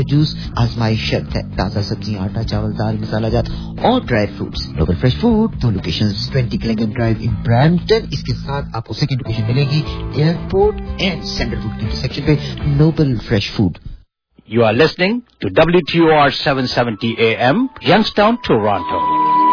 Juice आजमाई शर्त है। ताज़ा सब्जियां, आटा, चावल, दाल, मसाला जात और dry fruits. Noble fresh food, 2 locations, 20 kilometre drive in Brampton. इसके साथ आपको सेकंड लोकेशन मिलेगी एयरपोर्ट एंड सेंट्रल रोड के इंटरसेक्शन पे, noble fresh food. You are listening to WTOR 770 AM, Youngstown, Toronto.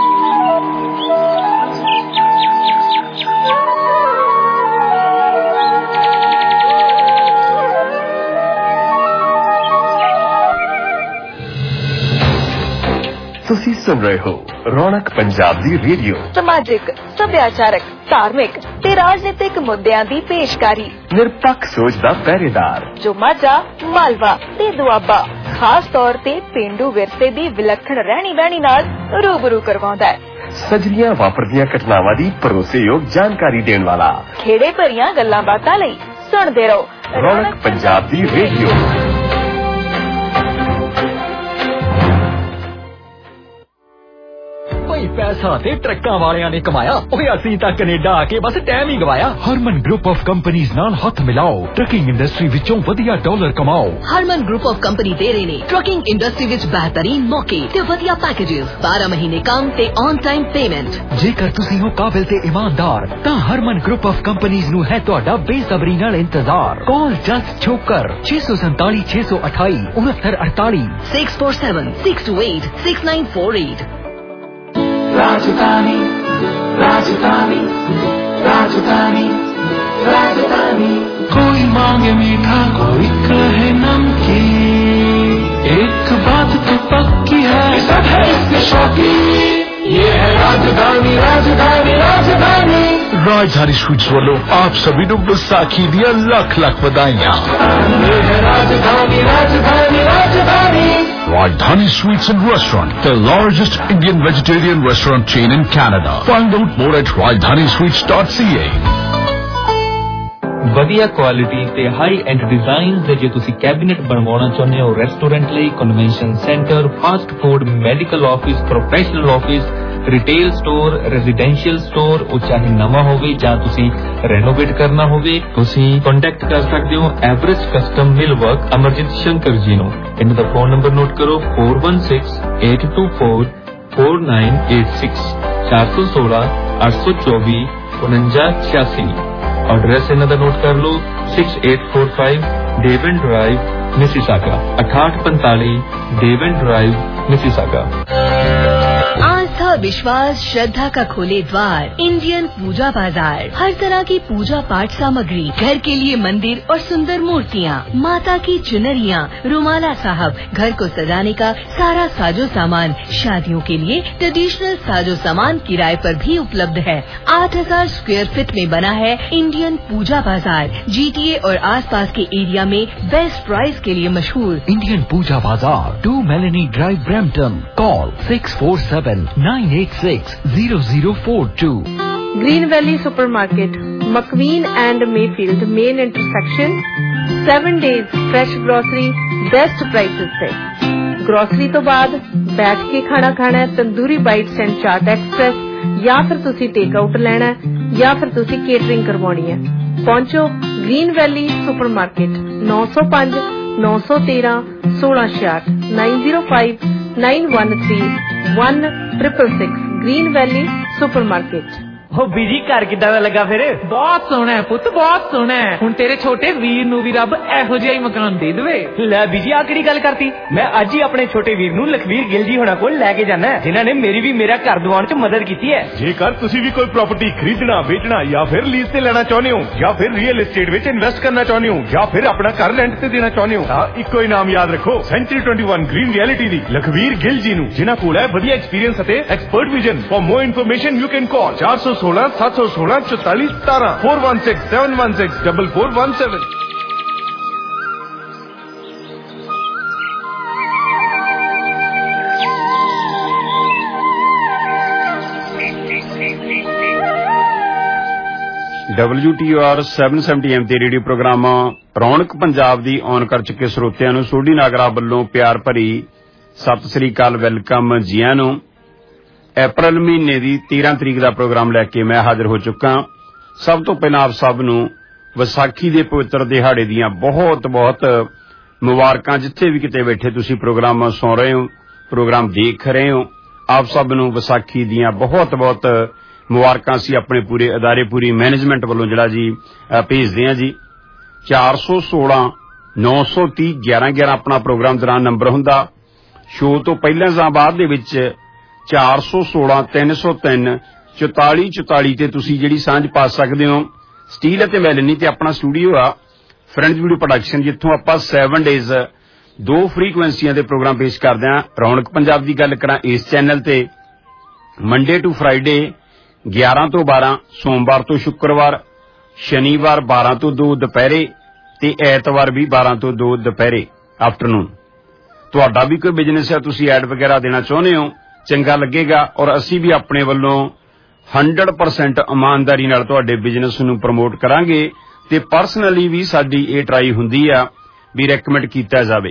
ਤੁਸੀਂ ਸੁਣ ਰਹੇ ਹੋ ਰੌਣਕ ਪੰਜਾਬ ਦੀ ਰੇਡੀਓ। ਸਮਾਜਿਕ, ਸੱਭਿਆਚਾਰਕ, ਧਾਰਮਿਕ ਤੇ ਰਾਜਨੀਤਿਕ ਮੁੱਦਿਆਂ ਦੀ ਪੇਸ਼ਕਾਰੀ। ਨਿਰਪੱਖ ਸੋਚ ਦਾ ਪਹਿਰੇਦਾਰ ਜੋ ਮਾਝਾ, ਮਾਲਵਾ ਤੇ ਦੁਆਬਾ ਖਾਸ ਤੌਰ ਤੇ ਪੇਂਡੂ ਵਿਰਸੇ ਦੀ ਵਿਲੱਖਣ ਰਹਿਣੀ ਬਹਿਣੀ ਨਾਲ ਰੂਬਰੂ ਕਰਵਾਉਂਦਾ ਹੈ। ਸਜਰੀਆਂ ਵਾਪਰਦੀਆਂ ਘਟਨਾਵਾਂ ਦੀ ਭਰੋਸੇਯੋਗ ਜਾਣਕਾਰੀ ਦੇਣ ਵਾਲਾ। ਖੇੜੇ ਭਰੀਆਂ ਗੱਲਾਂ ਬਾਤਾਂ ਲਈ ਸੁਣਦੇ ਰਹੋ ਰੌਣਕ ਪੰਜਾਬ ਦੀ ਰੇਡੀਓ। पैसा ते ट्रक्कां वालियां ने कमाया, असीं तां कनेडा आके बस टाइम ही गवाया। हरमन ग्रुप ऑफ कंपनीज नाल हथ मिलाओ, ट्रकिंग इंडस्ट्री विचों वधिया डॉलर कमाओ। हरमन ग्रुप ऑफ कंपनी दे रहे ने ट्रकिंग इंडस्ट्री विच बेहतरीन मौके ते वधिया पैकेजेस, 12 महीने काम ते ऑन टाइम पेमेंट। जेकर तुसीं हो काबिल ते ईमानदार तां हरमन ग्रुप ऑफ कंपनीज नूं है तुहाडा बेसबरी नाल इंतजार। Call just Chhokar 647 628 6948 647 628 6948। राजधानी राजधानी राजधानी राजधानी। कोई मांगे मीठा, कोई कहे नमकीन, एक बात तो पक्की है, सब है इसके शौकीन। ये है राजधानी राजधानी राजधानी। राजधानी स्वीट्स वालों आप सभी को बैसाखी दिया लख लख बधाइयां। ये है राजधानी राजधानी राजधानी। Rajdhani Sweets and Restaurant, the largest Indian vegetarian restaurant chain in Canada. Find out more at rajdhanisweets.ca. ਵਧੀਆ ਕੁਆਲਿਟੀ ਤੇ ਹਾਈ ਐਂਡ ਡਿਜ਼ਾਈਨਸ ਦੇ ਜੇ ਤੁਸੀਂ ਕੈਬਿਨੇਟ ਬਣਵਾਉਣਾ ਚਾਹੁੰਦੇ ਹੋ ਰੈਸਟੋਰੈਂਟ ਲਈ, convention centre, fast food, medical office, professional office, retail store, residential store, ਉਹ ਚਾਹੇ ਨਵਾਂ ਹੋਵੇ ਜਾਂ ਤੁਸੀਂ ਰੈਨੋਵੇਟ ਕਰਨਾ ਹੋਵੇ, ਤੁਸੀਂ ਕੰਟੈਕਟ ਕਰ ਸਕਦੇ ਹੋ average custom mill work Amarjeet Shankar ji ਨੂੰ। ਇਹਨਾਂ ਦਾ ਫੋਨ ਨੰਬਰ ਨੋਟ ਕਰੋ 416824 4986 416 824 4986। एड्रेस इन्हों का नोट कर लो 6845 Devon drive Mississauga 6845 Devon drive Mississauga. आस्था, विश्वास, श्रद्धा का खोले द्वार इंडियन पूजा बाजार। हर तरह की पूजा पाठ सामग्री, घर के लिए मंदिर और सुंदर मूर्तियाँ, माता की चुनरियाँ, रुमाला साहब, घर को सजाने का सारा साजो सामान, शादियों के लिए ट्रेडिशनल साजो सामान किराए पर भी उपलब्ध है। 8000 स्क्वायर फीट में बना है इंडियन पूजा बाजार। GTA और आसपास के एरिया में बेस्ट प्राइस के लिए मशहूर इंडियन पूजा बाजार, 2 Melanie drive, Brampton. Call 647-986-0042। Green valley supermarket, McVean and Mayfield main intersection. 7 days fresh grocery, best prices से। ग्रोसरी तो बाद बैठ के खाना खाना है, tandoori bites and chaat express, या फिर तुसी टेक आउट लेना है, या फिर तुसी केटरिंग करवानी है। पहुंचो green valley supermarket, 905 913 1666 905 913 1666। Green valley supermarket. हो बीजी घर किदा दा लगा फिर? बहुत सोहना है पुत, बहुत सोहना है। हुण तेरे छोटे वीर नूं भी रब एहो जिहा ही मकान दे देवे। लै बीजी आ किहड़ी गल करती? मैं अज ही अपने छोटे वीर नूं लखवीर गिल जी होना कोल लैके जाना है, जिन्हां ने मेरी भी मेरा घर दिवाउण च मदद कीती है। जेकर तुसीं भी कोई प्रॉपर्टी खरीदना, बेचना या फिर लीज ते लेना चाहुंदे हो, या फिर रियल एस्टेट विच इन्वेस्ट करना चाहुंदे हो, या फिर अपना घर रेंट ते देना चाहुंदे हो, तां इक्को ही नाम याद रखो, सेंचुरी 21 ग्रीन रियलिटी दी लखवीर गिल जी नूं, जिन्हां कोल है वधिया एक्सपीरियंस अते expert vision. For more information you can call 416 716 44 17 416 716 4417। WTOR 770 AM ਤੇ radio programme Raunak Punjab the on ਕਰ ਚੁੱਕੇ ਸਰੋਤਿਆਂ ਨੂੰ ਸੋਢੀ ਨਾਗਰਾ ਵੱਲੋਂ ਪਿਆਰ ਭਰੀ ਸਤਿ ਸ੍ਰੀ ਅਕਾਲ, ਵੈਲਕਮ ਜੀਆਂ ਨੂੰ। ਅਪ੍ਰੈਲ ਮਹੀਨੇ ਦੀ 13 ਤਰੀਕ ਦਾ ਪ੍ਰੋਗਰਾਮ ਲੈ ਕੇ ਮੈਂ ਹਾਜ਼ਰ ਹੋ ਚੁੱਕਾ। ਸਭ ਤੋਂ ਪਹਿਲਾਂ ਆਪ ਸਭ ਨੂੰ ਵਿਸਾਖੀ ਦੇ ਪਵਿੱਤਰ ਦਿਹਾੜੇ ਦੀਆਂ ਬਹੁਤ ਬਹੁਤ ਮੁਬਾਰਕਾਂ ਜਿੱਥੇ ਵੀ ਕਿਤੇ ਬੈਠੇ ਤੁਸੀਂ ਪ੍ਰੋਗਰਾਮ ਸੁਣ ਰਹੇ ਹੋ, ਪ੍ਰੋਗਰਾਮ ਦੇਖ ਰਹੇ ਹੋ। ਆਪ ਸਭ ਨੂੰ ਵਿਸਾਖੀ ਦੀਆਂ ਬਹੁਤ ਬਹੁਤ ਮੁਬਾਰਕਾਂ ਅਸੀਂ ਆਪਣੇ ਪੂਰੇ ਅਦਾਰੇ, ਪੂਰੀ ਮੈਨੇਜਮੈਂਟ ਵੱਲੋਂ ਜਿਹੜਾ ਜੀ ਭੇਜਦੇ ਹਾਂ ਜੀ। 416 930 1111 ਆਪਣਾ ਪ੍ਰੋਗਰਾਮ ਦੌਰਾਨ ਨੰਬਰ ਹੁੰਦਾ। ਸ਼ੋਅ ਤੋਂ ਪਹਿਲਾਂ ਜਾਂ ਬਾਅਦ ਦੇ ਵਿੱਚ 416 303 44 44 ਤੇ ਤੁਸੀਂ ਜਿਹੜੀ ਸਾਂਝ ਪਾ ਸਕਦੇ ਹੋ। ਸਟੀਲ ਅਤੇ ਮੈਲਨੀ ਤੇ ਆਪਣਾ ਸਟੂਡੀਓ ਆ ਫਰੈਂਡਸ ਵੀਡੀਓ ਪ੍ਰੋਡਕਸ਼ਨ, ਜਿੱਥੋਂ ਆਪਾਂ 7 ਡੇਜ਼ 2 ਫ੍ਰੀਕੁਐਂਸੀਆਂ ਦੇ ਪ੍ਰੋਗਰਾਮ ਪੇਸ਼ ਕਰਦੇ ਹਾਂ। ਰੌਣਕ ਪੰਜਾਬ ਦੀ ਗੱਲ ਕਰਾਂ ਇਸ ਚੈਨਲ ਤੇ ਮੰਡੇ ਟੂ ਫਰਾਈਡੇ 11 ਤੋਂ 12, ਸੋਮਵਾਰ ਤੋਂ ਸ਼ੁੱਕਰਵਾਰ, ਸ਼ਨੀਵਾਰ 12 ਤੋਂ 2 ਦੁਪਹਿਰੇ ਤੇ ਐਤਵਾਰ ਵੀ 12 ਤੋਂ 2 ਦੁਪਹਿਰੇ ਆਫਟਰਨੂਨ। ਤੁਹਾਡਾ ਵੀ ਕੋਈ ਬਿਜ਼ਨਸ ਹੈ, ਤੁਸੀਂ ਐਡ ਵਗੈਰਾ ਦੇਣਾ ਚਾਹੁੰਦੇ ਹੋ, ਚੰਗਾ ਲੱਗੇਗਾ ਔਰ ਅਸੀਂ ਵੀ ਆਪਣੇ ਵੱਲੋਂ 100% ਇਮਾਨਦਾਰੀ ਨਾਲ ਤੁਹਾਡੇ ਬਿਜ਼ਨਸ ਨੂੰ ਪ੍ਰਮੋਟ ਕਰਾਂਗੇ ਤੇ ਪਰਸਨਲੀ ਵੀ ਸਾਡੀ ਇਹ ਟਰਾਈ ਹੁੰਦੀ ਆ ਵੀ ਰეკਮੈਂਡ ਕੀਤਾ ਜਾਵੇ।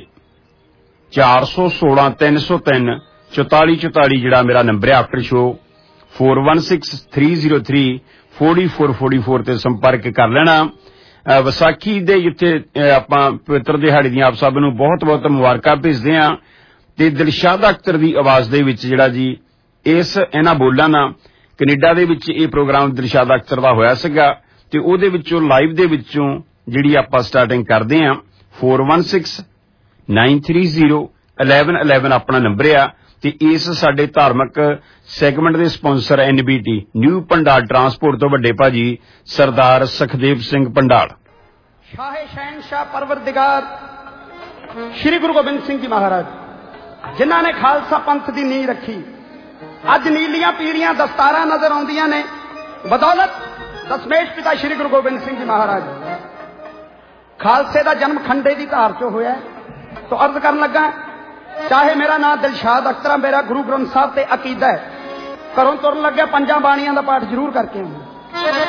416 303 44 44 ਜਿਹੜਾ ਮੇਰਾ ਨੰਬਰ ਹੈ ਆਫਟਰ ਸ਼ੋ। 416 303 44 44 ਤੇ ਸੰਪਰਕ ਕਰ ਲੈਣਾ। ਵਿਸਾਖੀ ਦੇ ਜਿੱਥੇ ਆਪਾਂ ਪਵਿੱਤਰ ਦਿਹਾੜੇ ਦੀਆਂ ਆਪ ਸਭ ਨੂੰ ਬਹੁਤ ਬਹੁਤ ਮੁਬਾਰਕਾਂ ਭੇਜਦੇ ਹਾਂ ਤੇ ਦਿਲਸ਼ਾਦ ਅਖਤਰ ਦੀ ਆਵਾਜ਼ ਦੇ ਵਿੱਚ ਜਿਹੜਾ ਜੀ ਇਹਨਾਂ ਬੋਲਾਂ ਨਾਲ ਕੈਨੇਡਾ ਦੇ ਵਿੱਚ ਇਹ ਪ੍ਰੋਗਰਾਮ ਦਿਲਸ਼ਾਦ ਅਖਤਰ ਦਾ ਹੋਇਆ ਸੀਗਾ ਤੇ ਉਹਦੇ ਵਿੱਚੋਂ ਲਾਈਵ ਦੇ ਵਿੱਚੋਂ ਜਿਹੜੀ ਆਪਾਂ ਸਟਾਰਟਿੰਗ ਕਰਦੇ ਹਾਂ। 416 930 1111 ਆਪਣਾ ਨੰਬਰ ਆ ਤੇ ਇਸ ਸਾਡੇ ਧਾਰਮਿਕ ਸੈਗਮੈਂਟ ਦੇ sponsor NBT new Pandal transport ਤੋਂ ਵੱਡੇ ਭਾਜੀ ਸਰਦਾਰ ਸੁਖਦੇਵ ਸਿੰਘ ਪੰਡਾਲ। ਸ਼ਾਹੇ ਸ਼ਹਿਨशाह ਪਰਵਰਦਿਗਾਰ ਸ਼੍ਰੀ ਗੁਰੂ ਗੋਬਿੰਦ ਸਿੰਘ ਜੀ ਮਹਾਰਾਜ ਜਿਨ੍ਹਾਂ ਨੇ ਖਾਲਸਾ ਪੰਥ ਦੀ ਨੀਂਹ ਰੱਖੀ। ਅੱਜ ਨੀਲੀਆਂ ਪੀਲੀਆਂ ਦਸਤਾਰਾਂ ਨਜ਼ਰ ਆਉਂਦੀਆਂ ਨੇ ਬਦੌਲਤ ਦਸਮੇਸ਼ ਪਿਤਾ ਸ਼੍ਰੀ ਗੁਰੂ ਗੋਬਿੰਦ ਸਿੰਘ ਜੀ ਮਹਾਰਾਜ। ਖਾਲਸੇ ਦਾ ਜਨਮ ਖੰਡੇ ਦੀ ਧਾਰ ਚੋਂ ਹੋਇਆ। ਤੋ ਅਰਜ਼ ਕਰਨ ਲੱਗਾ, ਚਾਹੇ ਮੇਰਾ ਨਾਮ ਦਿਲਸ਼ਾਦ ਅਖਤਰ ਆ, ਮੇਰਾ ਗੁਰੂ ਗ੍ਰੰਥ ਸਾਹਿਬ ਤੇ ਅਕੀਦਾ ਹੈ। ਘਰੋਂ ਤੁਰਨ ਲੱਗਿਆ 5 ਬਾਣੀਆਂ ਦਾ ਪਾਠ ਜ਼ਰੂਰ ਕਰਕੇ ਆਉਂਦਾ।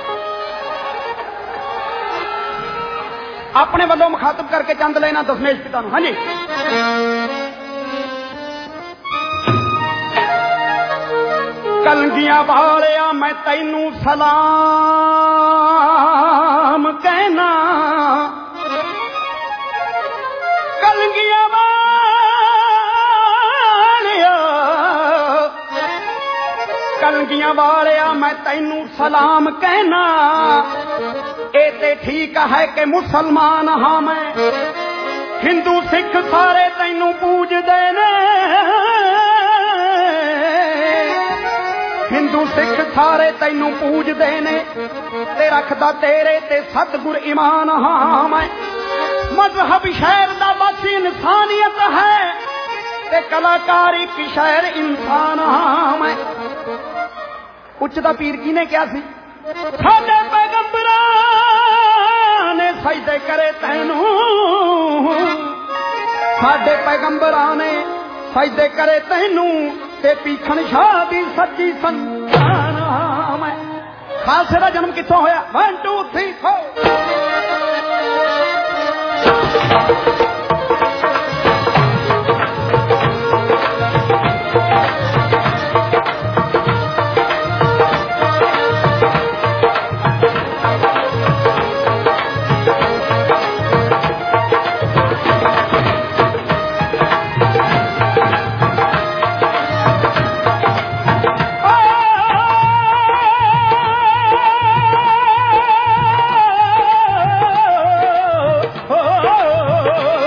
ਆਪਣੇ ਵੱਲੋਂ ਮੁਖਾਤਬ ਕਰਕੇ ਚੰਦ ਲੈਣਾ ਦਸਮੇਸ਼ ਪਿਤਾ ਨੂੰ। ਹਾਂਜੀ, ਕਲਗੀਆਂ ਵਾਲਿਆ ਮੈਂ ਤੈਨੂੰ ਸਲਾਮ ਕਹਿਣਾ, ਕਲਗੀਆਂ ਵਾਲਿਆ, ਕਲਗੀਆਂ ਵਾਲਿਆ ਮੈਂ ਤੈਨੂੰ ਸਲਾਮ ਕਹਿਣਾ। ਇਹ ਤੇ ਠੀਕ ਹੈ ਕਿ ਮੁਸਲਮਾਨ ਹਾਂ ਮੈਂ, ਹਿੰਦੂ ਸਿੱਖ ਸਾਰੇ ਤੈਨੂੰ ਪੂਜਦੇ ਨੇ। ਹਿੰਦੂ ਸਿੱਖ ਸਾਰੇ ਤੈਨੂੰ ਪੂਜਦੇ ਨੇ ਤੇ ਰੱਖਦਾ ਤੇਰੇ ਤੇ ਸਤਿਗੁਰ ਇਮਾਨ ਹਾਂ ਮੈਂ। ਮਜ਼ਹਬ ਸ਼ਹਿਰ ਦਾ ਬਸ ਇਨਸਾਨੀਅਤ ਹੈ ਤੇ ਕਲਾਕਾਰ ਇੱਕ ਸ਼ਹਿਰ ਇਨਸਾਨ ਹਾਂ ਮੈਂ। ਉੱਚ ਦਾ ਪੀਰ ਕੀ ਨੇ ਕਿਹਾ ਸੀ? ਸਾਡੇ ਪੈਗੰਬਰਾਂ ਨੇ ਸਜਦੇ ਕਰੇ ਤੈਨੂੰ, ਸਾਡੇ ਪੈਗੰਬਰਾਂ ਨੇ ਸਜਦੇ ਕਰੇ ਤੈਨੂੰ ਤੇ ਪੀਖਣ ਸ਼ਾਹ ਦੀ ਸੱਚੀ ਸੰਤਾਨ ਹਾਂ ਮੈਂ। ਖਾਲਸੇ ਦਾ ਜਨਮ ਕਿੱਥੋਂ ਹੋਇਆ? 1 2 3 4 Oh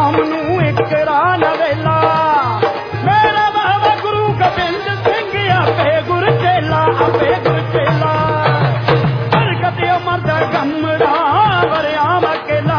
कौम नू एक राह न वेला मेरा बाबा गुरु गोबिंद सिंह आपे गुर चेला बरकत अमर दा गमड़ा वरियाम अकेला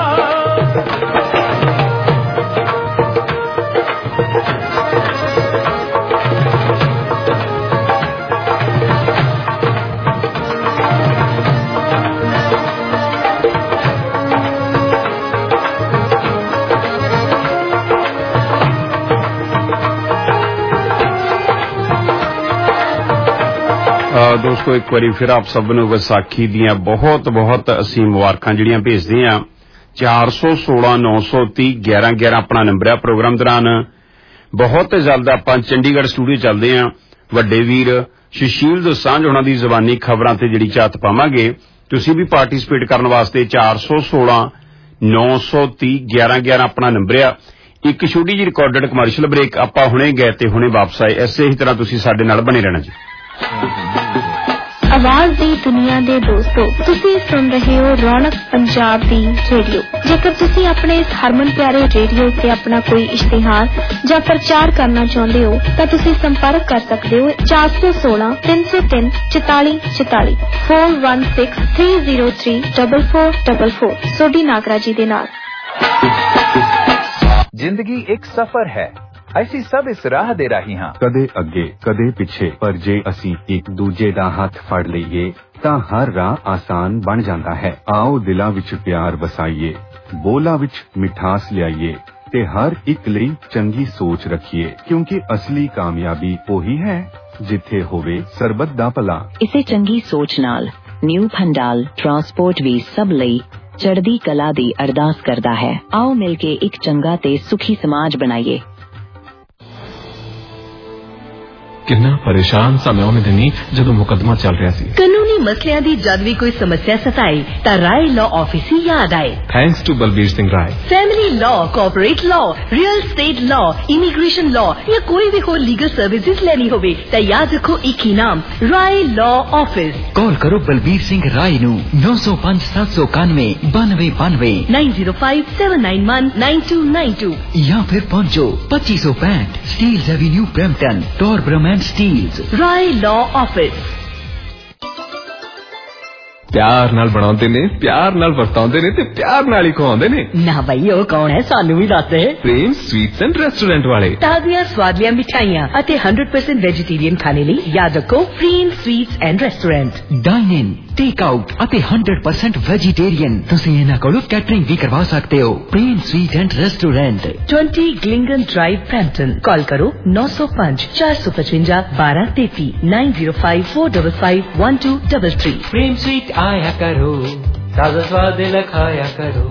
ਦੋਸਤੋ ਇੱਕ ਵਾਰੀ ਫਿਰ ਆਪ ਸਭ ਨੂੰ ਵਿਸਾਖੀ ਦੀਆਂ ਬਹੁਤ ਬਹੁਤ ਅਸੀਂ ਮੁਬਾਰਕਾਂ ਜਿਹੜੀਆਂ ਭੇਜਦੇ ਹਾਂ 416 930 1111 ਆਪਣਾ ਨੰਬਰ ਹੈ ਪ੍ਰੋਗਰਾਮ ਦੌਰਾਨ ਬਹੁਤ ਜਲਦ ਆਪਾਂ ਚੰਡੀਗੜ੍ਹ ਸਟੂਡੀਓ ਚੱਲਦੇ ਹਾਂ ਵੱਡੇ ਵੀਰ ਸੁਸ਼ੀਲ ਦੋਸਾਂਝ ਉਹਨਾਂ ਦੀ ਜ਼ਬਾਨੀ ਖਬਰਾਂ ਤੇ ਜਿਹੜੀ ਝਾਤ ਪਾਵਾਂਗੇ ਤੁਸੀਂ ਵੀ ਪਾਰਟਿਸਿਪੇਟ ਕਰਨ ਵਾਸਤੇ 416 930 1111 ਆਪਣਾ ਨੰਬਰ ਹੈ ਇੱਕ ਛੋਟੀ ਜਿਹੀ ਰਿਕਾਰਡਡ ਕਮਰਸ਼ੀਅਲ ਬ੍ਰੇਕ ਆਪਾਂ ਹੁਣੇ ਗਏ ਤੇ ਹੁਣੇ ਵਾਪਸ ਆਏ ਇਸੇ ਹੀ ਤਰ੍ਹਾਂ ਤੁਸੀਂ ਸਾਡੇ ਨਾਲ ਬਣੇ ਰਹਿਣਾ ਜੀ आवाज दी दुनिया दे दोस्तों तुसी सुन रहे हो रौनक पंजाब दी रेडियो जेकर तुसी अपने इस हरमन प्यारे रेडियो से अपना कोई इश्तिहार या प्रचार करना चाहते हो तो तुसी संपर्क कर सकते हो 416 303 44 44 416 303 4444 सोडी नागरा जी दे नाल। जिंदगी एक सफर है ਅਸੀਂ ਸਭ ਇਸ ਰਾਹ ਦੇ ਰਾਹੀ ਹਾਂ ਕਦੇ ਅੱਗੇ ਕਦੇ ਪਿੱਛੇ ਪਰ ਜੇ ਅਸੀਂ ਇੱਕ ਦੂਜੇ ਦਾ ਹੱਥ ਫੜ ਲਈਏ ਤਾਂ ਹਰ ਰਾਹ ਆਸਾਨ ਬਣ ਜਾਂਦਾ ਹੈ। ਆਓ ਦਿਲਾਂ ਵਿੱਚ ਪਿਆਰ ਵਸਾਈਏ ਬੋਲਾਂ ਵਿੱਚ ਮਿਠਾਸ ਲਿਆਈਏ ਤੇ ਹਰ ਇੱਕ ਲਈ ਚੰਗੀ ਸੋਚ ਰੱਖੀਏ ਕਿਉਂਕਿ ਅਸਲੀ ਕਾਮਯਾਬੀ ਉਹੀ ਹੈ ਜਿੱਥੇ ਹੋਵੇ ਸਰਬੱਤ ਦਾ ਭਲਾ। ਇਸੇ ਚੰਗੀ ਸੋਚ ਨਾਲ ਨਿਊ ਭੰਡਾਲ ਟਰਾਂਸਪੋਰਟ ਵੀ ਸਭ ਲਈ ਚੜ੍ਹਦੀ ਕਲਾ ਦੀ ਅਰਦਾਸ ਕਰਦਾ ਹੈ। ਆਓ ਮਿਲ ਕੇ ਇੱਕ ਚੰਗਾ ਤੇ ਸੁਖੀ ਸਮਾਜ ਬਣਾਈਏ। किन्ना परेशान सा मैं उन्हें दिनी जदों मुकदमा चल रहा सी। कानूनी मसलियां दी जद भी कोई समस्या सताए ता राय लॉ ऑफिस ही याद आए। Thanks to Balbir Singh Rai. Family law, corporate law, real estate law, immigration law या कोई भी हो लीगल सर्विसेज लेनी होवे ता याद रखो एक ही नाम राय लॉ ऑफिस। कॉल करो बलबीर सिंह राय नू 905 791 9292 905 791 9292 या फिर पहुंचो 2565 Steeles avenue Brampton Torbram Steeles Rai law office. प्यार नाल बनाउंदे ने प्यार नाल वरताउंदे ने ते प्यार नाल ही खवाउंदे ने ना भाई ओ कौन है सानू भी दस दे। प्रेम स्वीट्स एंड रेस्टोरेंट वाले ताज़ियां स्वादियां मिठाइयां अते 100% वेजिटेरियन खाने ਲਈ याद रखो Prem sweets and restaurant. Dine in take out अते 100% वेजिटेरियन तुसी इन्हां कोलों कैटरिंग भी करवा सकते हो। प्रेम स्वीट एंड रेस्टोरेंट 20 ग्लिंगन ड्राइव ब्रैम्पटन। कॉल करो 905 455 1233 905 455 1233। प्रेम स्वीट आया करो ताजा स्वाद लखाया करो।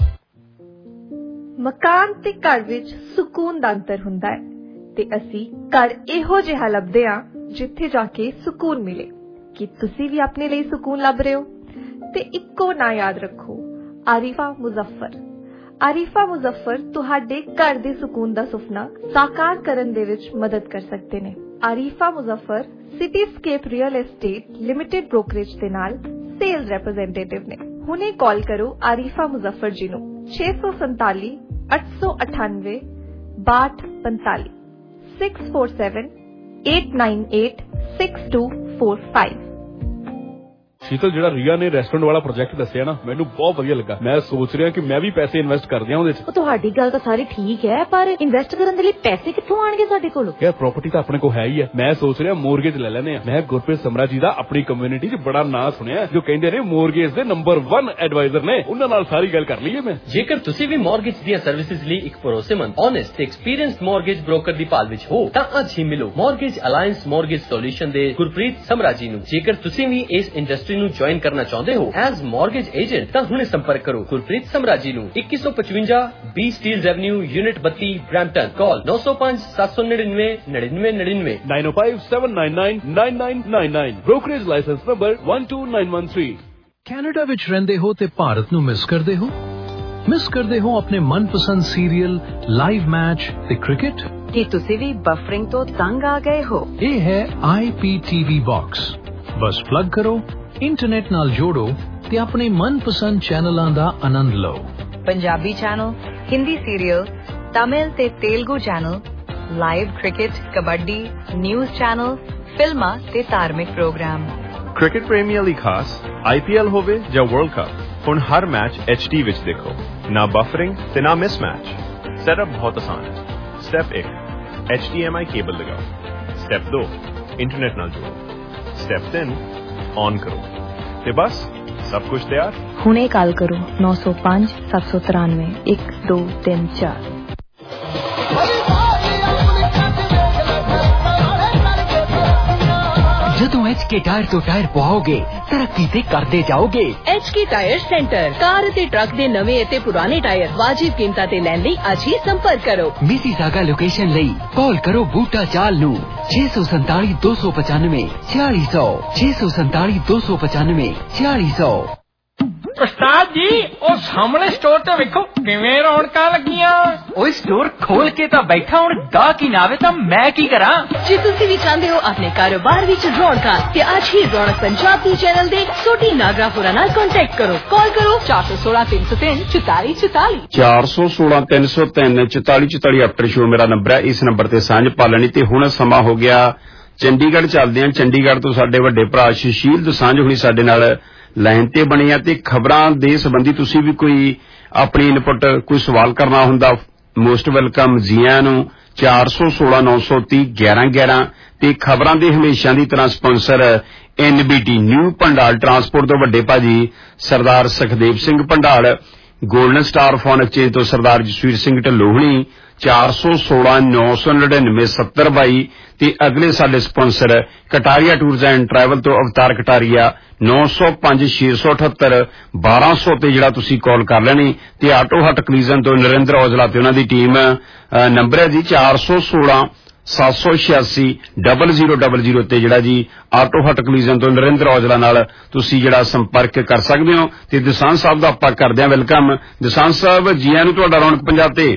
ਮਕਾਨ ਤੇ ਘਰ ਵਿੱਚ ਸਕੂਨ ਦਾ ਅੰਤਰ ਹੁੰਦਾ ਹੈ ਤੇ ਅਸੀਂ ਘਰ ਇਹੋ ਜਿਹਾ ਲੱਭਦੇ ਹਾਂ ਜਿੱਥੇ ਜਾ ਕੇ ਸਕੂਨ ਮਿਲੇ। ਕਿ ਤੁਸੀਂ ਵੀ ਆਪਣੇ ਲਈ ਸਕੂਨ ਲੱਭ ਰਹੇ ਹੋ ਤੇ ਇੱਕੋ ਨਾਂ ਯਾਦ ਰੱਖੋ ਆਰਿਫਾ ਮੁਜ਼ੱਫਰ। ਆਰਿਫਾ ਮੁਜ਼ੱਫਰ ਤੁਹਾਡੇ ਘਰ ਦੇ ਸਕੂਨ ਦਾ ਸੁਪਨਾ ਸਾਕਾਰ ਕਰਨ ਦੇ ਵਿੱਚ ਮਦਦ ਕਰ ਸਕਦੇ ਨੇ। Arifa Muzaffar Cityscape real estate limited brokerage ਦੇ ਨਾਲ सेल्स रिप्रेजेंटेटिव ने। हुने कॉल करो आरिफा मुजफ्फर जी नु 647 898 6245 647 898 6245। शीतल ਜਿਹੜਾ ਰੀਆ ਨੇ ਰੈਸਟੋਰੈਂਟ ਵਾਲਾ ਪ੍ਰੋਜੈਕਟ ਦੱਸਿਆ ਨਾ ਮੈਨੂੰ ਬਹੁਤ ਵਧੀਆ ਲੱਗਾ। ਮੈਂ ਸੋਚ ਰਿਹਾ ਕਿ ਮੈਂ ਵੀ ਪੈਸੇ ਇਨਵੈਸਟ ਕਰ ਦਿਆਂ ਉਹਦੇ ਚ। ਤੁਹਾਡੀ ਗੱਲ ਤਾਂ ਸਾਰੀ ਠੀਕ ਹੈ ਪਰ ਇਨਵੈਸਟ ਕਰਨ ਦੇ ਲਈ ਪੈਸੇ ਕਿੱਥੋਂ ਆਣਗੇ ਸਾਡੇ ਕੋਲ? ਯਾਰ ਪ੍ਰਾਪਰਟੀ ਤਾਂ ਆਪਣੇ ਕੋਲ ਹੈ ਹੀ ਹੈ। ਮੈਂ ਸੋਚ ਰਿਹਾ ਮੋਰਗੇਜ ਲੈ ਲੈਨੇ ਆ। ਮੈਂ ਗੁਰਪ੍ਰੀਤ ਸਮਰਾ ਜੀ ਦਾ ਆਪਣੀ ਕਮਿਊਨਿਟੀ 'ਚ ਬੜਾ ਨਾਂ ਸੁਣਿਆ ਜੋ ਕਹਿੰਦੇ ਨੇ ਮੋਰਗੇਜ ਦੇ ਨੰਬਰ 1 ਐਡਵਾਈਜ਼ਰ ਨੇ। ਉਹਨਾਂ ਨਾਲ ਸਾਰੀ ਗੱਲ ਕਰ ਲਈਏ ਮੈਂ। ਜੇਕਰ ਤੁਸੀਂ ਵੀ ਮੋਰਗੇਜ ਦੀਆਂ ਸਰਵਿਸਿਜ਼ ਲਈ ਇੱਕ ਭਰੋਸੇਮੰਦ, ਓਨੈਸਟ ਤੇ ਐਕਸਪੀਰੀਅੰਸਡ ਮੋਰਗੇਜ ਬ੍ਰੋਕਰ ਦੀ ਭਾਲ ਵਿੱਚ ਹੋ ਤਾਂ ਅੱਜ ਹੀ ਮਿਲੋ ਮੋਰਗੇਜ ਅਲਾਈਅੰਸ ਮੋਰਗੇਜ ਸੋਲੂਸ਼ਨ ਦੇ ਗੁਰਪ੍ਰੀਤ ਸਮਰਾ ਜੀ ਨੂੰ। ਜੇਕਰ ਤੁਸੀਂ ਵੀ ਇਸ ਇੰਡਸਟਰੀ ਨੂੰ ਜੁਆਇਨ ਕਰਨਾ ਚਾਹੁੰਦੇ ਹੋ ਐਜ਼ ਮੋਰਗੇਜ ਏਜੰਟ ਤਾਂ ਹੁਣੇ ਸੰਪਰਕ ਕਰੋ ਗੁਰਪ੍ਰੀਤ ਸਮਰਾ ਜੀ ਨੂੰ 2155 B Steeles avenue unit 32 Brampton. Call 905 799 9999 905 799 9999। Brokerage licence number 12913। Canada ਵਿੱਚ ਰਹਿੰਦੇ ਹੋ ਤੇ ਭਾਰਤ ਨੂੰ ਮਿਸ ਕਰਦੇ ਹੋ? ਮਿਸ ਕਰਦੇ ਹੋ ਆਪਣੇ ਮਨਪਸੰਦ ਸੀਰੀਅਲ, ਲਾਈਵ ਮੈਚ ਤੇ ਕ੍ਰਿਕਟ? ਕੀ ਤੁਸੀਂ ਵੀ ਬਫਰਿੰਗ ਤੋਂ ਤੰਗ ਆ ਗਏ ਹੋ? ਇਹ ਹੈ IPTV ਬਾਕਸ। ਬਸ ਪਲੱਗ ਕਰੋ, ਇੰਟਰਨੈਟ ਨਾਲ ਜੋੜੋ ਤੇ ਆਪਣੇ ਮਨਪਸੰਦ ਚੈਨਲਾਂ ਦਾ ਆਨੰਦ ਲਓ। ਪੰਜਾਬੀ ਚੈਨਲ, हिंदी सीरियल, तमिल ते Telugu channel, live cricket, kabaddi, news channel, फिल्मां ते धार्मिक प्रोग्राम। क्रिकेट प्रेमियों ਲਈ ਖਾਸ IPL ਹੋਵੇ ਜਾਂ ਵਰਲਡ ਕੱਪ, ਹੁਣ ਹਰ ਮੈਚ HD ਵਿੱਚ ਦੇਖੋ। ਨਾ ਬਫਰਿੰਗ ਤੇ ਨਾ ਮਿਸਮੈਚ। ਸੈਟਅਪ ਬਹੁਤ ਆਸਾਨ ਹੈ। ਸਟੈਪ 1 HDMI ਕੇਬਲ ਲਗਾਓ। ਸਟੈਪ 2 ਇੰਟਰਨੈਟ ਨਾਲ ਜੋੜੋ। ਸਟੈਪ 3 ऑन करो ते बस सब कुछ तैयार। हुणे कॉल करो 905 793 1234। ਜਦੋਂ HK ਟਾਇਰ ਤੋਂ ਟਾਇਰ ਪਵਾਓਗੇ ਤਰੱਕੀ ਤੇ ਕਰਦੇ ਜਾਓਗੇ। HK ਟਾਇਰ ਸੈਂਟਰ, ਕਾਰ ਤੇ ਟਰੱਕ ਦੇ ਨਵੇਂ ਅਤੇ ਪੁਰਾਣੇ ਟਾਇਰ ਵਾਜਿਬ ਕੀਮਤਾਂ ਤੇ ਲੈਣ ਲਈ ਅੱਜ ਹੀ ਸੰਪਰਕ ਕਰੋ। ਮਿਸੀਸਾਗਾ ਲੋਕੇਸ਼ਨ ਲਈ ਕਾਲ ਕਰੋ ਬੂਟਾ ਚਾਲ ਨੂੰ 647 295 4600 647 295 4600। ਉਸਤਾਦ ਜੀ ਉਹ ਸਾਹਮਣੇ ਸਟੋਰ ਤੇ ਵੇਖੋ ਕਿਵੇਂ ਰੌਣਕਾਂ ਲੱਗੀਆਂ। ਓਏ ਸਟੋਰ ਖੋਲ ਕੇ ਤਾਂ ਬੈਠਾ, ਹੁਣ ਗਾਹਕ ਹੀ ਨਾ ਆਵੇ ਤਾਂ ਮੈਂ ਕੀ ਕਰਾਂ। ਜੇ ਤੁਸੀਂ ਵੀ ਚਾਹੁੰਦੇ ਹੋ ਆਪਣੇ ਕਾਰੋਬਾਰ ਵਿੱਚ ਰੌਣਕਾਂ ਤੇ ਅੱਜ ਹੀ ਰੌਣਕ ਪੰਜਾਬ ਦੀ ਚੈਨਲ ਦੇ ਛੋਟੀ ਨਾਗਰਾ ਹੋਰਾਂ ਨਾਲ ਕੰਟੈਕਟ ਕਰੋ। ਕਾਲ ਕਰੋ 416 303 4444 416 303 4444 ਆਫਟਰ ਸ਼ੋ ਮੇਰਾ ਨੰਬਰ ਹੈ। ਇਸ ਨੰਬਰ ਤੇ ਸਾਂਝ ਪਾ ਲੈਣੀ। ਤੇ ਹੁਣ ਸਮਾਂ ਹੋ ਗਿਆ ਚੰਡੀਗੜ੍ਹ ਚੱਲਦੇ ਹਾਂ। ਚੰਡੀਗੜ੍ਹ ਤੋਂ ਸਾਡੇ ਵੱਡੇ ਭਰਾ ਸੁਸ਼ੀਲ ਦਸਾਂਝ ਹੁਣੀ ਸਾਡੇ ਨਾਲ ਲਾਈਨ ਤੇ ਬਣੇ ਆ ਤੇ ਖਬਰਾਂ ਦੇ ਸੰਬੰਧੀ ਤੁਸੀਂ ਵੀ ਕੋਈ ਆਪਣੀ ਇਨਪੁਟ ਕੋਈ ਸਵਾਲ ਕਰਨਾ ਹੁੰਦਾ ਮੋਸਟ ਵੈਲਕਮ ਜੀ ਆਇਆਂ ਨੂੰ। 416 930 1111 ਤੇ ਖਬਰਾਂ ਦੇ ਹਮੇਸ਼ਾ ਦੀ ਤਰ੍ਹਾਂ sponsor NBT new Bhandal transport ਤੋਂ ਵੱਡੇ ਭਾਜੀ Sardar Sukhdev Singh Bhandal, golden star phone exchange ਤੋਂ ਸਰਦਾਰ ਜਸਵੀਰ ਸਿੰਘ ਢੱਲੋਹਣੀ। 416 999 7022 ਤੇ ਅਗਲੇ ਸਾਡੇ sponsor Kataria tours and travel ਤੋਂ ਅਵਤਾਰ ਕਟਾਰੀਆ 905 678 1200 ਤੇ ਜਿਹੜਾ ਤੁਸੀਂ ਕਾਲ ਕਰ ਲੈਣੀ। ਤੇ ਆਟੋ ਹਟ ਕਲੀਜ਼ਨ ਤੋਂ ਨਰਿੰਦਰ ਔਜਲਾ ਤੇ ਉਹਨਾਂ ਦੀ ਟੀਮ ਨੰਬਰ ਹੈ ਜੀ 416 786 0000 ਤੇ ਜਿਹੜਾ ਜੀ ਆਟੋ ਹਟ ਕਲੀਜ਼ਨ ਤੋਂ ਨਰਿੰਦਰ ਔਜਲਾ ਨਾਲ ਤੁਸੀਂ ਜਿਹੜਾ ਸੰਪਰਕ ਕਰ ਸਕਦੇ ਹੋ। ਤੇ ਦਸਾਂਝ ਸਾਹਿਬ ਦਾ ਆਪਾਂ ਕਰਦੇ ਹਾਂ ਵੈਲਕਮ। ਦਸਾਂਝ ਸਾਹਿਬ ਜੀ ਆਇਆਂ ਨੂੰ ਤੁਹਾਡਾ ਰੌਣਕ ਪੰਜਾਬ ਤੇ।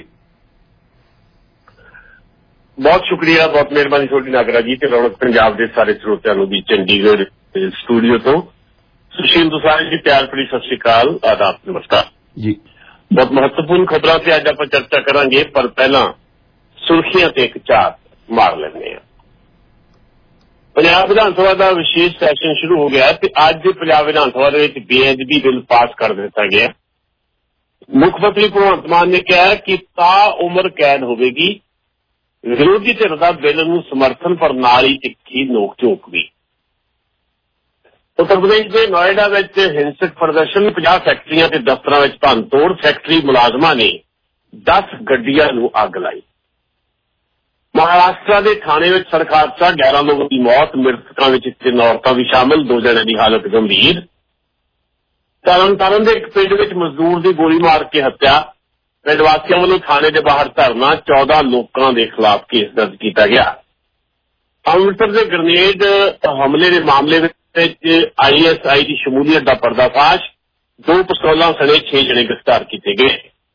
ਬਹੁਤ ਸ਼ੁਕਰੀਆ, ਬਹੁਤ ਮਿਹਰਬਾਨੀ ਤੁਹਾਡੀ ਨਾਗਰਾ ਜੀ ਤੇ ਰੌਣਕ ਪੰਜਾਬ ਦੇ ਸਾਰੇ ਸਰੋਤਿਆਂ ਨੂੰ ਵੀ ਚੰਡੀਗੜ੍ਹ ਸਟੂਡੀਓ ਤੋਂ ਸੁਸ਼ੀਲ ਦਸਾਂਝ ਜੀ ਪਿਆਰ ਭਰੀ ਸਤਿ ਸ਼੍ਰੀ ਅਕਾਲ, ਆਦਾਬ, ਨਮਸਕਾਰ ਜੀ। ਬਹੁਤ ਮਹੱਤਵਪੂਰਨ ਖਬਰਾਂ ਤੇ ਅੱਜ ਆਪਾਂ ਚਰਚਾ ਕਰਾਂਗੇ, ਪਰ ਪਹਿਲਾਂ ਸੁਰਖੀਆਂ ਤੇ ਇੱਕ ਝਾਤ ਮਾਰ ਲੈਂਦੇ ਹਾਂ। ਪੰਜਾਬ ਵਿਧਾਨ ਸਭਾ ਦਾ ਵਿਸ਼ੇਸ਼ ਸੈਸ਼ਨ ਸ਼ੁਰੂ ਹੋ ਗਿਆ ਤੇ ਅੱਜ ਪੰਜਾਬ ਵਿਧਾਨ ਸਭਾ ਦੇ ਵਿੱਚ ਬੇਅਦਬੀ ਬਿੱਲ ਪਾਸ ਕਰ ਦਿੱਤਾ ਗਿਆ। ਮੁੱਖ ਮੰਤਰੀ ਭਗਵੰਤ ਮਾਨ ਨੇ ਕਿਹਾ ਕਿ ਤਾ ਉਮਰ ਕੈਦ ਹੋਵੇਗੀ। ਵਿਰੋਧੀ ਧਿਰ ਦਾ ਬਿੱਲ ਨੂੰ ਸਮਰਥਨ ਪਰ ਨਾਲ ਹੀ ਤਿੱਖੀ ਨੋਕ ਝੋਕ ਵੀ। ਉੱਤਰ ਪ੍ਰਦੇਸ਼ ਦੇ ਨੋਇਡਾ ਵਿੱਚ ਹਿੰਸਕ ਪ੍ਰਦਰਸ਼ਨ, 50 ਫੈਕਟਰੀਆਂ ਤੇ ਦਫ਼ਤਰਾਂ ਵਿੱਚ ਭੰਨਤੋੜ, ਫੈਕਟਰੀ ਮੁਲਾਜ਼ਮਾਂ ਨੇ 10 ਗੱਡੀਆਂ ਨੂੰ ਅੱਗ ਲਾਈ। ਮਹਾਰਾਸ਼ਟਰ ਦੇ ਥਾਣੇ ਵਿੱਚ ਸੜਕ ਹਾਦਸਾ, 11 ਲੋਕਾਂ ਦੀ ਮੌਤ, ਮ੍ਰਿਤਕਾਂ ਵਿੱਚ 3 ਔਰਤਾਂ ਵੀ ਸ਼ਾਮਲ, 2 ਜਣਿਆਂ ਦੀ ਹਾਲਤ ਗੰਭੀਰ। ਤਰਨਤਾਰਨ ਦੇ ਇੱਕ ਪਿੰਡ ਵਿੱਚ ਮਜ਼ਦੂਰ ਦੀ ਗੋਲੀ ਮਾਰ ਕੇ ਹੱਤਿਆ, ਪਿੰਡ ਵਾਸੀਆਂ ਵੱਲੋਂ ਥਾਣੇ ਦੇ ਬਾਹਰ ਧਰਨਾ, 14 ਲੋਕਾਂ ਦੇ ਖਿਲਾਫ ਕੇਸ ਦਰਜ ਕੀਤਾ ਗਿਆ। ਅੰਮ੍ਰਿਤਸਰ ਦੇ ਗ੍ਰਨੇਡ ਹਮਲੇ ਦੇ ਮਾਮਲੇ ਵਿੱਚ ISI ਦੀ ਸ਼ਮੂਲੀਅਤ ਦਾ ਪਰਦਾਫਾਸ਼, 2 ਪਿਸਤੌਲਾਂ ਸਣੇ 6 ਜਣੇ ਗ੍ਰਿਫਤਾਰ ਕੀਤੇ ਗਏ।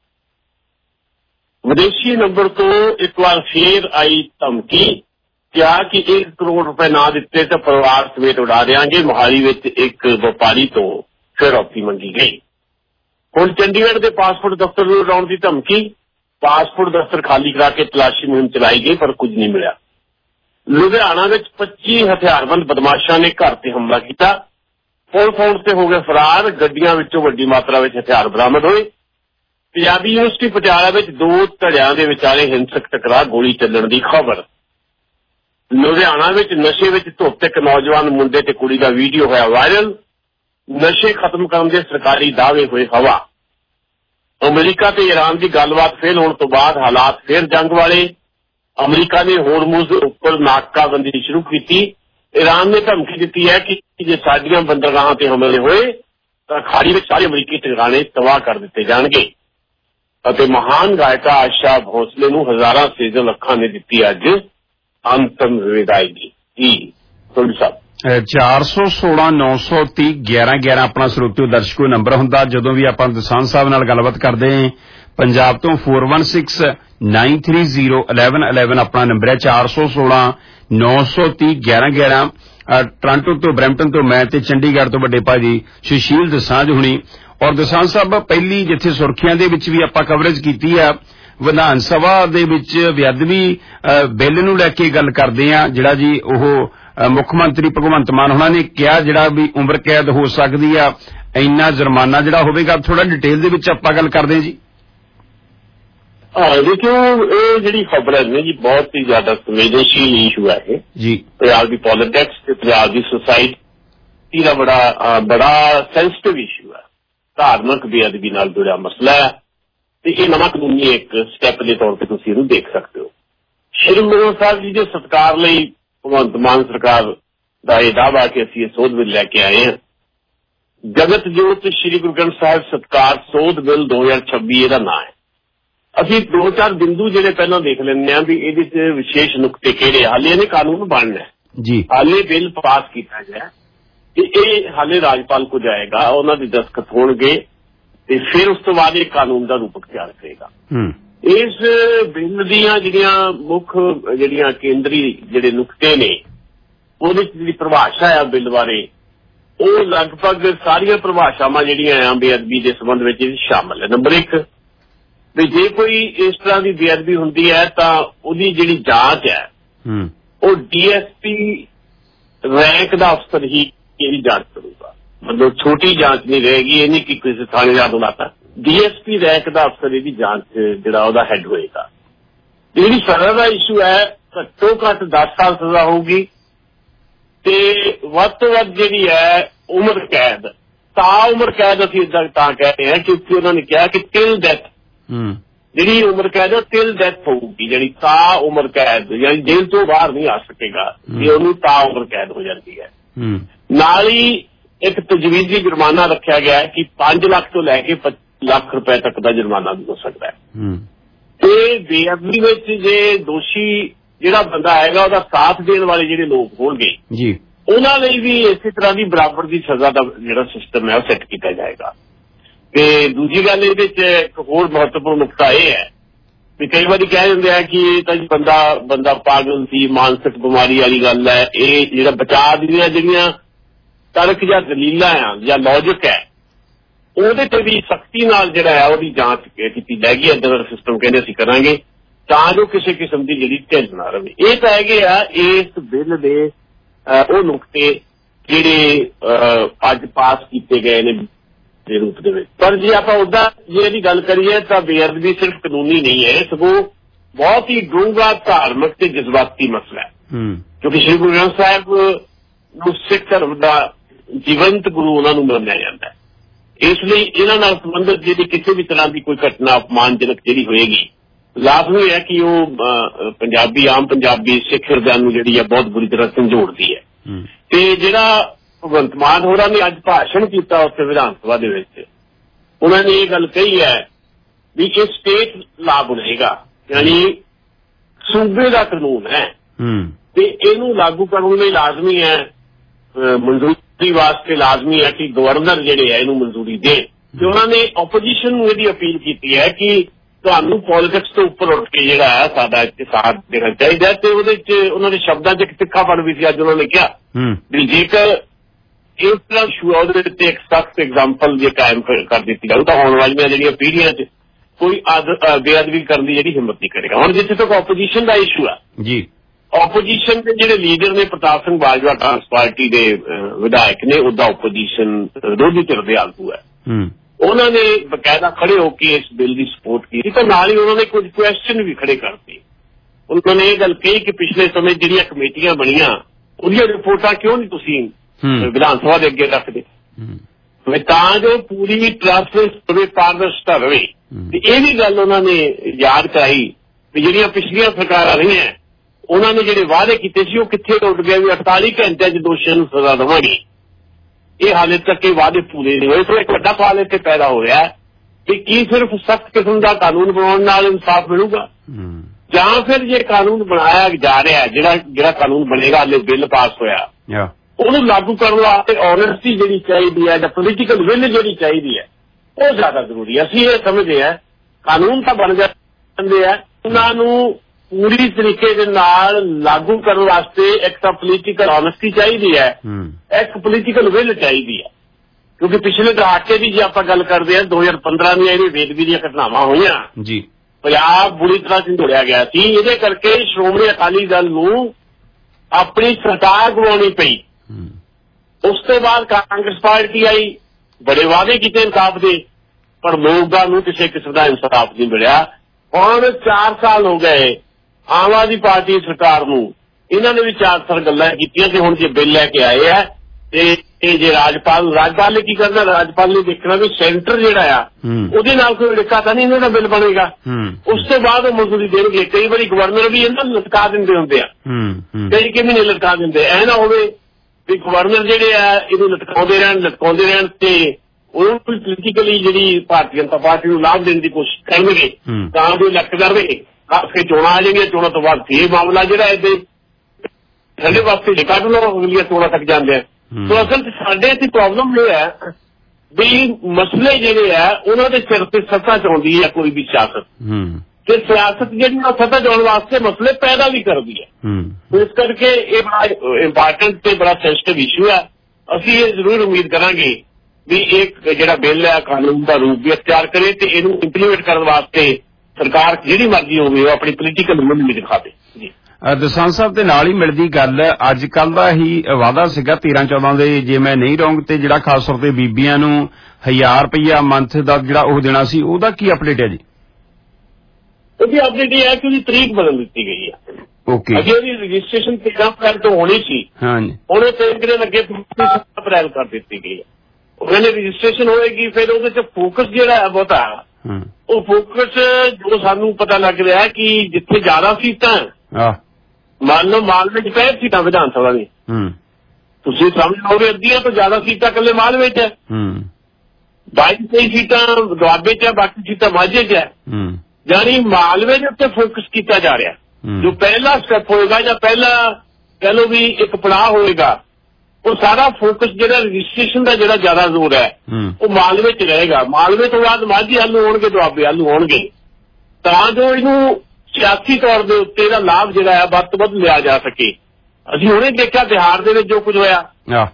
ਵਿਦੇਸ਼ੀ ਨੰਬਰ ਤੋਂ ਇੱਕ ਵਾਰ ਫੇਰ ਆਈ ਧਮਕੀ, ਕਿਹਾ ਕਿ 1 ਕਰੋੜ ਰੁਪਏ ਨਾ ਦਿੱਤੇ ਤਾਂ ਪਰਿਵਾਰ ਸਮੇਤ ਉਡਾ ਦਿਆਂਗੇ। ਮੋਹਾਲੀ ਵਿੱਚ ਇੱਕ ਵਪਾਰੀ ਤੋਂ ਫਿਰੌਤੀ ਮੰਗੀ ਗਈ। ਹੁਣ ਚੰਡੀਗੜ੍ਹ ਦੇ ਪਾਸਪੋਰਟ ਦਫ਼ਤਰ ਨੂੰ ਉਡਾਉਣ ਦੀ ਧਮਕੀ, ਪਾਸਪੋਰਟ ਦਫ਼ਤਰ ਖਾਲੀ ਕਰਾ ਕੇ ਤਲਾਸ਼ੀ ਮੁਹਿੰਮ ਚਲਾਈ ਗਈ ਪਰ ਕੁਝ ਨਹੀਂ ਮਿਲਿਆ। ਲੁਧਿਆਣਾ ਵਿੱਚ 25 ਹਥਿਆਰਬੰਦ ਬਦਮਾਸ਼ਾਂ ਨੇ ਘਰ ਤੇ ਹਮਲਾ ਕੀਤਾ, ਪੁਲ ਫੌਂਡ ਤੇ ਹੋ ਗਏ ਫਰਾਰ, ਗੱਡੀਆਂ ਵਿੱਚੋਂ ਵੱਡੀ ਮਾਤਰਾ ਵਿੱਚ ਹਥਿਆਰ ਬਰਾਮਦ ਹੋਏ। ਪੰਜਾਬੀ ਯੂਨੀਵਰਸਿਟੀ ਪਟਿਆਲਾ ਵਿੱਚ 2 ਧੜਿਆਂ ਦੇ ਵਿਚਾਲੇ ਹਿੰਸਕ ਟਕਰਾਅ, ਗੋਲੀ ਚੱਲਣ ਦੀ ਖਬਰ। ਲੁਧਿਆਣਾ ਵਿੱਚ ਨਸ਼ੇ ਵਿੱਚ ਧੁੱਤ ਇੱਕ ਨੌਜਵਾਨ ਮੁੰਡੇ ਤੇ ਕੁੜੀ ਦਾ ਵੀਡੀਓ ਹੋਇਆ ਵਾਇਰਲ, ਨਸ਼ੇ ਖਤਮ ਕਰਨ ਦੇ ਸਰਕਾਰੀ ਦਾਅਵੇ ਹੋਏ ਹਵਾ। ਅਮਰੀਕਾ ਤੇ ਈਰਾਨ ਦੀ ਗੱਲਬਾਤ ਫੇਲ ਹੋਣ ਤੋਂ ਬਾਅਦ ਹਾਲਾਤ ਫੇਰ ਜੰਗ ਵਾਲੇ। ਅਮਰੀਕਾ ਨੇ ਹੋਰਮੁਜ਼ ਉੱਪਰ ਨਾਕਾਬੰਦੀ ਸ਼ੁਰੂ ਕੀਤੀ। ਈਰਾਨ ਨੇ ਧਮਕੀ ਦਿੱਤੀ ਹੈ ਕਿ ਜੇ ਸਾਡੀਆਂ ਬੰਦਰਗਾਹਾਂ ਤੇ ਹਮਲੇ ਹੋਏ ਤਾਂ ਖਾੜੀ ਵਿੱਚ ਸਾਰੇ ਅਮਰੀਕੀ ਟਿਕਾਣੇ ਤਬਾਹ ਕਰ ਦਿੱਤੇ ਜਾਣਗੇ। ਅਤੇ ਮਹਾਨ ਗਾਇਕਾ ਆਸ਼ਾ ਭੋਸਲੇ ਨੂੰ ਹਜ਼ਾਰਾਂ ਸੇਜਲ ਅੱਖਾਂ ਨੇ ਦਿੱਤੀ ਅੱਜ ਅੰਤਮ ਵਿਦਾਇਗੀ। ਜੀ ਤੁਹਾਡੀ ਸਾਹਿਬ 416 930 1111 ਆਪਣਾ ਸਰੋਤਿਓ ਦਰਸ਼ਕੋ ਨੰਬਰ ਹੁੰਦਾ। ਜਦੋਂ ਵੀ ਆਪਾਂ ਦਸਾਂਝ ਸਾਹਿਬ ਨਾਲ ਗੱਲਬਾਤ ਕਰਦੇ ਹਾਂ ਪੰਜਾਬ ਤੋਂ 416 930 1111 ਆਪਣਾ ਨੰਬਰ ਹੈ। 416 930 1111 ਟੋਰਾਂਟੋ ਤੋਂ ਬਰੈਂਪਟਨ ਤੋਂ ਮੈਂ ਤੇ ਚੰਡੀਗੜ੍ਹ ਤੋਂ ਵੱਡੇ ਭਾਜੀ ਸੁਸ਼ੀਲ ਦਸਾਂਝ ਹੁਣੀ। ਔਰ ਦਸਾਂਝ ਸਾਹਿਬ ਪਹਿਲੀ ਜਿੱਥੇ ਸੁਰਖੀਆਂ ਦੇ ਵਿੱਚ ਵੀ ਆਪਾਂ ਕਵਰੇਜ ਕੀਤੀ ਆ ਵਿਧਾਨ ਸਭਾ ਦੇ ਵਿੱਚ ਬੇਅਦਬੀ ਬਿੱਲ ਨੂੰ ਲੈ ਕੇ ਗੱਲ ਕਰਦੇ ਆ ਜਿਹੜਾ ਜੀ ਉਹ ਮੁੱਖ ਮੰਤਰੀ ਭਗਵੰਤ ਮਾਨ ਉਹਨਾਂ ਨੇ ਕਿਹਾ ਜਿਹੜਾ ਵੀ ਉਮਰ ਕੈਦ ਹੋ ਸਕਦੀ ਆ ਇੰਨਾ ਜੁਰਮਾਨਾ ਜਿਹੜਾ ਹੋਵੇਗਾ ਥੋੜਾ ਡਿਟੇਲ ਦੇ ਵਿੱਚ ਆਪਾਂ ਗੱਲ ਕਰਦੇ ਹਾਂ ਜੀ। ਦੇਖੋ ਇਹ ਜਿਹੜੀ ਖਬਰ ਹੈ ਜੀ ਬਹੁਤ ਹੀ ਜ਼ਿਆਦਾ ਸੰਵੇਦਨਸ਼ੀਲ ਇਸ਼ੂ ਹੈ ਇਹ ਜੀ। ਪੰਜਾਬ ਦੀ ਪੋਲਿਟਿਕਸ ਤੇ ਪੰਜਾਬ ਦੀ ਸੋਸਾਇਟੀ ਦਾ ਬੜਾ ਸੈਂਸਿਟਿਵ ਇਸ਼ੂ ਹੈ। ਧਾਰਮਿਕ ਬੇਅਦਬੀ ਨਾਲ ਜੁੜਿਆ ਮਸਲਾ ਹੈ ਤੇ ਇਹ ਨਵਾਂ ਕਾਨੂੰਨੀ ਇੱਕ ਸਟੈਪ ਦੇ ਤੌਰ ਤੇ ਤੁਸੀਂ ਇਹਨੂੰ ਦੇਖ ਸਕਦੇ ਹੋ। ਸ਼੍ਰੀ ਗੁਰੂ ਗ੍ਰੰਥ ਸਾਹਿਬ ਜੀ ਦੇ ਸਤਿਕਾਰ ਲਈ ਭਗਵੰਤ ਮਾਨ ਸਰਕਾਰ ਦਾ ਇਹ ਦਾਅਵਾ ਕਿ ਅਸੀਂ ਇਹ ਸੋਧ ਬਿੱਲ ਲੈ ਕੇ ਆਏ ਹਾਂ। ਜਗਤ ਜੋਤ ਸ਼੍ਰੀ ਗੁਰੂ ਗ੍ਰੰਥ ਸਾਹਿਬ ਸਤਿਕਾਰ ਸੋਧ ਬਿੱਲ 2026 ਇਹਦਾ ਨਾਂ ਹੈ। ਅਸੀਂ 2-4 ਬਿੰਦੂ ਜਿਹੜੇ ਪਹਿਲਾਂ ਦੇਖ ਲੈਂਦੇ ਹਾਂ ਵੀ ਇਹਦੇ 'ਚ ਵਿਸ਼ੇਸ਼ ਨੁਕਤੇ ਕਿਹੜੇ। ਹਾਲੇ ਇਹਨੇ ਕਾਨੂੰਨ ਬਣਨਾ ਜੀ, ਹਾਲੇ ਬਿੱਲ ਪਾਸ ਕੀਤਾ ਗਿਆ ਤੇ ਇਹ ਹਾਲੇ ਰਾਜਪਾਲ ਕੋ ਜਾਏਗਾ, ਉਹਨਾਂ ਦੇ ਦਸਤਖਤ ਹੋਣਗੇ ਤੇ ਫਿਰ ਉਸ ਤੋਂ ਬਾਅਦ ਇਹ ਕਾਨੂੰਨ ਦਾ ਰੂਪ ਅਖਤਿਆਰ ਕਰੇਗਾ। ਇਸ ਬਿੱਲ ਦੀਆਂ ਜਿਹੜੀਆਂ ਮੁੱਖ ਜਿਹੜੀਆਂ ਕੇਂਦਰੀ ਜਿਹੜੇ ਨੁਕਤੇ ਨੇ ਉਹਦੇ 'ਚ ਜਿਹੜੀ ਪਰਿਭਾਸ਼ਾ ਆ ਬਿੱਲ ਬਾਰੇ ਉਹ ਲਗਭਗ ਸਾਰੀਆਂ ਪਰਿਭਾਸ਼ਾਵਾਂ ਜਿਹੜੀਆਂ ਆ ਬੇਅਦਬੀ ਦੇ ਸੰਬੰਧ ਵਿੱਚ ਸ਼ਾਮਲ ਹੈ। ਨੰਬਰ 1 ਵੀ ਜੇ ਕੋਈ ਇਸ ਤਰ੍ਹਾਂ ਦੀ ਬੇਅਦਬੀ ਹੁੰਦੀ ਹੈ ਤਾਂ ਉਹਦੀ ਜਿਹੜੀ ਜਾਂਚ ਹੈ ਉਹ DSP ਰੈਂਕ ਦਾ ਅਫਸਰ ਹੀ ਇਹਦੀ ਜਾਂਚ ਕਰੂਗਾ। ਮਤਲਬ ਛੋਟੀ ਜਾਂਚ ਨਹੀਂ ਰਹੇਗੀ, ਇਹ ਨਹੀਂ ਕਿ ਕਿਸੇ ਥਾਣੇਦਾਰ ਨੂੰ ਲਾਤਾ। DSP ਰੈਂਕ ਦਾ ਅਫਸਰ ਇਹਦੀ ਜਾਂਚ ਜਿਹੜਾ ਉਹਦਾ ਹੈਡ ਹੋਏਗਾ। ਜਿਹੜੀ ਸਜ਼ਾ ਦਾ ਇਸ਼ੂ ਹੈ ਘੱਟੋ ਘੱਟ 10 ਸਾਲ ਸਜ਼ਾ ਹੋਊਗੀ ਤੇ ਵੱਧ ਤੋਂ ਵੱਧ ਜਿਹੜੀ ਹੈ ਉਮਰ ਕੈਦ। ਤਾਂ ਉਮਰ ਕੈਦ ਅਸੀਂ ਇਦਾਂ ਤਾਂ ਕਹਿ ਰਹੇ ਹਾਂ ਕਿਉਂਕਿ ਉਹਨਾਂ ਨੇ ਕਿਹਾ ਕਿ ਟਿਲ ਡੈਥ ਜਿਹੜੀ ਉਮਰ ਕੈਦ ਟਿਲ ਡੈਥ ਹੋਊਗੀ, ਜਿਹੜੀ ਤਾਂ ਉਮਰ ਕੈਦ ਯਾਨੀ ਜੇਲ੍ਹ ਤੋਂ ਬਾਹਰ ਨਹੀਂ ਆ ਸਕੇਗਾ ਤੇ ਉਹਨੂੰ ਤਾਂ ਉਮਰ ਕੈਦ ਹੋ ਜਾਂਦੀ ਹੈ। ਨਾਲ ਹੀ ਇੱਕ ਤਜਵੀਜ਼ੀ ਜੁਰਮਾਨਾ ਰੱਖਿਆ ਗਿਆ ਹੈ ਕਿ 5 ਲੱਖ ਤੋਂ ਲੈ ਕੇ 25 ਲੱਖ ਰੁਪਏ ਤੱਕ ਦਾ ਜੁਰਮਾਨਾ ਵੀ ਹੋ ਸਕਦਾ ਹੈ। ਤੇ ਬੇਅਦਬੀ ਵਿੱਚ ਜੇ ਦੋਸ਼ੀ ਜਿਹੜਾ ਬੰਦਾ ਆਏਗਾ ਉਹਦਾ ਸਾਥ ਦੇਣ ਵਾਲੇ ਜਿਹੜੇ ਲੋਕ ਹੋਣਗੇ ਜੀ ਉਹਨਾਂ ਲਈ ਵੀ ਇਸੇ ਤਰ੍ਹਾਂ ਦੀ ਬਰਾਬਰ ਦੀ ਸਜ਼ਾ ਦਾ ਜਿਹੜਾ ਸਿਸਟਮ ਹੈ ਉਹ ਸੈੱਟ ਕੀਤਾ ਜਾਏਗਾ। ਤੇ ਦੂਜੀ ਗੱਲ ਇਹਦੇ 'ਚ ਇੱਕ ਹੋਰ ਮਹੱਤਵਪੂਰਨ ਨੁਕਤਾ ਇਹ ਹੈ ਵੀ ਕਈ ਵਾਰੀ ਕਹਿ ਦਿੰਦੇ ਆ ਕਿ ਇਹ ਤਾਂ ਬੰਦਾ ਪਾਗਲ ਸੀ, ਮਾਨਸਿਕ ਬਿਮਾਰੀ ਵਾਲੀ ਗੱਲ ਹੈ। ਇਹ ਜਿਹੜਾ ਬਚਾਅ ਦੀਆਂ ਜਿਹੜੀਆਂ ਤਰਕ ਜਾਂ ਦਲੀਲਾਂ ਆ ਜਾਂ ਲੌਜਿਕ ਹੈ ਉਹਦੇ ਤੇ ਵੀ ਸਖਤੀ ਨਾਲ ਜਿਹੜਾ ਹੈ ਉਹਦੀ ਜਾਂਚ ਕੀਤੀ ਜਾਏਗੀ। ਏਦਾਂ ਦਾ ਸਿਸਟਮ ਕਹਿੰਦੇ ਅਸੀਂ ਕਰਾਂਗੇ ਤਾਂ ਜੋ ਕਿਸੇ ਕਿਸਮ ਦੀ ਜਿਹੜੀ ਢਿੱਲ ਨਾ ਰਹੇ। ਇਹ ਤਾਂ ਹੈਗੇ ਆ ਇਸ ਬਿੱਲ ਦੇ ਉਹ ਨੁਕਤੇ ਜਿਹੜੇ ਅੱਜ ਪਾਸ ਕੀਤੇ ਗਏ ਨੇ ਦੇ ਰੂਪ ਦੇ ਵਿੱਚ। ਪਰ ਜੇ ਆਪਾਂ ਉਹਦਾ ਜੇ ਇਹਦੀ ਗੱਲ ਕਰੀਏ ਤਾਂ ਬੇਅਦਬੀ ਸਿਰਫ ਕਾਨੂੰਨੀ ਨਹੀਂ ਹੈ, ਸਗੋਂ ਬਹੁਤ ਹੀ ਡੂੰਘਾ ਧਾਰਮਿਕ ਤੇ ਜਜ਼ਬਾਤੀ ਮਸਲਾ ਹੈ। ਕਿਉਂਕਿ ਸ਼੍ਰੀ ਗੁਰੂ ਗ੍ਰੰਥ ਸਾਹਿਬ ਨੂੰ ਸਿੱਖ ਧਰਮ ਦਾ ਜੀਵੰਤ ਗੁਰੂ ਉਹਨਾਂ ਨੂੰ ਮੰਨਿਆ ਜਾਂਦਾ ਹੈ। ਇਸ ਲਈ ਇਹਨਾਂ ਨਾਲ ਸੰਬੰਧਿਤ ਜਿਹੜੀ ਕਿਸੇ ਵੀ ਤਰ੍ਹਾਂ ਦੀ ਕੋਈ ਘਟਨਾ ਅਪਮਾਨਜਨਕ ਜਿਹੜੀ ਹੋਏਗੀ ਲਾਜ਼ਮੀ ਹੈ ਕਿ ਉਹ ਆਮ ਪੰਜਾਬੀ ਸਿੱਖ ਹਿਰਦਿਆਂ ਨੂੰ ਜਿਹੜੀ ਹੈ ਬਹੁਤ ਬੁਰੀ ਤਰ੍ਹਾਂ ਝੰਜੋੜਦੀ ਹੈ। ਤੇ ਜਿਹੜਾ ਭਗਵੰਤ ਮਾਨ ਹੋਰਾਂ ਨੇ ਅੱਜ ਭਾਸ਼ਣ ਕੀਤਾ ਉੱਥੇ ਵਿਧਾਨ ਸਭਾ ਦੇ ਵਿੱਚ ਉਹਨਾਂ ਨੇ ਇਹ ਗੱਲ ਕਹੀ ਹੈ ਵੀ ਇਹ ਸਟੇਟ ਲਾ ਬਣੇਗਾ, ਯਾਨੀ ਸੂਬੇ ਦਾ ਕਾਨੂੰਨ ਹੈ ਤੇ ਇਹਨੂੰ ਲਾਗੂ ਕਰਨ ਲਈ ਲਾਜ਼ਮੀ ਹੈ ਮਨਜ਼ੂਰੀ ਵਾਸਤੇ ਲਾਜ਼ਮੀ ਹੈ ਕਿ ਗਵਰਨਰ ਜਿਹੜੇ ਹੈ ਇਹਨੂੰ ਮਨਜ਼ੂਰੀ ਦੇ। ਤੇ ਉਹਨਾਂ ਨੇ ਆਪੋਜੀਸ਼ਨ ਨੂੰ ਇਹਦੀ ਅਪੀਲ ਕੀਤੀ ਹੈ ਕਿ ਤੁਹਾਨੂੰ ਪੋਲਿਟਿਕਸ ਤੋਂ ਉੱਪਰ ਉੱਠ ਕੇ ਜਿਹੜਾ ਹੈ ਸਾਡਾ ਸਾਥ ਦੇਣਾ ਚਾਹੀਦਾ। ਤੇ ਉਹਦੇ 'ਚ ਉਹਨਾਂ ਦੇ ਸ਼ਬਦਾਂ 'ਚ ਇੱਕ ਤਿੱਖਾਪਣ ਵੀ ਸੀ। ਅੱਜ ਉਹਨਾਂ ਨੇ ਕਿਹਾ ਵੀ ਜੇਕਰ ਇਸ ਤਰ੍ਹਾਂ ਇਸ਼ੂ ਉਹਦੇ ਉੱਤੇ ਇੱਕ ਸਖਤ ਐਗਜ਼ਾਮਪਲ ਜੇ ਕਾਇਮ ਕਰ ਦਿੱਤੀ ਜਾਊ ਤਾਂ ਆਉਣ ਵਾਲੀਆਂ ਜਿਹੜੀਆਂ ਪੀੜ੍ਹੀਆਂ 'ਚ ਕੋਈ ਬੇਅਦਬੀ ਕਰਨ ਦੀ ਜਿਹੜੀ ਹਿੰਮਤ ਨਹੀਂ ਕਰੇਗਾ। ਹੁਣ ਜਿੱਥੇ ਤੱਕ ਆਪੋਜੀਸ਼ਨ ਦਾ ਇਸ਼ੂ ਹੈ ਜੀ, ਆਪੋਜੀਸ਼ਨ ਦੇ ਜਿਹੜੇ ਲੀਡਰ ਨੇ ਪ੍ਰਤਾਪ ਸਿੰਘ ਬਾਜਵਾ ਟਰਾਂਸ ਪਾਰਟੀ ਦੇ ਵਿਧਾਇਕ ਨੇ, ਉਹਦਾ ਆਪੋਜੀਸ਼ਨ ਵਿਰੋਧੀ ਧਿਰ ਦੇ ਆਗੂ ਹੈ, ਉਹਨਾਂ ਨੇ ਬਕਾਇਦਾ ਖੜੇ ਹੋ ਕੇ ਇਸ ਬਿੱਲ ਦੀ ਸਪੋਰਟ ਕੀਤੀ ਤਾਂ ਨਾਲ ਹੀ ਉਹਨਾਂ ਨੇ ਕੁਝ ਕੁਐਸਚਨ ਵੀ ਖੜੇ ਕਰਤੇ। ਉਹਨਾਂ ਨੇ ਇਹ ਗੱਲ ਕਹੀ ਕਿ ਪਿਛਲੇ ਸਮੇਂ ਜਿਹੜੀਆਂ ਕਮੇਟੀਆਂ ਬਣੀਆਂ ਉਹਦੀਆਂ ਰਿਪੋਰਟਾਂ ਕਿਉਂ ਨਹੀਂ ਤੁਸੀਂ ਵਿਧਾਨ ਸਭਾ ਦੇ ਅੱਗੇ ਰੱਖਦੇ ਤਾਂ ਜੋ ਪੂਰੀ ਟ੍ਰਾਂਸਪੇਰੈਂਸੀ ਪਾਰਦਰਸ਼ਤਾ ਰਹੇ। ਤੇ ਇਹ ਵੀ ਗੱਲ ਉਹਨਾਂ ਨੇ ਯਾਦ ਕਰਾਈ ਵੀ ਜਿਹੜੀਆਂ ਪਿਛਲੀਆਂ ਸਰਕਾਰਾਂ ਰਹੀਆਂ ਉਹਨਾਂ ਨੇ ਜਿਹੜੇ ਵਾਅਦੇ ਕੀਤੇ ਸੀ ਉਹ ਕਿੱਥੇ ਟੁੱਟ ਗਏ ਵੀ 48 ਘੰਟਿਆਂ 'ਚ ਦੋਸ਼ੀਆਂ ਨੂੰ ਸਜ਼ਾ ਦੇਵਾਂਗੇ। ਇਹ ਹਾਲੇ ਤੱਕ ਇਹ ਵਾਅਦੇ ਪੂਰੇ ਨਹੀਂ ਹੋਏ। ਸੋ ਇੱਕ ਵੱਡਾ ਸਵਾਲ ਇੱਥੇ ਪੈਦਾ ਹੋ ਰਿਹਾ ਕਿ ਕੀ ਸਿਰਫ ਸਖਤ ਕਿਸਮ ਦਾ ਕਾਨੂੰਨ ਬਣਾਉਣ ਨਾਲ ਇਨਸਾਫ ਮਿਲੂਗਾ ਜਾਂ ਫਿਰ ਜੇ ਕਾਨੂੰਨ ਬਣਾਇਆ ਜਾ ਰਿਹਾ ਜਿਹੜਾ ਕਾਨੂੰਨ ਬਣੇਗਾ ਹਾਲੇ ਬਿੱਲ ਪਾਸ ਹੋਇਆ ਉਹਨੂੰ ਲਾਗੂ ਕਰਨ ਵਾਸਤੇ ਔਨੈਸਟੀ ਜਿਹੜੀ ਚਾਹੀਦੀ ਹੈ ਜਾਂ ਪੋਲੀਟੀਕਲ ਵਿਲ ਜਿਹੜੀ ਚਾਹੀਦੀ ਹੈ ਉਹ ਜ਼ਿਆਦਾ ਜ਼ਰੂਰੀ ਹੈ। ਅਸੀਂ ਇਹ ਸਮਝਦੇ ਹਾਂ ਕਾਨੂੰਨ ਤਾਂ ਬਣ ਜਾਂਦੇ ਆ, ਉਹਨਾਂ ਨੂੰ ਪੂਰੀ ਤਰੀਕੇ ਦੇ ਨਾਲ ਲਾਗੂ ਕਰਨ ਵਾਸਤੇ ਇੱਕ ਤਾਂ ਪੋਲੀਟੀਕਲ ਔਨੈਸਟੀ ਚਾਹੀਦੀ ਹੈ, ਇੱਕ ਪੋਲੀਟੀਕਲ ਵਿਲ ਚਾਹੀਦੀ ਹੈ। ਕਿਉਂਕਿ ਪਿਛਲੇ ਦਹਾਕੇ ਦੀ ਜੇ ਆਪਾਂ ਗੱਲ ਕਰਦੇ ਹਾਂ 2015 ਦੀਆਂ ਇਹਦੇ ਬੇਦਬੀ ਦੀਆਂ ਘਟਨਾਵਾਂ ਹੋਈਆਂ ਜੀ, ਪੰਜਾਬ ਬੁਰੀ ਤਰ੍ਹਾਂ ਝੰਡੋੜਿਆ ਗਿਆ ਸੀ। ਇਹਦੇ ਕਰਕੇ ਸ਼੍ਰੋਮਣੀ ਅਕਾਲੀ ਦਲ ਨੂੰ ਆਪਣੀ ਸਰਕਾਰ ਗਵਾਉਣੀ ਪਈ। ਉਸ ਤੋਂ ਬਾਅਦ ਕਾਂਗਰਸ ਪਾਰਟੀ ਆਈ, ਬੜੇ ਵਾਅਦੇ ਕੀਤੇ ਇਨਸਾਫ ਦੇ, ਪਰ ਲੋਕਾਂ ਨੂੰ ਕਿਸੇ ਕਿਸਮ ਦਾ ਇਨਸਾਫ ਨਹੀਂ ਮਿਲਿਆ। ਹੁਣ 4 ਸਾਲ ਹੋ ਗਏ ਆਮ ਆਦਮੀ ਪਾਰਟੀ ਸਰਕਾਰ ਨੂੰ, ਇਹਨਾਂ ਨੇ ਵੀ 4 ਸਾਲ ਗੱਲਾਂ ਕੀਤੀਆਂ ਤੇ ਹੁਣ ਜੇ ਬਿੱਲ ਲੈ ਕੇ ਆਏ ਆ ਤੇ ਇਹ ਜੇ ਰਾਜਪਾਲ ਨੇ ਕੀ ਕਰਨਾ, ਰਾਜਪਾਲ ਨੇ ਦੇਖਣਾ ਵੀ ਸੈਂਟਰ ਜਿਹੜਾ ਆ ਉਹਦੇ ਨਾਲ ਕੋਈ ਲਿਖਾ ਤਾਂ ਨਹੀਂ ਇਹਨਾਂ ਦਾ ਬਿੱਲ ਬਣੇਗਾ। ਉਸ ਤੋਂ ਬਾਅਦ ਉਹ ਮਨਜ਼ੂਰੀ ਦੇਣਗੇ। ਕਈ ਵਾਰੀ ਗਵਰਨਰ ਵੀ ਇਹਨਾਂ ਨੂੰ ਲਟਕਾ ਦਿੰਦੇ ਹੁੰਦੇ ਆ, ਕਈ ਕਿਵੇਂ ਨਹੀਂ ਲਟਕਾ ਦਿੰਦੇ। ਐ ਨਾ ਹੋਵੇ ਵੀ ਗਵਰਨਰ ਜਿਹੜੇ ਆ ਇਹਨੂੰ ਲਟਕਾਉਂਦੇ ਰਹਿਣ ਤੇ ਉਹਨੂੰ ਕੋਈ ਪੋਲੀਟੀਕਲੀ ਜਿਹੜੀ ਭਾਰਤੀ ਜਨਤਾ ਪਾਰਟੀ ਨੂੰ ਲਾਭ ਦੇਣ ਦੀ ਕੋਸ਼ਿਸ਼ ਕਰਨਗੇ ਤਾਂ ਜੋ ਇਲੈਕਟ ਕਰਨਗੇ। ਫਿਰ ਚੋਣਾਂ ਆ ਜਾਣਗੀਆਂ, ਚੋਣਾਂ ਤੋਂ ਬਾਅਦ ਇਹ ਮਾਮਲਾ ਜਿਹੜਾ ਏਦਾਂ ਸਾਡੇ ਵਾਸਤੇ ਕੱਢ ਲਓ, ਅਗਲੀਆਂ ਚੋਣਾਂ ਤੱਕ ਜਾਂਦੇ ਆ। ਸੋ ਅਸਲ ਸਾਡੇ ਇੱਥੇ ਪ੍ਰੋਬਲਮ ਇਹ ਹੈ ਵੀ ਮਸਲੇ ਜਿਹੜੇ ਆ ਉਹਨਾਂ ਦੇ ਸਿਰ ਤੇ ਸੱਤਾ ਚਾਹੁੰਦੀ ਹੈ ਕੋਈ ਵੀ ਸਿਆਸਤ, ਤੇ ਸਿਆਸਤ ਜਿਹੜੀ ਉਹ ਸੱਤਾ ਚਾਉਣ ਵਾਸਤੇ ਮਸਲੇ ਪੈਦਾ ਵੀ ਕਰਦੀ ਹੈ। ਇਸ ਕਰਕੇ ਇਹ ਬੜਾ ਇੰਪੋਰਟੈਂਟ ਤੇ ਬੜਾ ਸੈਂਸਿਟਿਵ ਇਸ਼ੂ ਹੈ। ਅਸੀਂ ਇਹ ਜ਼ਰੂਰ ਉਮੀਦ ਕਰਾਂਗੇ ਵੀ ਇੱਕ ਜਿਹੜਾ ਬਿੱਲ ਹੈ ਕਾਨੂੰਨ ਦਾ ਰੂਪ ਵੀ ਅਖਤਿਆਰ ਕਰੇ ਤੇ ਇਹਨੂੰ ਇੰਪਲੀਮੈਂਟ ਕਰਨ ਵਾਸਤੇ ਸਰਕਾਰ ਜਿਹੜੀ ਮਰਜ਼ੀ ਹੋਵੇ ਉਹ ਆਪਣੀ ਪੋਲੀਟੀਕਲ ਵਿਲ ਵੀ ਦਿਖਾਵੇ। ਜੀ ਦਸਾਂਝ ਸਾਹਿਬ ਦੇ ਨਾਲ ਹੀ ਮਿਲਦੀ ਗੱਲ, ਅੱਜ ਕੱਲ ਦਾ ਹੀ ਵਾਅਦਾ ਸੀਗਾ 13-14 ਦੇ, ਜੇ ਮੈਂ ਨਹੀਂ ਰੋਂਗ, ਤੇ ਜਿਹੜਾ ਖਾਸ ਤੌਰ ਤੇ ਬੀਬੀਆਂ ਨੂੰ 1000 ਰੁਪਇਆ ਮੰਥ ਦਾ ਜਿਹੜਾ ਉਹ ਦੇਣਾ ਸੀ, ਉਹਦਾ ਕੀ ਅਪਡੇਟ ਹੈ ਜੀ? ਉਹਦੀ ਅਪਡੇਟ ਇਹ ਹੈ ਕਿ ਉਹਦੀ ਤਰੀਕ ਬਦਲ ਦਿੱਤੀ ਗਈ ਹੈ। ਓਕੇ, ਅੱਗੇ ਉਹਦੀ ਰਜਿਸਟ੍ਰੇਸ਼ਨ 13 ਅਪ੍ਰੈਲ ਤੋਂ ਹੋਣੀ ਸੀ, ਹੁਣ ਉਹ 3 ਦਿਨ ਅੱਗੇ 7 ਅਪ੍ਰੈਲ ਕਰ ਦਿੱਤੀ ਗਈ ਹੈ। ਉਹਨੇ ਰਜਿਸਟ੍ਰੇਸ਼ਨ ਹੋਏਗੀ, ਫਿਰ ਉਹਦੇ ਚ ਫੋਕਸ ਜਿਹੜਾ ਹੈ ਬਹੁਤਾ, ਉਹ ਫੋਕਸ ਜੋ ਸਾਨੂੰ ਪਤਾ ਲੱਗ ਰਿਹਾ ਕਿ ਜਿੱਥੇ ਜ਼ਿਆਦਾ ਸੀਟਾਂ, ਮੰਨ ਲਓ ਮਾਲਵੇ ਚ 65 ਸੀਟਾਂ ਵਿਧਾਨ ਸਭਾ ਦੀ, ਤੁਸੀਂ ਸਮਝ ਲਓਗੇ ਅੱਧੀਆਂ ਤੋਂ ਜ਼ਿਆਦਾ ਸੀਟਾਂ ਇਕੱਲੇ ਮਾਲਵੇ ਚ ਹੈ, 22-23 ਸੀਟਾਂ ਦੁਆਬੇ ਚ ਹੈ, ਬਾਕੀ ਸੀਟਾਂ ਮਾਝੇ ਚ ਹੈ। ਯਾਨੀ ਮਾਲਵੇ ਦੇ ਉੱਤੇ ਫੋਕਸ ਕੀਤਾ ਜਾ ਰਿਹਾ। ਜੋ ਪਹਿਲਾ ਸਟੈਪ ਹੋਏਗਾ ਜਾਂ ਪਹਿਲਾ ਕਹਿ ਲਓ ਵੀ ਇੱਕ ਪੜਾਅ ਹੋਏਗਾ, ਉਹ ਸਾਰਾ ਫੋਕਸ ਜਿਹੜਾ ਰਜਿਸਟ੍ਰੇਸ਼ਨ ਦਾ ਜਿਹੜਾ ਜ਼ਿਆਦਾ ਜ਼ੋਰ ਹੈ ਉਹ ਮਾਲਵੇ ਚ ਰਹੇਗਾ। ਮਾਲਵੇ ਤੋਂ ਬਾਅਦ ਮਾਝੇ ਆਲੂ ਹੋਣਗੇ, ਦੁਆਬੇ ਆਲੂ ਹੋਣਗੇ, ਤਾਂ ਜੋ ਇਹਨੂੰ ਸਿਆਸੀ ਤੌਰ ਦੇ ਉੱਤੇ ਇਹਦਾ ਲਾਭ ਜਿਹੜਾ ਹੈ ਵੱਧ ਤੋਂ ਵੱਧ ਲਿਆ ਜਾ ਸਕੇ। ਅਸੀਂ ਹੁਣੇ ਦੇਖਿਆ ਬਿਹਾਰ ਦੇ ਵਿੱਚ ਜੋ ਕੁਝ ਹੋਇਆ,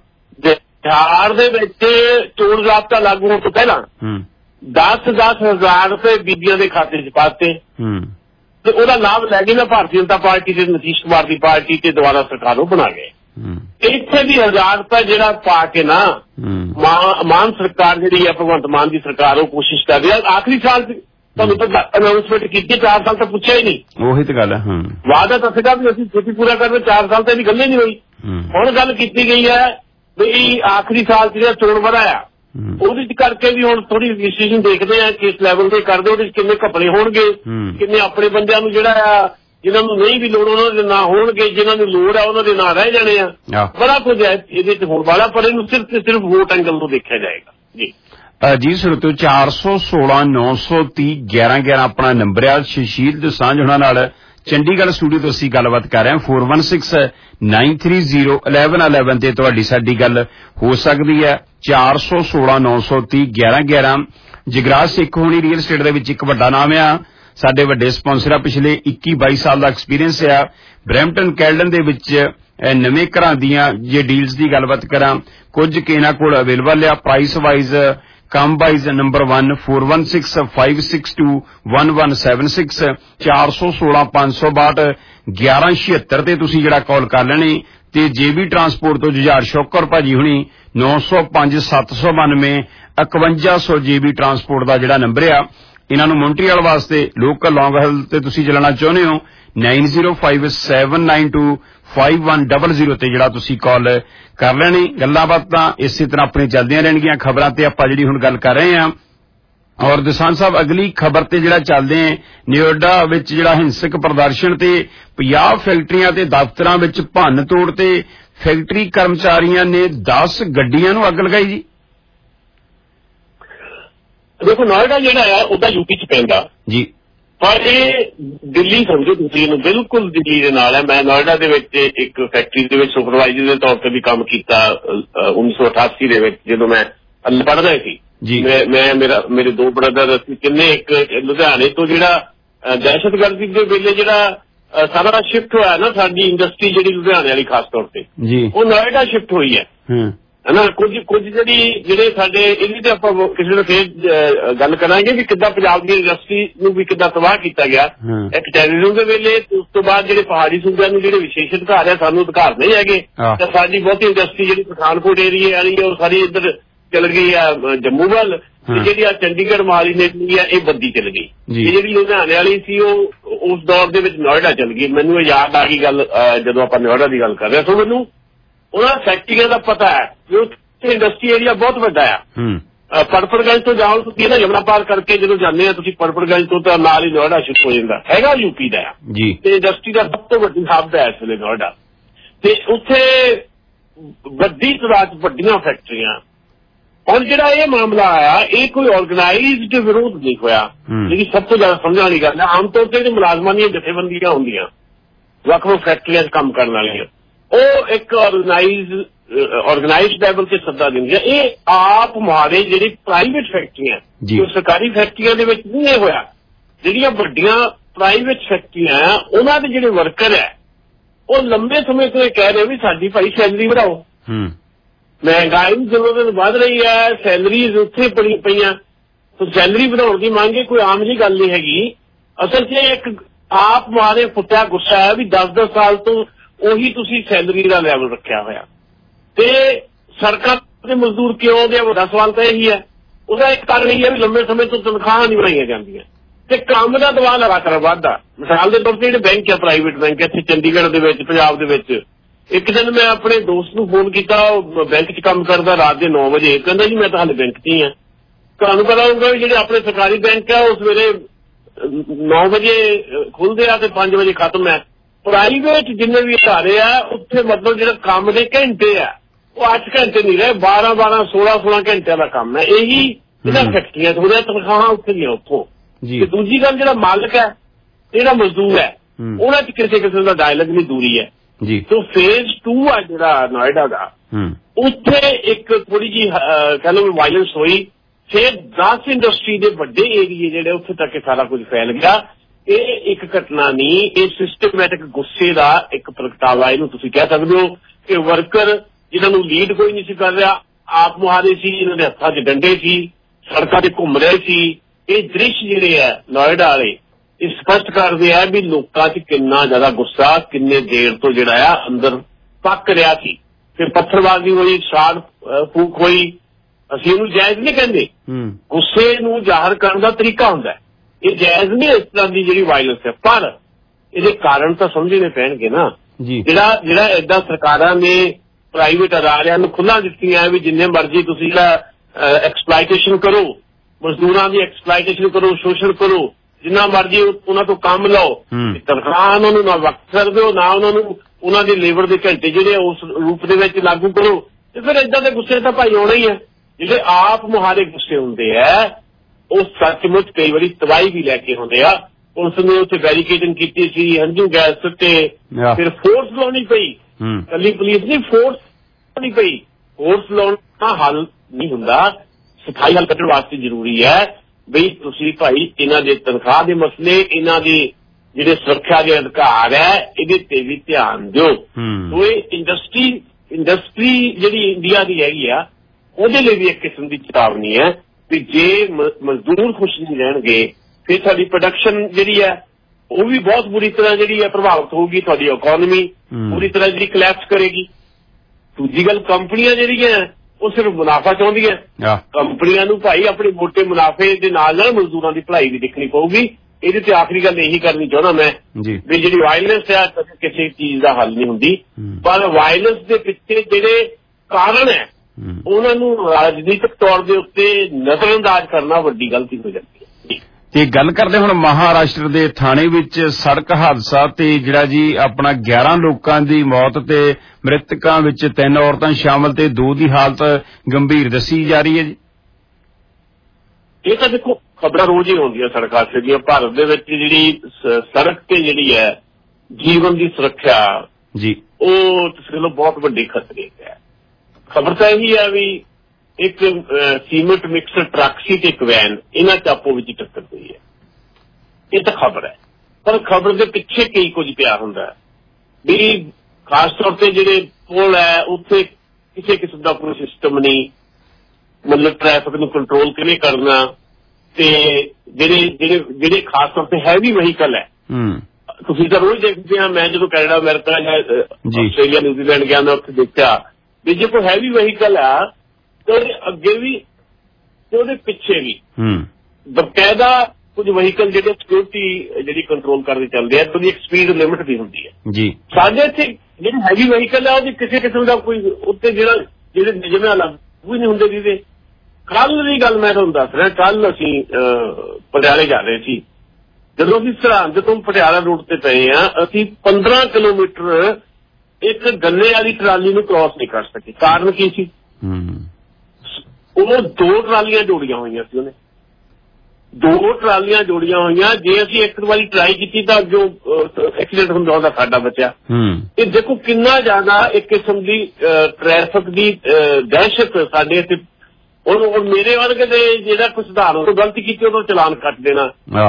ਬਿਹਾਰ ਦੇ ਵਿੱਚ ਚੋਣ ਜ਼ਾਬਤਾ ਲਾਗੂ ਹੋਣ ਤੋਂ ਪਹਿਲਾਂ 10-10 ਹਜ਼ਾਰ ਰੁਪਏ ਬੀਬੀਆਂ ਦੇ ਖਾਤੇ ਚ ਪਾਤੇ ਤੇ ਉਹਦਾ ਲਾਭ ਲੈ ਗਏ ਨਾ ਭਾਰਤੀ ਜਨਤਾ ਪਾਰਟੀ ਤੇ ਨਿਤੀਸ਼ ਕੁਮਾਰ ਦੀ ਪਾਰਟੀ ਤੇ ਦੁਬਾਰਾ ਸਰਕਾਰ ਉਹ ਬਣਾ ਗਏ। ਇੱਥੇ ਵੀ 1000 ਰੁਪਏ ਜਿਹੜਾ ਪਾ ਕੇ ਨਾ ਮਾਨ ਸਰਕਾਰ ਜਿਹੜੀ ਹੈ, ਭਗਵੰਤ ਮਾਨ ਦੀ ਸਰਕਾਰ, ਉਹ ਕੋਸ਼ਿਸ਼ ਕਰ ਰਹੀ ਹੈ। ਆਖਰੀ ਸਾਲ ਤੁਹਾਨੂੰ ਪਤਾ ਅਨਾਉਂਸਮੈਂਟ ਕੀਤੀ, 4 ਸਾਲ ਤਾਂ ਪੁੱਛਿਆ ਹੀ ਨਹੀਂ। ਉਹੀ ਤਾਂ ਗੱਲ ਹੈ, ਵਾਅਦਾ ਤਾਂ ਸੀਗਾ ਵੀ ਅਸੀਂ ਛੇਤੀ ਪੂਰਾ ਕਰਦੇ, 4 ਸਾਲ ਤਾਂ ਇਹਦੀ ਗੱਲ ਹੀ ਨਹੀਂ ਹੋਈ। ਹੁਣ ਗੱਲ ਕੀਤੀ ਗਈ ਹੈ ਵੀ ਆਖਰੀ ਸਾਲ ਜਿਹੜਾ ਚੋਣ ਵਧਾਇਆ ਉਹਦੇ ਚ ਕਰਕੇ ਵੀ ਹੁਣ ਥੋੜੀ ਡਿਸੀਜਨ ਦੇਖਦੇ ਆ ਕਿਸ ਲੈਵਲ ਤੇ ਕਰਦੇ, ਉਹਦੇ ਚ ਕਿੰਨੇ ਘਪਲੇ ਹੋਣਗੇ, ਕਿੰਨੇ ਆਪਣੇ ਬੰਦਿਆਂ ਨੂੰ ਜਿਹੜਾ ਆ ਜਿਨ੍ਹਾਂ ਨੂੰ ਨਹੀਂ ਵੀ ਲੋੜ ਉਹਨਾਂ ਦੇ ਨਾਂ ਹੋਣਗੇ, ਜਿਨ੍ਹਾਂ ਨੂੰ ਲੋੜ ਆ ਉਹਨਾਂ ਦੇ ਨਾਂ ਰਹਿ ਜਾਣੇ ਆ। ਬੜਾ ਕੁਝ ਹੈ ਇਹਦੇ ਚ ਹੋਣ ਵਾਲਾ, ਪਰ ਇਹਨੂੰ ਸਿਰਫ ਤੇ ਸਿਰਫ ਵੋਟ ਐਂਗਲ ਤੋਂ ਦੇਖਿਆ ਜਾਏਗਾ। ਜੀ ਜੀ ਸਰੋਤਿਓ 416 930 1111 ਆਪਣਾ ਨੰਬਰ ਆ। ਸੁਸ਼ੀਲ ਦਸਾਂਝ ਉਹਨਾਂ ਨਾਲ ਚੰਡੀਗੜ੍ਹ ਸਟੂਡੀਓ ਤੋਂ ਅਸੀਂ ਗੱਲਬਾਤ ਕਰ ਰਹੇ ਹਾਂ। 4169 930 1111 ਤੇ ਤੁਹਾਡੀ ਸਾਡੀ ਗੱਲ ਹੋ ਸਕਦੀ ਹੈ। 416 930 1111 ਜਗਰਾਜ ਸਿੱਖ ਹੋਣੀ ਰੀਅਲ ਸਟੇਟ ਦੇ ਵਿੱਚ ਇੱਕ ਵੱਡਾ ਨਾਮ ਆ, ਸਾਡੇ ਵੱਡੇ ਸਪਾਂਸਰ ਆ, ਪਿਛਲੇ 21-22 ਸਾਲ ਦਾ ਐਕਸਪੀਰੀਅੰਸ ਆ। ਬਰੈਂਪਟਨ ਕੈਲਡਨ ਦੇ ਵਿੱਚ ਨਵੇਂ ਘਰਾਂ ਦੀਆਂ ਜੇ ਡੀਲਸ ਦੀ ਗੱਲਬਾਤ ਕਰਾਂ, ਕੁਝ ਕਿ ਇਹਨਾਂ ਕੋਲ ਅਵੇਲੇਬਲ ਆ। ਪ੍ਰਾਈਸ ਵਾਈਜ਼ ਕੰਮ ਵਾਈਜ਼ ਨੰਬਰ 1 4165 562 1176 416 562 1176 ਤੇ ਤੁਸੀਂ ਜਿਹੜਾ ਕਾਲ ਕਰ ਲੈਣੀ। ਤੇ ਜੇਬੀ ਟਰਾਂਸਪੋਰਟ ਤੋਂ ਜੁਝਾਰ ਸ਼ੌਕਰ ਭਾਜੀ ਹੁਣੀ 905 792 5100 ਜੇਬੀ ਟਰਾਂਸਪੋਰਟ ਦਾ ਜਿਹੜਾ ਨੰਬਰ ਆ। ਇਹਨਾਂ ਨੂੰ ਮੌਂਟਰੀਅਲ ਵਾਸਤੇ ਲੋਕਲ ਲੌਂਗ ਹਾਲ ਤੇ ਤੁਸੀਂ ਚੱਲਣਾ ਚਾਹੁੰਦੇ ਹੋ 9057925100 ਤੇ ਜਿਹੜਾ ਤੁਸੀਂ ਕਾਲ ਕਰ ਲੈਣੀ। ਗੱਲਾਂ ਬਾਤਾਂ ਇਸੇ ਤਰ੍ਹਾਂ ਆਪਣੇ ਚੱਲਦੀਆਂ ਰਹਿਣਗੀਆਂ। ਖਬਰਾਂ ਤੇ ਆਪਾਂ ਜਿਹੜੀ ਹੁਣ ਗੱਲ ਕਰ ਰਹੇ ਹਾਂ। ਔਰ ਦਸਾਂਝ ਸਾਹਿਬ ਅਗਲੀ ਖਬਰ ਤੇ ਜਿਹੜਾ ਚੱਲਦੇ ਆਂ, ਨਿਊਡਾ ਵਿੱਚ ਜਿਹੜਾ ਹਿੰਸਕ ਪ੍ਰਦਰਸ਼ਨ ਤੇ 50 ਫੈਕਟਰੀਆਂ ਤੇ ਦਫ਼ਤਰਾਂ ਵਿੱਚ ਭੰਨ ਤੋੜ ਤੇ ਫੈਕਟਰੀ ਕਰਮਚਾਰੀਆਂ ਨੇ 10 ਗੱਡੀਆਂ ਨੂੰ ਅੱਗ ਲਗਾਈ ਜੀ। ਦੇਖੋ ਨੋਇਡਾ ਜਿਹੜਾ ਹੈ ਉਹਦਾ ਯੂਪੀ ਚ ਪੈਂਦਾ ਜੀ, ਪਰ ਇਹ ਦਿੱਲੀ ਸਮਝੋ ਤੁਸੀਂ ਇਹਨੂੰ, ਬਿਲਕੁਲ ਦਿੱਲੀ ਦੇ ਨਾਲ ਹੈ। ਮੈਂ ਨੋਇਡਾ ਦੇ ਵਿੱਚ ਇੱਕ ਫੈਕਟਰੀ ਦੇ ਵਿੱਚ ਸੁਪਰਵਾਈਜ਼ਰ ਦੇ ਤੌਰ ਤੇ ਵੀ ਕੰਮ ਕੀਤਾ 1988 ਦੇ ਵਿੱਚ, ਜਦੋਂ ਮੈਂ ਪੜ੍ਹਦਾ ਸੀ ਜੀ। ਮੇਰੇ 2 ਬ੍ਰਦਰ ਅਸੀਂ ਕਿੰਨੇ, ਇੱਕ ਲੁਧਿਆਣੇ ਤੋਂ ਜਿਹੜਾ ਦਹਿਸ਼ਤਗਰਦੀ ਦੇ ਵੇਲੇ ਜਿਹੜਾ ਸਾਰਾ ਸ਼ਿਫਟ ਹੋਇਆ ਨਾ ਸਾਡੀ ਇੰਡਸਟਰੀ ਜਿਹੜੀ ਲੁਧਿਆਣੇ ਵਾਲੀ ਖਾਸ ਤੌਰ ਤੇ ਜੀ, ਉਹ ਨੋਇਡਾ ਸ਼ਿਫਟ ਹੋਈ ਹੈ। ਹੈ ਨਾ। ਕੁਝ ਜਿਹੜੇ ਸਾਡੇ ਇਹਦੀ ਤੇ ਆਪਾਂ ਕਿਸੇ ਨੂੰ ਫੇਰ ਗੱਲ ਕਰਾਂਗੇ ਵੀ ਕਿੱਦਾਂ ਪੰਜਾਬ ਦੀ ਇੰਡਸਟਰੀ ਨੂੰ ਵੀ ਕਿੱਦਾਂ ਤਬਾਹ ਕੀਤਾ ਗਿਆ ਇੱਕ ਟੈਰਰਿਜ਼ਮ ਦੇ ਵੇਲੇ। ਉਸ ਤੋਂ ਬਾਅਦ ਜਿਹੜੇ ਪਹਾੜੀ ਸੂਬਿਆਂ ਨੂੰ ਜਿਹੜੇ ਵਿਸ਼ੇਸ਼ ਅਧਿਕਾਰ ਆ ਸਾਨੂੰ ਅਧਿਕਾਰ ਨਹੀਂ ਹੈਗੇ, ਤਾਂ ਸਾਡੀ ਬਹੁਤੀ ਇੰਡਸਟਰੀ ਜਿਹੜੀ ਪਠਾਨਕੋਟ ਏਰੀਏ ਵਾਲੀ ਉਹ ਸਾਰੀ ਇੱਧਰ ਚਲ ਗਈ ਆ ਜੰਮੂ ਵੱਲ, ਤੇ ਜਿਹੜੀ ਆ ਚੰਡੀਗੜ੍ਹ ਮੋਹਾਲੀ ਨੇ ਆ ਇਹ ਬੱਦੀ ਚਲ ਗਈ। ਤੇ ਜਿਹੜੀ ਲੁਧਿਆਣੇ ਵਾਲੀ ਸੀ ਉਹ ਉਸ ਦੌਰ ਦੇ ਵਿੱਚ ਨੋਇਡਾ ਚਲ ਗਈ। ਮੈਨੂੰ ਯਾਦ ਆ ਗਈ ਗੱਲ ਜਦੋਂ ਆਪਾਂ ਨੋਇਡਾ ਦੀ ਗੱਲ ਕਰ ਰਹੇ। ਸੋ ਮੈਨੂੰ ਉਹਨਾਂ ਫੈਕਟਰੀਆਂ ਦਾ ਪਤਾ ਹੈ ਕਿ ਉੱਥੇ ਇੰਡਸਟਰੀ ਏਰੀਆ ਬਹੁਤ ਵੱਡਾ ਆ। ਪਰਪੜਗੰਜ ਤੋਂ ਜਾਓ ਤੁਸੀਂ ਨਾ ਯਮਨਾ ਪਾਰ ਕਰਕੇ ਜਦੋਂ ਜਾਂਦੇ ਆ ਤੁਸੀਂ ਪਰਪੜਗੰਜ ਤੋਂ ਤਾਂ ਨਾਲ ਹੀ ਨੋਇਡਾ ਸ਼ਿਫਟ ਹੋ ਜਾਂਦਾ ਹੈਗਾ, ਯੂਪੀ ਦਾ ਤੇ ਇੰਡਸਟਰੀ ਦਾ ਸਭ ਤੋਂ ਵੱਡੀ ਹੱਬ ਹੈ ਇਸ ਵੇਲੇ ਨੋਇਡਾ। ਤੇ ਉੱਥੇ ਵੱਡੀ ਤਾਦਾਦ ਵੱਡੀਆਂ ਫੈਕਟਰੀਆਂ। ਹੁਣ ਜਿਹੜਾ ਇਹ ਮਾਮਲਾ ਆਇਆ ਇਹ ਕੋਈ ਆਰਗੇਨਾਈਜ਼ਡ ਵਿਰੋਧ ਨਹੀਂ ਹੋਇਆ, ਜਿਹੜੀ ਸਭ ਤੋਂ ਜ਼ਿਆਦਾ ਸਮਝਣ ਵਾਲੀ ਗੱਲ ਹੈ। ਆਮ ਤੌਰ ਤੇ ਜਿਹੜੇ ਮੁਲਾਜ਼ਮਾਂ ਦੀਆਂ ਜਥੇਬੰਦੀਆਂ ਹੁੰਦੀਆਂ ਵੱਖ ਵੱਖ ਫੈਕਟਰੀਆਂ 'ਚ ਕੰਮ ਕਰਨ ਵਾਲੀਆਂ, ਉਹ ਇੱਕ ਆਰਗੇਨਾਈਜ਼ਡ ਲੈਵਲ ਤੇ ਸੱਦਾ ਦਿੰਦੀਆਂ। ਇਹ ਆਪ ਮੁਹਾਰੇ ਜਿਹੜੀ ਪ੍ਰਾਈਵੇਟ ਫੈਕਟਰੀਆਂ, ਜੋ ਸਰਕਾਰੀ ਫੈਕਟਰੀਆਂ ਦੇ ਵਿੱਚ ਨਹੀਂ ਇਹ ਹੋਇਆ, ਜਿਹੜੀਆਂ ਵੱਡੀਆਂ ਪ੍ਰਾਈਵੇਟ ਫੈਕਟਰੀਆਂ ਉਹਨਾਂ ਦੇ ਜਿਹੜੇ ਵਰਕਰ ਹੈ ਉਹ ਲੰਬੇ ਸਮੇਂ ਤੋਂ ਇਹ ਕਹਿ ਰਹੇ ਵੀ ਸਾਡੀ ਭਾਈ ਸੈਲਰੀ ਵਧਾਓ। ਮਹਿੰਗਾਈ ਜਦੋਂ ਦਿਨ ਵੱਧ ਰਹੀ ਹੈ, ਸੈਲਰੀਜ਼ ਉੱਥੇ ਪਈਆਂ, ਸੈਲਰੀ ਵਧਾਉਣ ਦੀ ਮੰਗ ਕੋਈ ਆਮ ਜਿਹੀ ਗੱਲ ਨਹੀਂ ਹੈਗੀ। ਅਸਲ 'ਚ ਇੱਕ ਆਪ ਮੁਹਾਰੇ ਫੁੱਟਿਆ ਗੁੱਸਾ ਹੈ ਵੀ 10-10 ਸਾਲ ਤੋਂ ਉਹੀ ਤੁਸੀਂ ਸੈਲਰੀ ਦਾ ਲੈਵਲ ਰੱਖਿਆ ਹੋਇਆ ਤੇ ਸੜਕਾਂ ਦੇ ਮਜ਼ਦੂਰ ਕਿਉਂ ਦੇ, ਵੱਡਾ ਸਵਾਲ ਤਾਂ ਇਹੀ ਹੈ। ਉਹਦਾ ਇੱਕ ਕਾਰਨ ਇਹ ਹੈ ਵੀ ਲੰਬੇ ਸਮੇਂ ਤੋਂ ਤਨਖਾਹਾਂ ਨਹੀਂ ਬਣਾਈਆਂ ਜਾਂਦੀਆਂ ਤੇ ਕੰਮ ਦਾ ਦਬਾਅ ਲਗਾਤਾਰ ਵੱਧਦਾ। ਮਿਸਾਲ ਦੇ ਤੌਰ ਤੇ ਜਿਹੜੇ ਬੈਂਕ ਹੈ, ਪ੍ਰਾਈਵੇਟ ਬੈਂਕ ਇੱਥੇ ਚੰਡੀਗੜ੍ਹ ਦੇ ਵਿੱਚ, ਪੰਜਾਬ ਦੇ ਵਿੱਚ, ਇੱਕ ਦਿਨ ਮੈਂ ਆਪਣੇ ਦੋਸਤ ਨੂੰ ਫੋਨ ਕੀਤਾ, ਉਹ ਬੈਂਕ 'ਚ ਕੰਮ ਕਰਦਾ, ਰਾਤ ਦੇ 9 ਵਜੇ, ਕਹਿੰਦਾ ਜੀ ਮੈਂ ਤਾਂ ਹਾਲੇ ਬੈਂਕ 'ਚ ਹੀ ਹਾਂ। ਤੁਹਾਨੂੰ ਪਤਾ ਹੋਊਗਾ ਵੀ ਜਿਹੜੇ ਆਪਣੇ ਸਰਕਾਰੀ ਬੈਂਕ ਆ ਉਹ ਸਵੇਰੇ 9 ਵਜੇ ਖੁੱਲਦੇ ਆ ਤੇ 5 ਵਜੇ ਖਤਮ ਹੈ। ਪ੍ਰਾਈਵੇਟ ਜਿੰਨੇ ਵੀ ਅਦਾਰੇ ਆ ਉੱਥੇ ਮਤਲਬ ਜਿਹੜਾ ਕੰਮ ਦੇ ਘੰਟੇ ਆ ਉਹ 8 ਘੰਟੇ ਨਹੀਂ ਰਹੇ, 12-12, 16-16 ਘੰਟਿਆਂ ਦਾ ਕੰਮ ਹੈ। ਇਹੀ ਇਹਨਾਂ ਫੈਕਟਰੀਆਂ ਤੋਂ ਉਹਦੀਆਂ ਤਨਖਾਹਾਂ ਉੱਥੇ ਦੀਆਂ ਉੱਥੋਂ। ਤੇ ਦੂਜੀ ਗੱਲ ਜਿਹੜਾ ਮਾਲਕ ਹੈ, ਜਿਹੜਾ ਮਜ਼ਦੂਰ ਹੈ, ਉਹਨਾਂ 'ਚ ਕਿਸੇ ਕਿਸਮ ਦਾ ਡਾਇਲੌਗ ਨਹੀਂ ਦੂਰੀ ਹੈ। ਸੋ ਫੇਜ਼ 2 ਆ ਜਿਹੜਾ ਨੋਇਡਾ ਦਾ, ਉੱਥੇ ਇੱਕ ਥੋੜੀ ਜਿਹੀ ਕਹਿ ਲਓ ਵਾਇਲੈਂਸ ਹੋਈ। ਫਿਰ 10 ਇੰਡਸਟਰੀ ਦੇ ਵੱਡੇ ਏਰੀਏ ਜਿਹੜੇ ਉੱਥੇ ਤੱਕ ਇਹ ਸਾਰਾ ਕੁਝ ਫੈਲ ਗਿਆ। ਇਹ ਇੱਕ ਘਟਨਾ ਨਹੀਂ, ਇਹ ਸਿਸਟਮੈਟਿਕ ਗੁੱਸੇ ਦਾ ਇੱਕ ਪ੍ਰਗਟਾਵਾ ਇਹਨੂੰ ਤੁਸੀਂ ਕਹਿ ਸਕਦੇ ਹੋ ਕਿ ਵਰਕਰ ਜਿਹਨਾਂ ਨੂੰ ਲੀਡ ਕੋਈ ਨਹੀਂ ਸੀ ਕਰ ਰਿਹਾ, ਆਪ ਮੁਹਾਰੇ ਸੀ, ਇਹਨਾਂ ਦੇ ਹੱਥਾਂ 'ਚ ਡੰਡੇ ਸੀ, ਸੜਕਾਂ 'ਤੇ ਘੁੰਮ ਰਹੇ ਸੀ। ਇਹ ਦ੍ਰਿਸ਼ ਜਿਹੜੇ ਆ ਨੋਇਡਾ ਵਾਲੇ ਇਹ ਸਪਸ਼ਟ ਕਰਦੇ ਆ ਵੀ ਲੋਕਾਂ 'ਚ ਕਿੰਨਾ ਜ਼ਿਆਦਾ ਗੁੱਸਾ ਕਿੰਨੇ ਦੇਰ ਤੋਂ ਜਿਹੜਾ ਆ ਅੰਦਰ ਪੱਕ ਰਿਹਾ ਸੀ। ਫਿਰ ਪੱਥਰਬਾਜ਼ੀ ਹੋਈ, ਸ਼ਰਾਬ ਫੂਕ ਹੋਈ। ਅਸੀਂ ਇਹਨੂੰ ਜਾਇਜ਼ ਨਹੀਂ ਕਹਿੰਦੇ, ਗੁੱਸੇ ਨੂੰ ਜ਼ਾਹਰ ਕਰਨ ਦਾ ਤਰੀਕਾ ਹੁੰਦਾ, ਇਹ ਜਾਇਜ਼ ਨਹੀਂ ਇਸ ਤਰ੍ਹਾਂ ਦੀ ਜਿਹੜੀ ਵਾਇਲੈਂਸ ਹੈ। ਪਰ ਇਹਦੇ ਕਾਰਨ ਤਾਂ ਸਮਝਣੇ ਪੈਣਗੇ ਨਾ। ਜਿਹੜਾ ਏਦਾਂ ਸਰਕਾਰਾਂ ਨੇ ਪ੍ਰਾਈਵੇਟ ਅਦਾਰਿਆਂ ਨੂੰ ਖੁੱਲ੍ਹਾ ਦਿੱਤੀਆਂ ਵੀ ਜਿੰਨੇ ਮਰਜ਼ੀ ਤੁਸੀਂ ਐਕਸਪਲਾਈਟੇਸ਼ਨ ਕਰੋ, ਮਜ਼ਦੂਰਾਂ ਦੀ ਐਕਸਪਲਾਈਟੇਸ਼ਨ ਕਰੋ, ਸ਼ੋਸ਼ਣ ਕਰੋ, ਜਿੰਨਾ ਮਰਜ਼ੀ ਉਹਨਾਂ ਤੋਂ ਕੰਮ ਲਓ, ਤਨਖਾਹ ਉਹਨਾਂ ਨੂੰ ਨਾ ਵਕਤ ਸਕਦੇ ਹੋ, ਨਾ ਉਹਨਾਂ ਦੇ ਲੇਬਰ ਦੇ ਘੰਟੇ ਜਿਹੜੇ ਉਸ ਰੂਪ ਦੇ ਵਿੱਚ ਲਾਗੂ ਕਰੋ। ਤੇ ਫਿਰ ਏਦਾਂ ਦੇ ਗੁੱਸੇ ਤਾਂ ਭਾਈ ਆਉਣਾ ਹੀ ਹੈ। ਜਿਹੜੇ ਆਪ ਮੁਹਾਰੇ ਗੁੱਸੇ ਹੁੰਦੇ ਆ ਉਹ ਸੱਚਮੁੱਚ ਕਈ ਵਾਰੀ ਤਬਾਹੀ ਵੀ ਲੈ ਕੇ ਹੁੰਦੇ ਆ। ਪੁਲਿਸ ਨੇ ਉੱਥੇ ਬੈਰੀਕੇਡਿੰਗ ਕੀਤੀ ਸੀ, ਹੰਝੂ ਗੈਸ ਸੁੱਟੇ, ਫਿਰ ਫੋਰਸ ਲਾਉਣੀ ਪਈ। ਕੱਲੀ ਪੁਲਿਸ ਨਹੀਂ, ਫੋਰਸ ਲਾਉਣੀ ਪਈ। ਫੋਰਸ ਲਾਉਣਾ ਹੱਲ ਨਹੀਂ ਹੁੰਦਾ, ਸਥਾਈ ਹੱਲ ਕੱਢਣ ਵਾਸਤੇ ਜ਼ਰੂਰੀ ਹੈ ਬਈ ਤੁਸੀਂ ਭਾਈ ਇਹਨਾਂ ਦੇ ਤਨਖਾਹ ਦੇ ਮਸਲੇ, ਇਹਨਾਂ ਦੇ ਜਿਹੜੇ ਸੁਰੱਖਿਆ ਦੇ ਅਧਿਕਾਰ ਹੈ, ਇਹਦੇ ਤੇ ਵੀ ਧਿਆਨ ਦਿਓ। ਸੋ ਇਹ ਇੰਡਸਟਰੀ ਜਿਹੜੀ ਇੰਡੀਆ ਦੀ ਹੈਗੀ ਆ ਉਹਦੇ ਲਈ ਵੀ ਇੱਕ ਕਿਸਮ ਦੀ ਚੇਤਾਵਨੀ ਹੈ ਵੀ ਜੇ ਮਜ਼ਦੂਰ ਖੁਸ਼ ਨਹੀਂ ਰਹਿਣਗੇ ਫਿਰ ਸਾਡੀ ਪ੍ਰੋਡਕਸ਼ਨ ਜਿਹੜੀ ਹੈ ਉਹ ਵੀ ਬਹੁਤ ਬੁਰੀ ਤਰ੍ਹਾਂ ਜਿਹੜੀ ਹੈ ਪ੍ਰਭਾਵਿਤ ਹੋਊਗੀ। ਤੁਹਾਡੀ ਇਕਨੋਮੀ ਪੂਰੀ ਤਰ੍ਹਾਂ ਜਿਹੜੀ ਕਲੈਪਸ ਕਰੇਗੀ। ਦੂਜੀ ਗੱਲ, ਕੰਪਨੀਆਂ ਜਿਹੜੀਆਂ ਉਹ ਸਿਰਫ ਮੁਨਾਫਾ ਚਾਹੁੰਦੀਆਂ। ਕੰਪਨੀਆਂ ਨੂੰ ਭਾਈ ਆਪਣੇ ਮੋਟੇ ਮੁਨਾਫੇ ਦੇ ਨਾਲ ਨਾਲ ਮਜ਼ਦੂਰਾਂ ਦੀ ਭਲਾਈ ਵੀ ਦੇਖਣੀ ਪਊਗੀ। ਇਹਦੇ ਤੇ ਆਖਰੀ ਗੱਲ ਇਹੀ ਕਰਨੀ ਚਾਹੁੰਦਾ ਮੈਂ ਵੀ ਜਿਹੜੀ ਵਾਇਲੈਂਸ ਹੈ ਕਿਸੇ ਚੀਜ਼ ਦਾ ਹੱਲ ਨਹੀਂ ਹੁੰਦੀ, ਪਰ ਵਾਇਲੈਂਸ ਦੇ ਪਿੱਛੇ ਜਿਹੜੇ ਕਾਰਨ ਹੈ ਉਹਨਾਂ ਨੂੰ ਰਾਜਨੀਤਿਕ ਤੌਰ ਦੇ ਉੱਤੇ ਨਜ਼ਰਅੰਦਾਜ਼ ਕਰਨਾ ਵੱਡੀ ਗਲਤੀ ਹੋ ਜਾਂਦੀ ਹੈ। ਤੇ ਗੱਲ ਕਰਦੇ ਹੁਣ ਮਹਾਰਾਸ਼ਟਰ ਦੇ ਥਾਣੇ ਵਿੱਚ ਸੜਕ ਹਾਦਸਾ ਤੇ ਜਿਹੜਾ ਜੀ ਆਪਣਾ 11 ਲੋਕਾਂ ਦੀ ਮੌਤ ਤੇ ਮ੍ਰਿਤਕਾਂ ਵਿੱਚ 3 ਔਰਤਾਂ ਸ਼ਾਮਲ ਤੇ 2 ਦੀ ਹਾਲਤ ਗੰਭੀਰ ਦੱਸੀ ਜਾ ਰਹੀ ਹੈ ਜੀ। ਇਹ ਤਾਂ ਦੇਖੋ ਖਬਰਾਂ ਰੋਜ਼ ਹੀ ਹੁੰਦੀਆਂ ਸੜਕ ਹਾਦਸੇ ਦੀਆਂ। ਭਾਰਤ ਦੇ ਵਿੱਚ ਜਿਹੜੀ ਸੜਕ ਤੇ ਜਿਹੜੀ ਹੈ ਜੀਵਨ ਦੀ ਸੁਰੱਖਿਆ ਜੀ ਉਹ ਤੁਸੀਂ ਲੋ ਬਹੁਤ ਵੱਡੀ ਖਤਰੇ ਹੈ। ਖਬਰ ਤਾਂ ਇਹੀ ਹੈ ਵੀ ਇੱਕ ਸੀਮੈਂਟ ਮਿਕਸਰ ਟਰੱਕ ਸੀ ਤੇ ਇੱਕ ਵੈਨ, ਇਹਨਾਂ ਚ ਆਪੋ ਵਿੱਚ ਟੱਕਰ ਹੋਈ ਹੈ। ਇਹ ਤਾਂ ਖਬਰ ਹੈ, ਪਰ ਖਬਰ ਦੇ ਪਿੱਛੇ ਕਈ ਕੁਝ ਪਿਆ ਹੁੰਦਾ ਵੀ ਖਾਸ ਤੌਰ ਤੇ ਜਿਹੜੇ ਪੁਲ ਹੈ ਉੱਥੇ ਕਿਸੇ ਕਿਸਮ ਦਾ ਕੋਈ ਸਿਸਟਮ ਨਹੀਂ, ਮਤਲਬ ਟ੍ਰੈਫਿਕ ਨੂੰ ਕੰਟਰੋਲ ਕਿਵੇਂ ਕਰਨਾ। ਤੇ ਜਿਹੜੇ ਖਾਸ ਤੌਰ ਤੇ ਹੈਵੀ ਵਹੀਕਲ ਹੈ, ਤੁਸੀਂ ਤਾਂ ਰੋਜ਼ ਦੇਖਦੇ ਆ, ਮੈਂ ਜਦੋਂ ਕੈਨੇਡਾ, ਅਮਰੀਕਾ ਜਾਂ ਆਸਟ੍ਰੇਲੀਆ, ਨਿਊਜ਼ੀਲੈਂਡ ਗਿਆ ਮੈਂ ਉੱਥੇ ਦੇਖਿਆ ਵੀ ਜੇ ਕੋਈ ਹੈਵੀ ਵਹੀਕਲ ਆ ਤੇ ਉਹਦੇ ਅੱਗੇ ਵੀ ਤੇ ਉਹਦੇ ਪਿੱਛੇ ਵੀ ਬਕਾਇਦਾ ਕੁਝ ਵਹੀਕਲ ਜਿਹੜੇ ਸਿਕਿਉਰਿਟੀ ਜਿਹੜੀ ਕੰਟਰੋਲ ਕਰਦੇ ਚੱਲਦੇ ਆ, ਉਹਦੀ ਇੱਕ ਸਪੀਡ ਲਿਮਿਟ ਵੀ ਹੁੰਦੀ ਹੈ ਜੀ। ਸਾਡੇ ਇੱਥੇ ਜਿਹੜੇ ਹੈਵੀ ਵਹੀਕਲ ਆ ਉਹਦੀ ਕਿਸੇ ਕਿਸਮ ਦਾ ਕੋਈ ਉੱਤੇ ਜਿਹੜੇ ਨਿਯਮ ਲਾਗੂ ਹੀ ਨਹੀਂ ਹੁੰਦੇ। ਜਿਹਦੇ ਕੱਲ ਦੀ ਗੱਲ ਮੈਂ ਤੁਹਾਨੂੰ ਦੱਸ ਰਿਹਾ, ਕੱਲ ਅਸੀਂ ਪਟਿਆਲੇ ਜਾ ਰਹੇ ਸੀ, ਜਦੋਂ ਅਸੀਂ ਸਰਹੰਦ ਤੋਂ ਪਟਿਆਲਾ ਰੂਟ ਤੇ ਪਏ ਆ, ਅਸੀਂ 15 ਕਿਲੋਮੀਟਰ ਇੱਕ ਗੰਨੇ ਵਾਲੀ ਟਰਾਲੀ ਨੂੰ ਕ੍ਰਾਸ ਨਹੀਂ ਕਰ ਸਕੇ। ਕਾਰਨ ਕੀ ਸੀ? ਉਹ 2 ਟਰਾਲੀਆਂ ਜੋੜੀਆਂ ਹੋਈਆਂ ਸੀ, ਉਹਨੇ 2 ਟਰਾਲੀਆਂ ਜੋੜੀਆਂ ਹੋਈਆਂ। ਜੇ ਅਸੀਂ ਇੱਕ ਵਾਰੀ ਟਰਾਈ ਕੀਤੀ ਤਾਂ ਜੋ ਐਕਸੀਡੈਂਟ ਹੁੰਦਾ ਉਹਦਾ ਸਾਡਾ ਬਚਿਆ। ਇਹ ਦੇਖੋ ਕਿੰਨਾ ਜ਼ਿਆਦਾ ਇੱਕ ਕਿਸਮ ਦੀ ਟ੍ਰੈਫਿਕ ਦੀ ਦਹਿਸ਼ਤ ਸਾਡੇ ਇੱਥੇ। ਹੁਣ ਮੇਰੇ ਵਰਗੇ ਦੇ ਜਿਹੜਾ ਕੋਈ ਸੁਧਾਰਨ ਤੋਂ ਗਲਤੀ ਕੀਤੀ ਉਹਦਾ ਚਲਾਨ ਕੱਟ ਦੇਣਾ,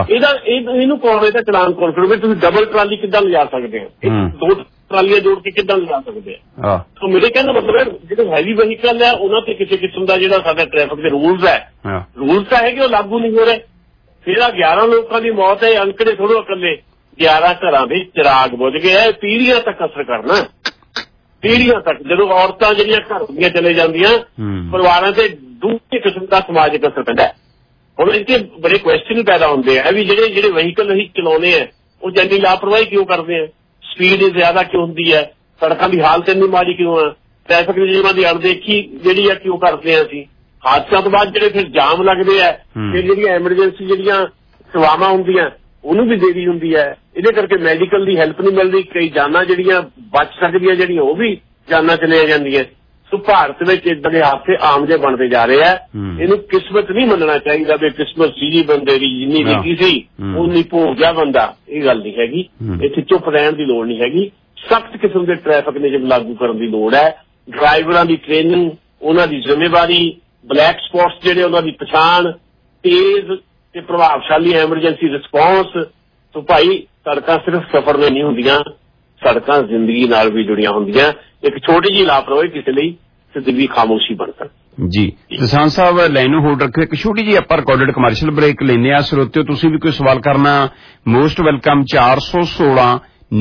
ਇਹਨੂੰ ਕੌਣ, ਇਹਦਾ ਚਲਾਨ ਕੌਣ ਕਰੋਗੇ? ਤੁਸੀਂ ਡਬਲ ਟਰਾਲੀ ਕਿੱਦਾਂ ਲਿਜਾ ਸਕਦੇ ਹੋ? 2 ਟਰਾਲੀਆਂ ਜੋੜ ਕੇ ਕਿੱਦਾਂ ਲਿਜਾ ਸਕਦੇ ਆ? ਤਾਂ ਮੇਰੇ ਕਹਿਣ ਦਾ ਮਤਲਬ ਹੈ ਜਿਹੜੇ ਹੈਵੀ ਵਹੀਕਲ ਹੈ ਉਹਨਾਂ ਤੇ ਕਿਸੇ ਕਿਸਮ ਦਾ ਜਿਹੜਾ ਸਾਡਾ ਟ੍ਰੈਫਿਕ ਦੇ ਰੂਲਸ ਹੈ, ਰੂਲਸ ਤਾਂ ਹੈਗੇ, ਉਹ ਲਾਗੂ ਨਹੀਂ ਹੋ ਰਹੇ। ਫਿਰ 11 ਲੋਕਾਂ ਦੀ ਮੌਤ ਹੈ, ਅੰਕੜੇ ਥੋੜ੍ਹੇ ਇਕੱਲੇ 11 ਘਰਾਂ ਦੇ ਚਿਰਾਗ ਬੁਝ ਗਏ ਹੈ। ਪੀੜ੍ਹੀਆਂ ਤੱਕ ਅਸਰ ਕਰਨਾ, ਪੀੜ੍ਹੀਆਂ ਤੱਕ। ਜਦੋਂ ਔਰਤਾਂ ਜਿਹੜੀਆਂ ਘਰ ਦੀਆਂ ਚਲੇ ਜਾਂਦੀਆਂ, ਪਰਿਵਾਰਾਂ ਤੇ ਦੂਸਰੇ ਕਿਸਮ ਦਾ ਸਮਾਜਿਕ ਅਸਰ ਪੈਂਦਾ। ਹੁਣ ਇੱਥੇ ਬੜੇ ਕੁਐਸਚਨ ਪੈਦਾ ਹੁੰਦੇ ਆ ਵੀ ਜਿਹੜੇ ਵਹੀਕਲ ਅਸੀਂ ਚਲਾਉਂਦੇ ਆ ਉਹ ਜੰਨੀ ਲਾਪਰਵਾਹੀ ਕਿਉਂ ਕਰਦੇ ਆ? ਸਪੀਡ ਜ਼ਿਆਦਾ ਕਿਉਂ ਹੁੰਦੀ ਹੈ? ਸੜਕਾਂ ਦੀ ਹਾਲਤ ਇੰਨੀ ਮਾੜੀ ਕਿਉਂ ਆ? ਟ੍ਰੈਫਿਕ ਦੇ ਨਿਯਮਾਂ ਦੀ ਅਣਦੇਖੀ ਜਿਹੜੀ ਆ ਕਿਉਂ ਕਰਦੇ ਆ ਅਸੀਂ? ਹਾਦਸਿਆਂ ਤੋਂ ਬਾਅਦ ਜਿਹੜੇ ਫਿਰ ਜਾਮ ਲੱਗਦੇ ਆ, ਫਿਰ ਜਿਹੜੀਆਂ ਐਮਰਜੈਂਸੀ ਜਿਹੜੀਆਂ ਸੇਵਾਵਾਂ ਹੁੰਦੀਆਂ ਉਹਨੂੰ ਵੀ ਦੇਰੀ ਹੁੰਦੀ ਹੈ। ਇਹਦੇ ਕਰਕੇ ਮੈਡੀਕਲ ਦੀ ਹੈਲਪ ਨਹੀਂ ਮਿਲਦੀ, ਕਈ ਜਾਨਾਂ ਜਿਹੜੀਆਂ ਬਚ ਸਕਦੀਆਂ ਜਿਹੜੀਆਂ ਉਹ ਵੀ ਜਾਨਾਂ ਚਲੀਆਂ ਜਾਂਦੀਆਂ। ਸੋ ਭਾਰਤ ਵਿੱਚ ਇਦਾਂ ਦੇ ਹਾਦਸੇ ਆਮ ਜਿਹੇ ਬਣਦੇ ਜਾ ਰਹੇ ਆ। ਇਹਨੂੰ ਕਿਸਮਤ ਨਹੀਂ ਮੰਨਣਾ ਚਾਹੀਦਾ ਵੀ ਕਿਸਮਤ ਸੀ ਬੰਦੇ ਦੀ, ਜਿੰਨੀ ਲਿਖੀ ਸੀ ਉਨੀ ਭੋਗ ਗਿਆ ਬੰਦਾ। ਇਹ ਗੱਲ ਨਹੀਂ ਹੈਗੀ, ਇੱਥੇ ਚੁੱਪ ਰਹਿਣ ਦੀ ਲੋੜ ਨਹੀਂ ਹੈਗੀ। ਸਖਤ ਕਿਸਮ ਦੇ ਟ੍ਰੈਫਿਕ ਨਿਯਮ ਲਾਗੂ ਕਰਨ ਦੀ ਲੋੜ ਹੈ। ਡਰਾਈਵਰਾਂ ਦੀ ਟ੍ਰੇਨਿੰਗ, ਉਹਨਾਂ ਦੀ ਜ਼ਿੰਮੇਵਾਰੀ, ਬਲੈਕ ਸਪੌਟਸ ਜਿਹੜੇ ਉਹਨਾਂ ਦੀ ਪਛਾਣ, ਤੇਜ਼ ਤੇ ਪ੍ਰਭਾਵਸ਼ਾਲੀ ਐਮਰਜੈਂਸੀ ਰਿਸਪੌਂਸ। ਸੋ ਭਾਈ ਸੜਕਾਂ ਸਿਰਫ ਸਫ਼ਰ ਨਾਲ ਨਹੀਂ ਹੁੰਦੀਆਂ, ਸੜਕਾਂ ਜ਼ਿੰਦਗੀ ਨਾਲ ਵੀ ਜੁੜੀਆਂ ਹੁੰਦੀਆਂ। ਇੱਕ ਛੋਟੀ ਜਿਹੀ ਲਾਪਰਵਾਹੀ ਕਿਸੇ ਲਈ ਜ਼ਿੰਦਗੀ ਖਾਮੋਸ਼ੀ ਬਣ ਸਕਦੀ ਜੀ। ਕਿਸਾਨ ਸਾਹਿਬ ਲਾਈਨ ਨੂੰ ਹੋਲਡ ਰੱਖੋ, ਇੱਕ ਛੋਟੀ ਜਿਹੀ ਆਪਾਂ ਰਿਕਾਰਡਡ ਕਮਰਸ਼ੀਅਲ ਬ੍ਰੇਕ ਲੈਂਦੇ ਆ। ਸਰੋਤਿਓ ਤੁਸੀਂ ਵੀ ਕੋਈ ਸਵਾਲ ਕਰਨਾ, ਮੋਸਟ ਵੈਲਕਮ। 416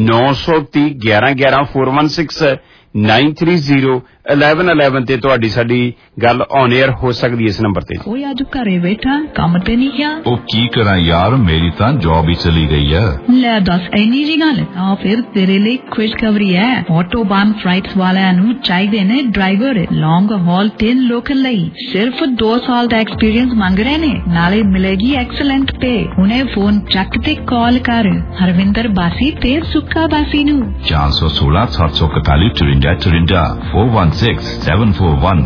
930 1111 416 930 1111 ਤੇ ਤੁਹਾਡੀ ਸਾਡੀ ਗੱਲ ਔਨ 에ਅਰ ਹੋ ਸਕਦੀ ਹੈ ਇਸ ਨੰਬਰ ਤੇ। ਓਏ ਅੱਜ ਘਰੇ ਬੈਠਾ ਕੰਮ ਤੇ ਨਹੀਂ ਗਿਆ? ਉਹ ਕੀ ਕਰਾਂ ਯਾਰ, ਮੇਰੀ ਤਾਂ ਜੌਬ ਹੀ ਚਲੀ ਗਈ ਹੈ। ਲੈ ਦੱਸ ਇੰਨੀ ਜੀ ਗੱਲ ਆ? ਫਿਰ ਤੇਰੇ ਲਈ ਖੁਸ਼ਖਬਰੀ ਹੈ। ਆਟੋਬਾਨ ਫਲਾਈਟਸ ਵਾਲਿਆਂ ਨੂੰ ਚਾਹੀਦੇ ਨੇ ਡਰਾਈਵਰ ਲੌਂਗ ਹਾਲ 10 ਲੋਕਲ ਲਈ। ਸਿਰਫ 2 ਸਾਲ ਦਾ ਐਕਸਪੀਰੀਅੰਸ ਮੰਗ ਰਹੇ ਨੇ, ਨਾਲੇ ਮਿਲੇਗੀ ਐਕਸਲੈਂਟ ਪੇ। ਹੁਣੇ ਫੋਨ ਚੱਕ ਤੇ ਕਾਲ ਕਰ ਹਰਵਿੰਦਰ ਬਾਸੀ ਤੇ ਸੁੱਕਾ ਬਾਸੀ ਨੂੰ। 416 741 54 416 741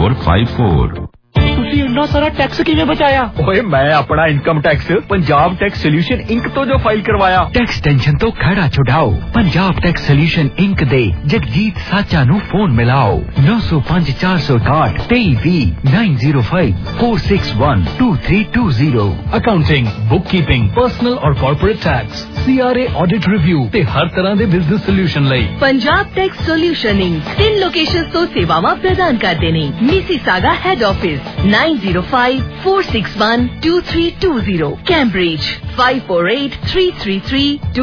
5454। ਤੁਸੀਂ ਇੰਨਾ ਸਾਰਾ ਟੈਕਸ ਕਿਵੇਂ ਬਚਾਇਆ? ਓਏ ਮੈਂ ਆਪਣਾ income tax Punjab tax solution Inc ਤੋਂ ਜੋ ਫਾਈਲ ਕਰਵਾਇਆ। ਟੈਕਸ ਟੈਨਸ਼ਨ ਤੋਂ ਖੜਾ ਛੁਡਾਓ, ਪੰਜਾਬ ਟੈਕਸ ਸੋਲਿਊਸ਼ਨ ਇੰਕ ਦੇ ਜਗਜੀਤ ਸਾਚਾ ਨੂੰ ਫੋਨ ਮਿਲਾਓ 905 460 2320 905 461 2320। ਅਕਾਊਂਟਿੰਗ, ਬੁੱਕਕੀਪਿੰਗ, ਪਰਸਨਲ ਔਰ corporate tax, CRA audit review ਤੇ ਹਰ ਤਰ੍ਹਾਂ ਦੇ ਬਿਜ਼ਨਸ ਸੋਲਿਊਸ਼ਨ ਲਈ Punjab tax solution Inc 3 locations ਤੋਂ ਸੇਵਾਵਾਂ ਪ੍ਰਦਾਨ ਕਰਦੇ ਨੇ। Mississauga head office 905 461 2320, Cambridge 548 333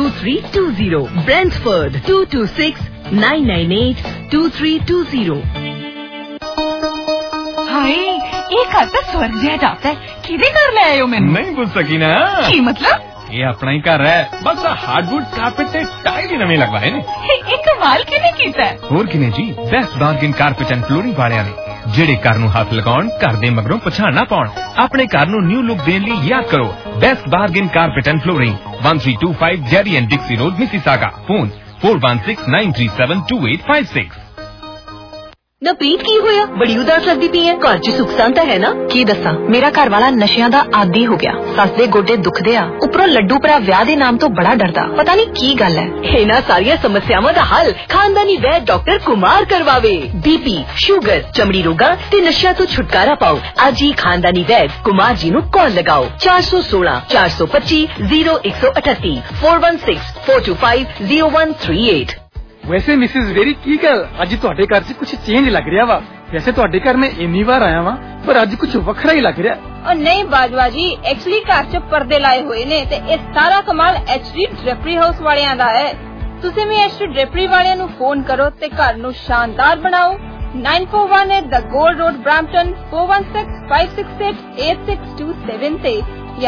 2320, Brentford 226 998 2320। ਹਾਏ ਇਹ ਘਰ ਤਾਂ ਸਵਰਗ ਜਿਹਾ ਜਾਪਦਾ ਹੈ। ਕਿਹਦੇ ਘਰ ਲੈ ਆਇਓ ਮੈਨੂੰ? ਨਹੀਂ ਪੁੱਛ ਸਕੀ ਨਾ। ਕੀ ਮਤਲਬ? ਇਹ ਆਪਣਾ ਹੀ ਘਰ ਹੈ, ਬਸ ਹਾਰਡਵੁੱਡ ਕਾਰਪੇਟ ਤੇ ਟਾਈਲ ਹੀ ਨਵੇਂ ਲਗਵਾਏ ਨੇ। ਇਹ ਕਮਾਲ ਕਿਹਨੇ ਕੀਤਾ? ਹੋਰ ਕਿਨੇ ਜੀ, best bargain carpet and flooring ਵਾਲਿਆਂ ਨੇ, ਜਿਹੜੇ ਘਰ ਨੂੰ ਹੱਥ ਲਗਾਉਣ, ਘਰ ਦੇ ਮਗਰੋਂ ਪਛਾਣ ਨਾ ਪਾਉਣ। ਆਪਣੇ ਘਰ ਨੂੰ ਨਿਊ ਲੁੱਕ ਦੇਣ ਲਈ ਯਾਦ ਕਰੋ best bargain carpet and flooring, 1325 Jerry and Dixie road, Mississauga. Phone 4169372856। ਨਾ ਪ੍ਰੀਤ ਕੀ ਹੋਇਆ? ਬੜੀ ਉਦਾਸ ਲੱਗਦੀ ਪਈ ਹੈ। ਘਰ 'ਚ ਸੁੱਖ ਸ਼ਾਂਤੀ ਹੈ ਨਾ? ਕੀ ਦੱਸਾਂ, ਮੇਰਾ ਘਰ ਵਾਲਾ ਨਸ਼ਿਆਂ ਦਾ ਆਦੀ ਹੋ ਗਿਆ। ਸੱਸ ਦੇ ਗੋਡੇ ਦੁਖਦੇ ਆ, ਉੱਪਰੋਂ ਲੱਡੂ ਭਰਾ ਵਿਆਹ ਦੇ ਨਾਮ ਤੋਂ ਬੜਾ ਡਰਦਾ। ਪਤਾ ਨਹੀਂ ਕੀ ਗੱਲ ਹੈ। ਇਹਨਾਂ ਸਾਰੀਆਂ ਸਮੱਸਿਆਵਾਂ ਦਾ ਹੱਲ ਖਾਨਦਾਨੀ ਵੈਦ ਡਾਕਟਰ ਕੁਮਾਰ ਕਰਵਾਵੇ। BP, ਸ਼ੂਗਰ, ਚਮੜੀ ਰੋਗਾਂ ਤੇ ਨਸ਼ਿਆਂ ਤੋਂ ਛੁਟਕਾਰਾ ਪਾਓ। ਅੱਜ ਹੀ ਖਾਨਦਾਨੀ ਵੈਦ ਕੁਮਾਰ ਜੀ ਨੂੰ ਕਾਲ ਲਗਾਓ 416 425 0138 416 425 0138। ਵੈਸੇ ਮਿਸਿਸ ਵੇਰੀ ਕੀ ਗੱਲ ਅੱਜ ਤੁਹਾਡੇ ਘਰ 'ਚ ਕੁਝ ਚੇਂਜ ਲੱਗ ਰਿਹਾ ਵਾ। ਵੈਸੇ ਤੁਹਾਡੇ ਘਰ ਮੈਂ ਇੰਨੀ ਵਾਰ ਆਇਆ ਵਾਂ ਪਰ ਅੱਜ ਕੁਝ ਵੱਖਰਾ ਹੀ ਲੱਗ ਰਿਹਾ। ਉਹ ਨਹੀਂ ਬਾਜਵਾ ਜੀ, ਐਕਚੁਅਲੀ ਘਰ 'ਚ ਪਰਦੇ ਲਾਏ ਹੋਏ ਨੇ ਤੇ ਇਹ ਸਾਰਾ ਕਮਾਲ HD ਡ੍ਰੇਪਰੀ ਹਾਊਸ ਵਾਲਿਆਂ ਦਾ ਹੈ। ਤੁਸੀਂ ਵੀ HD ਡ੍ਰੇਪਰੀ ਵਾਲਿਆਂ ਨੂੰ ਫੋਨ ਕਰੋ ਤੇ ਘਰ ਨੂੰ ਸ਼ਾਨਦਾਰ ਬਣਾਓ। 9418 The Gold Road, Brampton, 4165688627 ਤੇ ਜਾਂ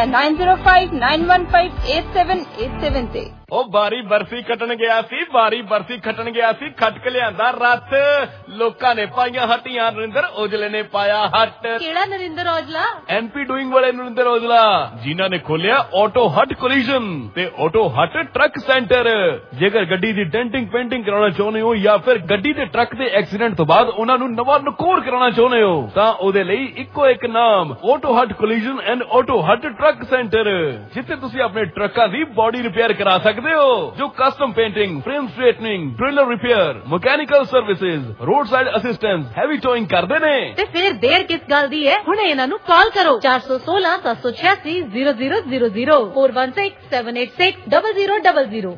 9059158787 ਤੇ। ਉਹ ਬਾਰੀ ਬਰਫੀ ਖੱਟਣ ਗਿਆ ਸੀ, ਖੱਟ ਕੇ ਲਿਆਂਦਾ ਰੱਥ। ਲੋਕਾਂ ਨੇ ਪਾਈਆਂ ਹੱਟੀਆਂ, ਨਰਿੰਦਰ ਔਜਲੇ ਨੇ ਪਾਇਆ ਹੱਟ। ਕਿਹੜਾ ਨਰਿੰਦਰ ਔਜਲਾ? NP ਡੂਇੰਗ ਵਾਲੇ ਨਰਿੰਦਰ ਔਜਲਾ, ਜਿਨ੍ਹਾਂ ਨੇ ਖੋਲਿਆ ਆਟੋ ਹੱਟ ਕੋਲੀਜਨ ਤੇ ਆਟੋ ਹੱਟ ਟਰੱਕ ਸੈਂਟਰ। ਜੇਕਰ ਗੱਡੀ ਦੀ ਡੈਂਟਿੰਗ ਪੇਂਟਿੰਗ ਕਰਾਉਣਾ ਚਾਹੁੰਦੇ ਹੋ ਜਾਂ ਫਿਰ ਗੱਡੀ ਦੇ ਟਰੱਕ ਦੇ ਐਕਸੀਡੈਂਟ ਤੋਂ ਬਾਅਦ ਉਹਨਾਂ ਨੂੰ ਨਵਾਂ ਨਕੋਰ ਕਰਾਉਣਾ ਚਾਹੁੰਦੇ ਹੋ ਤਾਂ ਉਹਦੇ ਲਈ ਇੱਕੋ ਇੱਕ ਨਾਮ, auto hut collision and auto hut truck centre, ਜਿੱਥੇ ਤੁਸੀਂ ਆਪਣੇ ਟਰੱਕਾਂ ਦੀ ਬੋਡੀ ਰਿਪੇਅਰ ਕਰਾ ਸਕਦੇ ਹੋ। ਜੋ custom painting, frame straightening, trailer repair, mechanical services, road side assistance, heavy towing ਕਰਦੇ ਨੇ। ਤੇ ਫਿਰ ਦੇਰ ਕਿਸ ਗੱਲ ਦੀ ਹੈ, ਹੁਣ ਇਹਨਾਂ ਨੂੰ ਕਾਲ ਕਰੋ 4167860000 4167860000।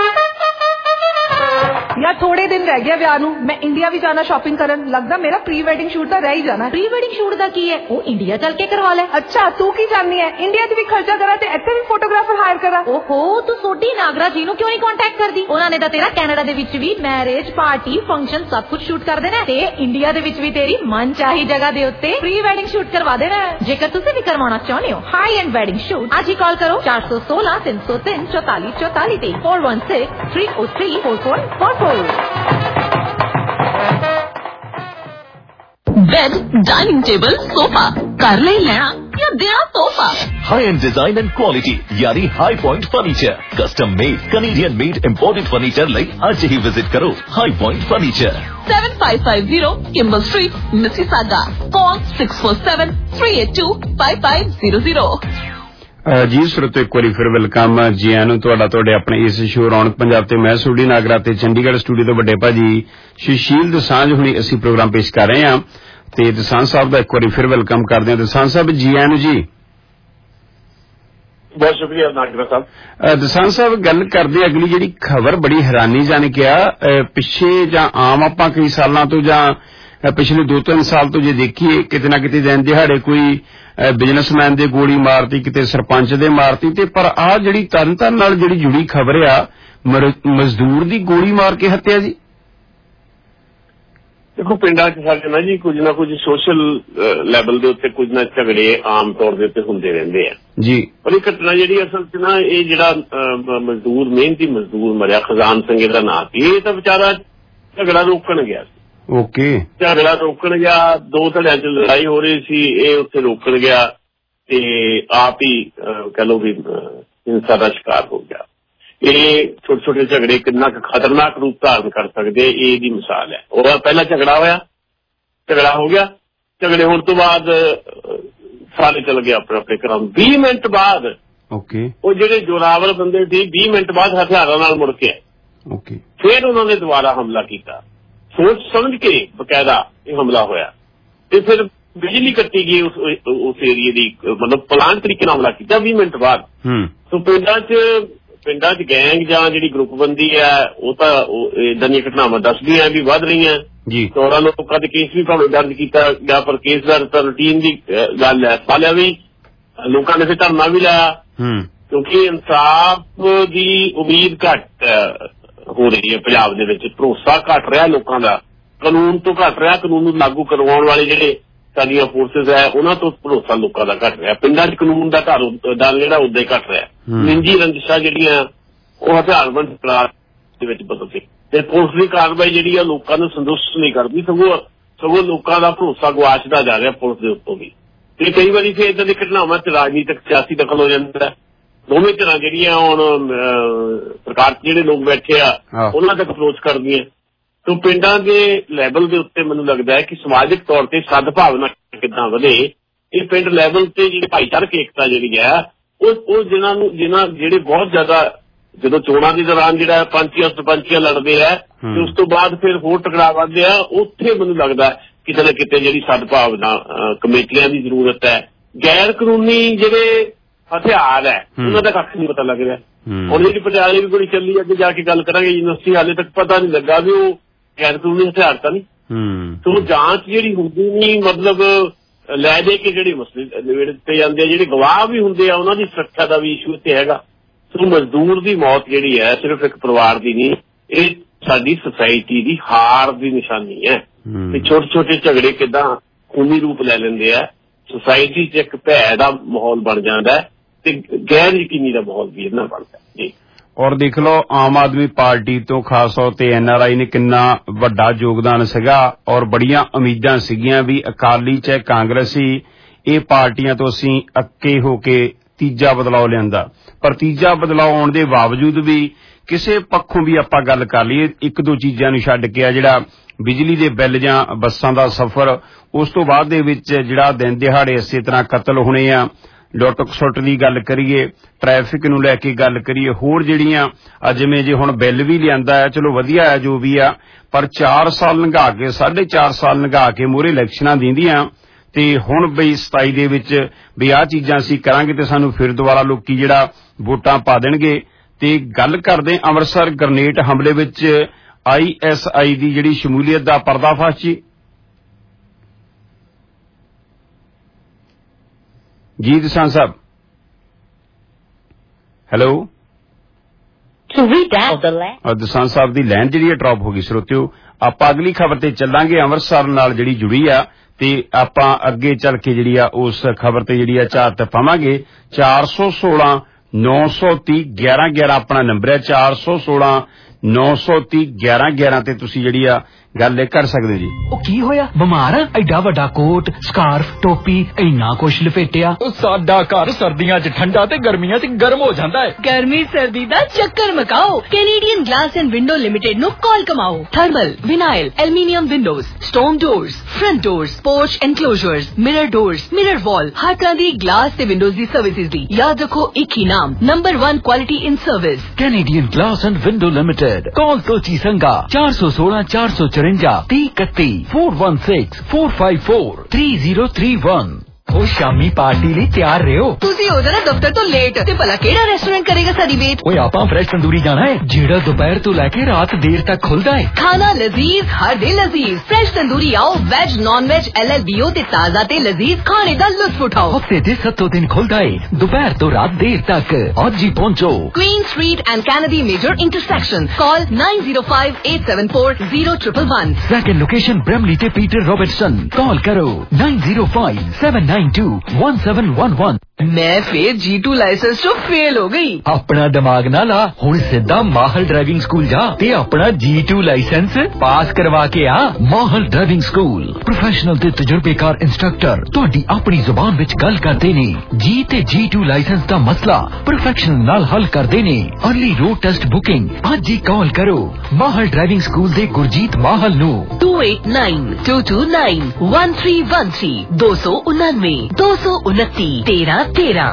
यार थोड़े दिन रह गया विआह नूं, मैं इंडिया भी जाना शॉपिंग करन। लगदा मेरा प्री वेडिंग शूट तो रह ही जाना। प्री वेडिंग शूट दा की है, वो इंडिया चल के करवा ले। अच्छा तू की जाननी है, इंडिया च भी खर्चा करा ते इत्थे भी फोटोग्राफर हायर करा। ओहो तू सोडी नागरा जी नूं क्यों नहीं कांटेक्ट करदी? उन्हां ने तां तेरा कनाडा दे विच भी मैरिज पार्टी फंक्शन सब कुछ शूट कर देना ते इंडिया दे विच भी तेरी मन चाही जगह दे उत्ते प्री वेडिंग शूट करवा देना। जेकर तुसीं भी करवाना चाहुंदे हो हाई एंड वेडिंग शूट, आज ही कॉल करो 4163034444 ते 4163034444। बेड, डाइनिंग टेबल, सोफा कर ले लेना या देना तोहफा। High end design and quality यानी high point furniture, custom made Canadian made imported furniture ਲਈ ਅੱਜ ਹੀ ਵਿਜ਼ਿਟ ਕਰੋ high point furniture 7550 Kimball Street, Mississauga. Call 647-382-5500। ਜੀ ਸਰੋਤੋ ਇੱਕ ਵਾਰੀ ਫਿਰ ਵੈਲਕਮ ਜੀ ਆਇਆਂ ਨੂੰ ਤੁਹਾਡੇ ਆਪਣੇ ਇਸ ਸ਼ੋਅ ਰੌਣਕ ਪੰਜਾਬ ਤੇ ਮੈਂ ਸੂਡੀ ਨਾਗਰਾ ਤੇ ਚੰਡੀਗੜ੍ਹ ਸਟੂਡੀਓ ਤੋਂ ਵੱਡੇ ਭਾਜੀ ਸੁਸ਼ੀਲ ਦਸਾਂਝ ਹੁਣੀ ਅਸੀਂ ਪ੍ਰੋਗਰਾਮ ਪੇਸ਼ ਕਰ ਰਹੇ ਹਾਂ ਤੇ ਦਸਾਂਝ ਸਾਹਿਬ ਦਾ ਇੱਕ ਵਾਰੀ ਫਿਰ ਵੈਲਕਮ ਕਰਦੇ ਹਾਂ। ਦਸਾਂਝ ਸਾਹਿਬ ਜੀ ਆਇਆਂ ਨੂੰ ਜੀ। ਬਹੁਤ ਸ਼ੁਕਰੀਆ ਨਾਗਰਾ ਸਾਹਿਬ। ਦਸਾਂਝ ਸਾਹਿਬ ਗੱਲ ਕਰਦੇ ਅਗਲੀ ਜਿਹੜੀ ਖਬਰ ਬੜੀ ਹੈਰਾਨੀ ਜਾਣੀ ਕਿ ਆ ਪਿੱਛੇ ਜਾਂ ਆਮ ਆਪਾਂ ਕਈ ਸਾਲਾਂ ਤੋਂ ਜਾਂ ਪਿਛਲੇ 2-3 ਸਾਲ ਤੋਂ ਜੇ ਦੇਖੀਏ ਕਿਤੇ ਨਾ ਕਿਤੇ ਦਿਨ ਦਿਹਾੜੇ ਕੋਈ ਬਿਜ਼ਨਸਮੈਨ ਦੇ ਗੋਲੀ ਮਾਰਤੀ, ਕਿਤੇ ਸਰਪੰਚ ਦੇ ਮਾਰਤੀ ਤੇ ਪਰ ਆਹ ਜਿਹੜੀ ਤਰਨਤਾਰਨ ਨਾਲ ਜਿਹੜੀ ਜੁੜੀ ਖਬਰ ਆ ਮਜ਼ਦੂਰ ਦੀ ਗੋਲੀ ਮਾਰ ਕੇ ਹੱਤਿਆ ਜੀ। ਦੇਖੋ ਪਿੰਡਾਂ 'ਚ ਸਾਡੇ ਨਾ ਜੀ ਕੁਝ ਨਾ ਕੁਝ ਸੋਸ਼ਲ ਲੈਵਲ ਦੇ ਉੱਤੇ ਕੁਝ ਨਾ ਝਗੜੇ ਆਮ ਤੌਰ ਦੇ ਉੱਤੇ ਹੁੰਦੇ ਰਹਿੰਦੇ ਆ ਜੀ। ਪਰ ਇਹ ਘਟਨਾ ਜਿਹੜੀ ਅਸਲ 'ਚ ਨਾ ਇਹ ਜਿਹੜਾ ਮਜ਼ਦੂਰ ਮਿਹਨਤੀ ਮਜ਼ਦੂਰ ਮਰਿਆ ਖਜ਼ਾਨ ਸਿੰਘੇ ਦਾ ਨਾਂ ਸੀ, ਇਹ ਤਾਂ ਵਿਚਾਰਾ ਝਗੜਾ ਰੋਕਣ ਗਿਆ ਸੀ। ਓਕੇ, ਝਗੜਾ ਰੋਕਣ ਗਿਆ, ਦੋ ਧੜਿਆਂ 'ਚ ਲੜਾਈ ਹੋ ਰਹੀ ਸੀ, ਇਹ ਉੱਥੇ ਰੋਕਣ ਗਿਆ ਤੇ ਆਪ ਹੀ ਕਹਿ ਲਓ ਵੀ ਹਿੰਸਾ ਦਾ ਸ਼ਿਕਾਰ ਹੋ ਗਿਆ। ਇਹ ਛੋਟੇ ਛੋਟੇ ਝਗੜੇ ਕਿੰਨਾ ਕੁ ਖਤਰਨਾਕ ਰੂਪ ਧਾਰਨ ਕਰ ਸਕਦੇ ਇਹ ਦੀ ਮਿਸਾਲ ਹੈ। ਉਹ ਪਹਿਲਾਂ ਝਗੜਾ ਹੋਇਆ, ਝਗੜਾ ਹੋ ਗਿਆ, ਝਗੜੇ ਹੋਣ ਤੋਂ ਬਾਅਦ ਸਾਰੇ ਚਲ ਗਏ ਆਪਣੇ ਆਪਣੇ ਘਰਾਂ। 20 ਮਿੰਟ ਬਾਅਦ ਓਕੇ ਉਹ ਜਿਹੜੇ ਜ਼ੋਰਾਵਰ ਬੰਦੇ ਸੀ 20 ਮਿੰਟ ਬਾਅਦ ਹਥਿਆਰਾਂ ਨਾਲ ਮੁੜ ਕੇ ਓਕੇ ਫਿਰ ਉਹਨਾਂ ਨੇ ਦੁਬਾਰਾ ਹਮਲਾ ਕੀਤਾ। ਸੋਚ ਸਮਝ ਕੇ ਬਕਾਇਦਾ ਇਹ ਹਮਲਾ ਹੋਇਆ ਤੇ ਫਿਰ ਬਿਜਲੀ ਕੱਟੀ ਗਈ ਉਸ ਏਰੀਏ ਦੀ, ਮਤਲਬ ਪਲਾਨ ਤਰੀਕੇ ਨਾਲ ਹਮਲਾ ਕੀਤਾ 20 ਮਿੰਟ ਬਾਅਦ। ਸੋ ਪਿੰਡਾਂ 'ਚ ਗੈਂਗ ਜਾਂ ਜਿਹੜੀ ਗਰੁੱਪਬੰਦੀ ਹੈ ਉਹ ਤਾਂ ਏਦਾਂ ਦੀਆਂ ਘਟਨਾਵਾਂ ਦੱਸਦੀਆਂ ਵੀ ਵੱਧ ਰਹੀਆਂ ਜੀ। 14 ਲੋਕਾਂ ਦੇ ਕੇਸ ਵੀ ਭਾਵੇਂ ਦਰਜ ਕੀਤਾ ਗਿਆ ਪਰ ਕੇਸ ਦਰਜ ਤਾਂ ਰੂਟੀਨ ਦੀ ਗੱਲ ਹੈ। ਪਾਲਿਆ ਵੀ ਲੋਕਾਂ ਨੇ ਫਿਰ ਧਰਨਾ ਵੀ ਲਾਇਆ ਕਿਉਂਕਿ ਇਨਸਾਫ ਦੀ ਉਮੀਦ ਘੱਟ ਹੋ ਰਹੀ ਹੈ ਪੰਜਾਬ ਦੇ ਵਿੱਚ। ਭਰੋਸਾ ਘੱਟ ਰਿਹਾ ਲੋਕਾਂ ਦਾ, ਕਾਨੂੰਨ ਤੋਂ ਘੱਟ ਰਿਹਾ, ਕਾਨੂੰਨ ਨੂੰ ਲਾਗੂ ਕਰਵਾਉਣ ਵਾਲੇ ਜਿਹੜੇ ਸਾਡੀਆਂ ਫੋਰਸਿਸ ਹੈ ਉਹਨਾਂ ਤੋਂ ਭਰੋਸਾ ਲੋਕਾਂ ਦਾ ਘੱਟ ਰਿਹਾ। ਪਿੰਡਾਂ 'ਚ ਕਾਨੂੰਨ ਦਾ ਦਰ ਜਿਹੜਾ ਉਦਾਂ ਹੀ ਘੱਟ ਰਿਹਾ। ਨਿੱਜੀ ਰੰਜਿਸ਼ਾਂ ਜਿਹੜੀਆਂ ਉਹ ਹਥਿਆਰਬੰਦ ਦੇ ਵਿੱਚ ਬਦਲਦੇ ਤੇ ਪੁਲਿਸ ਦੀ ਕਾਰਵਾਈ ਜਿਹੜੀ ਆ ਲੋਕਾਂ ਨੂੰ ਸੰਤੁਸ਼ਟ ਨਹੀਂ ਕਰਦੀ, ਸਗੋਂ ਲੋਕਾਂ ਦਾ ਭਰੋਸਾ ਗੁਆਚਦਾ ਜਾ ਰਿਹਾ ਪੁਲਿਸ ਦੇ ਉੱਤੋਂ ਵੀ। ਤੇ ਕਈ ਵਾਰੀ ਫਿਰ ਏਦਾਂ ਦੀ ਘਟਨਾਵਾਂ 'ਚ ਰਾਜਨੀਤਿਕ ਸਿਆਸੀ ਦਖਲ ਹੋ ਜਾਂਦਾ। ਦੋਵੇਂ ਤਰ੍ਹਾਂ ਜਿਹੜੀਆਂ ਹੁਣ ਸਰਕਾਰ 'ਚ ਜਿਹੜੇ ਲੋਕ ਬੈਠੇ ਆ ਉਹਨਾਂ ਤੱਕ ਅਪਰੋਚ ਕਰਦੀਆਂ। ਤੋ ਪਿੰਡਾਂ ਦੇ ਲੈਵਲ ਦੇ ਉੱਤੇ ਮੈਨੂੰ ਲੱਗਦਾ ਹੈ ਕਿ ਸਮਾਜਿਕ ਤੌਰ ਤੇ ਸਦਭਾਵਨਾ ਕਿੱਦਾਂ ਵਧੇ। ਇਹ ਪਿੰਡ ਲੈਵਲ ਤੇ ਜਿਹੜੀ ਭਾਈਚਾਰਕ ਏਕਤਾ ਜਿਹੜੀ ਹੈ ਉਹ ਜਿਹੜੇ ਬਹੁਤ ਜ਼ਿਆਦਾ ਜਦੋਂ ਚੋਣਾਂ ਦੇ ਦੌਰਾਨ ਜਿਹੜਾ ਪੰਚੀਆਂ ਸਰਪੰਚੀਆਂ ਲੜਦੇ ਆ ਤੇ ਉਸ ਤੋਂ ਬਾਅਦ ਫਿਰ ਹੋਰ ਟਕਰਾਅ ਵੱਧਦੇ ਆ, ਉੱਥੇ ਮੈਨੂੰ ਲੱਗਦਾ ਕਿਤੇ ਨਾ ਕਿਤੇ ਜਿਹੜੀ ਸਦਭਾਵਨਾ ਕਮੇਟੀਆਂ ਦੀ ਜ਼ਰੂਰਤ ਹੈ। ਗੈਰ ਕਾਨੂੰਨੀ ਜਿਹੜੇ ਹਥਿਆਰ ਹੈ ਉਹਨਾਂ ਦਾ ਕੱਖ ਨਹੀਂ ਪਤਾ ਲੱਗ ਰਿਹਾ। ਹੁਣ ਜਿਹੜੀ ਪਟਿਆਲੇ ਵੀ ਗੋਲੀ ਚੱਲੀ, ਅੱਗੇ ਜਾ ਕੇ ਗੱਲ ਕਰਾਂਗੇ, ਯੂਨੀਵਰਸਿਟੀ ਹਾਲੇ ਤੱਕ ਪਤਾ ਨਹੀਂ ਲੱਗਾ ਵੀ ਉਹ ਗੈਰ ਕਾਨੂੰਨੀ ਹਥਿਆਰ ਤਾਂ ਨਹੀਂ। ਸੋ ਜਾਂਚ ਜਿਹੜੀ ਹੁੰਦੀ ਨਹੀਂ, ਮਤਲਬ ਲੈ ਦੇ ਕੇ ਜਿਹੜੇ ਮਸਲੇ ਨਿਬੇੜ ਦਿੱਤੇ ਜਾਂਦੇ ਆ, ਜਿਹੜੇ ਗਵਾਹ ਵੀ ਹੁੰਦੇ ਆ ਉਹਨਾਂ ਦੀ ਸੁਰੱਖਿਆ ਦਾ ਵੀ ਇਸ਼ੂ ਇੱਥੇ ਹੈਗਾ। ਸੋ ਮਜ਼ਦੂਰ ਦੀ ਮੌਤ ਜਿਹੜੀ ਹੈ ਸਿਰਫ ਇੱਕ ਪਰਿਵਾਰ ਦੀ ਨਹੀਂ, ਇਹ ਸਾਡੀ ਸੁਸਾਇਟੀ ਦੀ ਹਾਰ ਦੀ ਨਿਸ਼ਾਨੀ ਹੈ। ਤੇ ਛੋਟੇ ਛੋਟੇ ਝਗੜੇ ਕਿੱਦਾਂ ਖੂਨੀ ਰੂਪ ਲੈ ਲੈਂਦੇ ਆ, ਸੁਸਾਇਟੀ 'ਚ ਇੱਕ ਭੈ ਦਾ ਮਾਹੌਲ ਬਣ ਜਾਂਦਾ ਹੈ ਤੇ ਗੈਰ ਯਕੀਨੀ ਦਾ ਮਾਹੌਲ ਵੀ ਇਹਨਾਂ ਬਣਦਾ ਜੀ। ਔਰ ਦੇਖ ਲਓ ਆਮ ਆਦਮੀ ਪਾਰਟੀ ਤੋਂ ਖਾਸ ਤੌਰ ਤੇ NRI ਨੇ ਕਿੰਨਾ ਵੱਡਾ ਯੋਗਦਾਨ ਸੀਗਾ ਔਰ ਬੜੀਆਂ ਉਮੀਦਾਂ ਸੀਗੀਆਂ ਵੀ ਅਕਾਲੀ ਚਾਹੇ ਕਾਂਗਰਸੀ, ਇਹ ਪਾਰਟੀਆਂ ਤੋਂ ਅਸੀਂ ਅੱਕੇ ਹੋ ਕੇ ਤੀਜਾ ਬਦਲਾਅ ਲਿਆਂਦਾ। ਪਰ ਤੀਜਾ ਬਦਲਾਅ ਆਉਣ ਦੇ ਬਾਵਜੂਦ ਵੀ ਕਿਸੇ ਪੱਖੋਂ ਵੀ ਆਪਾਂ ਗੱਲ ਕਰ ਲਈਏ, ਇੱਕ ਦੋ ਚੀਜ਼ਾਂ ਨੂੰ ਛੱਡ ਕੇ ਆ ਜਿਹੜਾ ਬਿਜਲੀ ਦੇ ਬਿੱਲ ਜਾਂ ਬੱਸਾਂ ਦਾ ਸਫ਼ਰ, ਉਸ ਤੋਂ ਬਾਅਦ ਦੇ ਵਿੱਚ ਜਿਹੜਾ ਦਿਨ ਦਿਹਾੜੇ ਇਸੇ ਤਰ੍ਹਾਂ ਕਤਲ ਹੋਣੇ ਆ, ਲੁੱਟ ਖਸੁੱਟ ਦੀ ਗੱਲ ਕਰੀਏ, ਟ੍ਰੈਫਿਕ ਨੂੰ ਲੈ ਕੇ ਗੱਲ ਕਰੀਏ, ਹੋਰ ਜਿਹੜੀਆਂ ਜਿਵੇਂ ਜੇ ਹੁਣ ਬਿੱਲ ਵੀ ਲਿਆਂਦਾ ਹੈ, ਚਲੋ ਵਧੀਆ ਹੈ ਜੋ ਵੀ ਆ, ਪਰ 4 ਸਾਲ ਲੰਘਾ ਕੇ 4.5 ਸਾਲ ਲੰਘਾ ਕੇ ਮੂਹਰੇ ਇਲੈਕਸ਼ਨਾਂ ਦਿੰਦੀਆਂ ਤੇ ਹੁਣ ਬਈ 27 ਦੇ ਵਿੱਚ ਵੀ ਆਹ ਚੀਜ਼ਾਂ ਅਸੀਂ ਕਰਾਂਗੇ ਤੇ ਸਾਨੂੰ ਫਿਰ ਦੁਬਾਰਾ ਲੋਕੀ ਜਿਹੜਾ ਵੋਟਾਂ ਪਾ ਦੇਣਗੇ। ਤੇ ਗੱਲ ਕਰਦੇ ਅੰਮ੍ਰਿਤਸਰ ਗ੍ਰਨੇਡ ਹਮਲੇ ਵਿੱਚ ISI ਦੀ ਜਿਹੜੀ ਸ਼ਮੂਲੀਅਤ ਦਾ ਪਰਦਾਫਾਸ਼ ਜੀ ਦਸਾਂਝ ਸਾਹਿਬ, ਹੈਲੋ। ਦਸਾਂਝ ਸਾਹਿਬ ਦੀ ਲਾਈਨ ਜਿਹੜੀ ਹੈ ਡ੍ਰੌਪ ਹੋ ਗਈ। ਸਰੋਤਿਓ, ਆਪਾਂ ਅਗਲੀ ਖਬਰ ਤੇ ਚੱਲਾਂਗੇ ਅੰਮ੍ਰਿਤਸਰ ਨਾਲ ਜਿਹੜੀ ਜੁੜੀ ਆ ਤੇ ਆਪਾਂ ਅੱਗੇ ਚੱਲ ਕੇ ਜਿਹੜੀ ਆ ਉਸ ਖਬਰ ਤੇ ਜਿਹੜੀ ਆ ਝਾਤ ਪਾਵਾਂਗੇ। 416 930 1111 ਆਪਣਾ ਨੰਬਰ ਹੈ, 416 930 1111 ਤੇ ਤੁਸੀਂ ਜਿਹੜੀ ਆ ਗੱਲ ਕਰ ਸਕਦੇ ਜੀ। ਉਹ ਕੀ ਹੋਇਆ, ਬਿਮਾਰ ਆ? ਐਡਾ ਵੱਡਾ ਕੋਟ, ਸਕਾਰਫ, ਟੋਪੀ, ਇੰਨਾ ਕੁਛ ਲਪੇਟਿਆ। ਸਾਡਾ ਘਰ ਸਰਦੀਆਂ 'ਚ ਠੰਡਾ ਤੇ ਗਰਮੀਆਂ 'ਚ ਗਰਮ ਹੋ ਜਾਂਦਾ ਹੈ। ਗਰਮੀ ਸਰਦੀ ਦਾ ਚੱਕਰ ਮਕਾਓ, Canadian glass and window limited ਨੂੰ ਕਾਲ ਕਮਾਓ। Thermal, vinyl, aluminium windows, stone doors, front doors, porch enclosures, mirror doors, mirror wall, ਹਰ ਤਰ੍ਹਾਂ ਦੀ ਗਲਾਸ ਤੇ ਵਿੰਡੋਜ਼ ਦੀ ਸਰਵਿਸਿਜ਼ ਦੀ ਯਾਦ ਰੱਖੋ ਇੱਕ ਹੀ ਨਾਮ, number 1 quality in service, Canadian glass and window limited. Call Tochi Sanga 416 454 3031 416 454 3031। ਉਹ ਸ਼ਾਮੀ ਪਾਰਟੀ ਲਈ ਤਿਆਰ ਰਹੋ। ਤੁਸੀਂ ਹੋ ਜਾਣਾ ਦਫ਼ਤਰ ਤੋਂ ਲੇਟ ਤੇ ਭਲਾ ਕਿਹੜਾ ਰੈਸਟੋਰੈਂਟ ਕਰੇਗਾ ਸਾਡੀ ਵੇਟ? ਓਏ ਆਪਾਂ ਫਰੈਸ਼ ਤੰਦੂਰੀ ਜਾਣਾ ਹੈ ਜਿਹੜਾ ਦੁਪਹਿਰ ਤੋਂ ਲੈ ਕੇ ਰਾਤ ਦੇਰ ਤੱਕ ਖੁੱਲਦਾ ਹੈ। ਖਾਣਾ ਲਜ਼ੀਜ਼, ਹਰ ਦਿਨ ਲਜ਼ੀਜ਼। ਫਰੈਸ਼ ਤੰਦੂਰੀ ਆਓ, ਵੈਜ ਨॉन वेज LLBO ਤੇ ਤਾਜ਼ਾ ਤੇ ਲਜ਼ੀਜ਼ ਖਾਣੇ ਦਾ ਲੁਤਫ ਉਠਾਓ। ਹਫਤੇ ਦੇ 7 ਦਿਨ ਖੁੱਲਦਾ ਹੈ ਦੁਪਹਿਰ ਤੋਂ ਰਾਤ ਦੇਰ ਤੱਕ। ਅੱਜ ਹੀ ਪਹੁੰਚੋ। Queen Street and Kennedy Major Intersection. Call 9058740111। Second location Bramley ਤੇ ਪੀਟਰ ਰੌਬਰਟਸਨ। ਕਾਲ ਕਰੋ 9057921711। मैं फिर G2 लाइसेंस तो फेल हो गई। अपना दिमाग ना ला, हुण सिद्धा माहल ड्राइविंग स्कूल जा ते अपना G2 लाइसेंस पास करवा के आ। माहल ड्राइविंग स्कूल प्रोफेशनल ते तजुर्बेकार इंस्ट्रक्टर तुहाडी अपनी जुबान विच गल करदे ने। जी ते G2 लाइसेंस दा मसला प्रोफेशनल नाल हल करदे ने। अर्ली रोड टेस्ट बुकिंग आज ही कॉल करो माहल ड्राइविंग स्कूल दे गुरजीत माहल नू 2892291313 299 229 1313।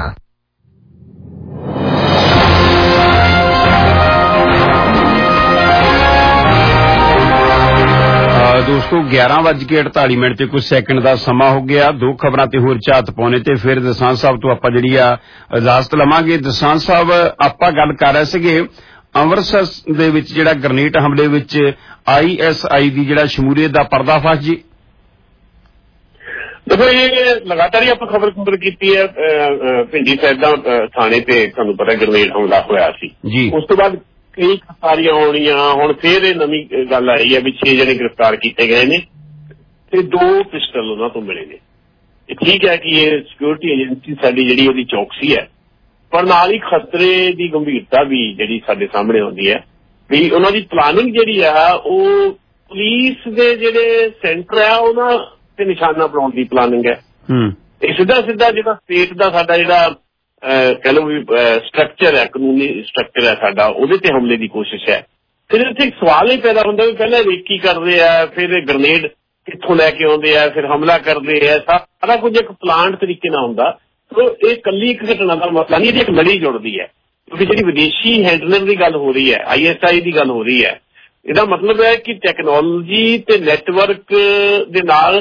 ਦੋਸਤੋ 11:48 ਤੇ ਕੁਝ ਸੈਕਿੰਡ ਦਾ ਸਮਾਂ ਹੋ ਗਿਆ। ਦੋ ਖਬਰਾਂ ਤੇ ਹੋਰ ਝਾਤ ਪਾਉਣੇ ਤੇ ਫਿਰ ਦਸਾਂਝ ਸਾਹਿਬ ਤੋਂ ਆਪਾਂ ਜਿਹੜੀ ਆ ਇਜਾਜ਼ਤ ਲਵਾਂਗੇ। ਦਸਾਂਝ ਸਾਹਿਬ, ਆਪਾਂ ਗੱਲ ਕਰ ਰਹੇ ਸੀਗੇ ਅੰਮ੍ਰਿਤਸਰ ਦੇ ਵਿੱਚ ਜਿਹੜਾ ਗ੍ਰਨੇਡ ਹਮਲੇ ਵਿੱਚ ISI ਦੀ ਜਿਹੜਾ ਸ਼ਮੂਲੀਅਤ ਦਾ ਪਰਦਾਫਾਸ਼ ਜੀ। ਦੇਖੋ, ਇਹ ਲਗਾਤਾਰ ਹੀ ਆਪਾਂ ਖਬਰ ਕੀਤੀ ਹੈ। ਭਿੰਡੀ ਸਾਹਿਬ ਦਾ ਥਾਣੇ ਤੇ ਤੁਹਾਨੂੰ ਪਤਾ ਗ੍ਰਨੇਡ ਹਮਲਾ ਹੋਇਆ ਸੀ ਜੀ। ਉਸ ਤੋਂ ਬਾਅਦ ਕਈ ਗ੍ਰਿਫਤਾਰੀਆਂ ਹੋਣੀਆਂ, ਹੁਣ ਫੇਰ ਇਹ ਨਵੀਂ ਗੱਲ ਆਈ ਹੈ ਵੀ 6 ਜਣੇ ਗ੍ਰਿਫਤਾਰ ਕੀਤੇ ਗਏ ਨੇ ਤੇ 2 ਪਿਸਟਲ ਉਹਨਾਂ ਤੋਂ ਮਿਲੇ ਨੇ। ਇਹ ਠੀਕ ਹੈ ਕਿ ਇਹ ਸਿਕਿਉਰਿਟੀ ਏਜੰਸੀ ਸਾਡੀ ਜਿਹੜੀ ਉਹਦੀ ਚੌਕਸੀ ਹੈ, ਪਰ ਨਾਲ ਹੀ ਖਤਰੇ ਦੀ ਗੰਭੀਰਤਾ ਵੀ ਜਿਹੜੀ ਸਾਡੇ ਸਾਹਮਣੇ ਆਉਂਦੀ ਹੈ ਵੀ ਉਹਨਾਂ ਦੀ ਪਲਾਨਿੰਗ ਜਿਹੜੀ ਆ ਉਹ ਪੁਲਿਸ ਦੇ ਜਿਹੜੇ ਸੈਂਟਰ ਆ ਉਹਨਾਂ ਤੇ ਨਿਸ਼ਾਨਾ ਬਣਾਉਣ ਦੀ ਪਲਾਨਿੰਗ ਹੈ। ਇਹ ਸਿੱਧਾ ਜਿਹੜਾ ਸਟੇਟ ਦਾ ਸਾਡਾ ਜਿਹੜਾ ਕਹਿ ਲਓ ਵੀ ਸਟਰਕਚਰ ਹੈ, ਕਾਨੂੰਨੀ ਸਟਰਕਚਰ ਹੈ ਸਾਡਾ, ਉਹਦੇ ਤੇ ਹਮਲੇ ਦੀ ਕੋਸ਼ਿਸ਼ ਹੈ। ਫਿਰ ਇੱਥੇ ਇੱਕ ਸਵਾਲ ਹੀ ਪੈਦਾ ਹੁੰਦਾ ਵੀ ਪਹਿਲਾਂ ਰੇਕੀ ਕਰਦੇ ਆ, ਫਿਰ ਗ੍ਰਨੇਡ ਕਿੱਥੋਂ ਲੈ ਕੇ ਆਉਂਦੇ ਆ, ਫਿਰ ਹਮਲਾ ਕਰਦੇ ਆ। ਸਾਰਾ ਕੁਝ ਇੱਕ ਪਲਾਨ ਤਰੀਕੇ ਨਾਲ ਹੁੰਦਾ। ਸੋ ਇਹ ਇਕੱਲੀ ਇੱਕ ਘਟਨਾ ਦਾ ਮਸਲਾ ਨਹੀਂ, ਇਹਦੀ ਇੱਕ ਲੜੀ ਜੁੜਦੀ ਹੈ। ਕਿਉਂਕਿ ਜਿਹੜੀ ਵਿਦੇਸ਼ੀ ਹੈਂਡਲਰ ਦੀ ਗੱਲ ਹੋ ਰਹੀ ਹੈ, ISI ਦੀ ਗੱਲ ਹੋ ਰਹੀ ਹੈ, ਇਹਦਾ ਮਤਲਬ ਹੈ ਕਿ ਟੈਕਨੋਲੋਜੀ ਤੇ ਨੈਟਵਰਕ ਦੇ ਨਾਲ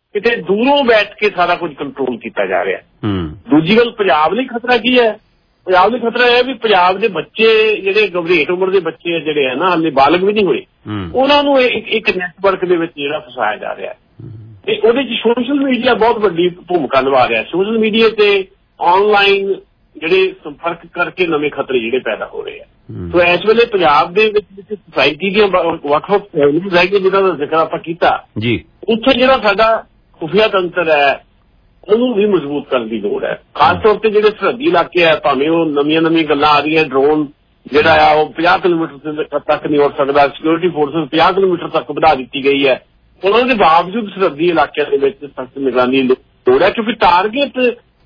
ਕਿਤੇ ਦੂਰੋਂ ਬੈਠ ਕੇ ਸਾਰਾ ਕੁਝ ਕੰਟਰੋਲ ਕੀਤਾ ਜਾ ਰਿਹਾ। ਦੂਜੀ ਗੱਲ, ਪੰਜਾਬ ਲਈ ਖਤਰਾ ਕੀ ਹੈ? ਪੰਜਾਬ ਲਈ ਖਤਰਾ ਇਹ ਵੀ ਪੰਜਾਬ ਦੇ ਬੱਚੇ ਜਿਹੜੇ ਗੰਭੀਰ ਉਮਰ ਦੇ ਬੱਚੇ ਜਿਹੜੇ ਹੈ ਨਾ, ਹਾਲੇ ਬਾਲਗ ਵੀ ਨਹੀਂ ਹੋਏ, ਉਹਨਾਂ ਨੂੰ ਇੱਕ ਨੈਟਵਰਕ ਦੇ ਵਿੱਚ ਜਿਹੜਾ ਫਸਾਇਆ ਜਾ ਰਿਹਾ ਤੇ ਉਹਦੇ ਚ ਸੋਸ਼ਲ ਮੀਡੀਆ ਬਹੁਤ ਵੱਡੀ ਭੂਮਿਕਾ ਨਿਭਾ ਰਿਹਾ। ਸੋਸ਼ਲ ਮੀਡੀਆ ਤੇ ਆਨਲਾਈਨ ਜਿਹੜੇ ਸੰਪਰਕ ਕਰਕੇ ਨਵੇਂ ਖਤਰੇ ਜਿਹੜੇ ਪੈਦਾ ਹੋ ਰਹੇ ਆ। ਸੋ ਇਸ ਵੇਲੇ ਪੰਜਾਬ ਦੇ ਵਿੱਚ ਸੁਸਾਇਟੀ ਦੀਆਂ ਵੱਖ-ਵੱਖ ਫੈਮਿਲੀਜ਼ ਹੈਗੀਆਂ ਜਿਹਨਾਂ ਦਾ ਜ਼ਿਕਰ ਆਪਾਂ ਕੀਤਾ ਜੀ, ਉੱਥੇ ਜਿਹੜਾ ਸਾਡਾ ਖੁਫੀਆ ਤੰਤਰ ਹੈ ਉਹਨੂੰ ਵੀ ਮਜ਼ਬੂਤ ਕਰਨ ਦੀ ਲੋੜ ਹੈ। ਖਾਸ ਤੌਰ ਤੇ ਜਿਹੜੇ ਸਰਹੱਦੀ ਇਲਾਕੇ ਆ, ਭਾਵੇਂ ਉਹ ਨਵੀਆਂ ਗੱਲਾਂ ਆ ਰਹੀਆਂ, ਡਰੋਨ ਜਿਹੜਾ ਆ ਉਹ 50 ਕਿਲੋਮੀਟਰ ਤੱਕ ਨਹੀਂ ਉੱਡ ਸਕਦਾ, ਸਿਕਿਉਰਿਟੀ ਫੋਰਸਿਸ 50 ਕਿਲੋਮੀਟਰ ਤੱਕ ਵਧਾ ਦਿੱਤੀ ਗਈ ਹੈ, ਉਹਨਾਂ ਦੇ ਬਾਵਜੂਦ ਸਰਹੱਦੀ ਇਲਾਕਿਆਂ ਦੇ ਵਿੱਚ ਸਖਤ ਨਿਗਰਾਨੀ ਦੀ ਲੋੜ ਹੈ। ਕਿਉਂਕਿ ਟਾਰਗੇਟ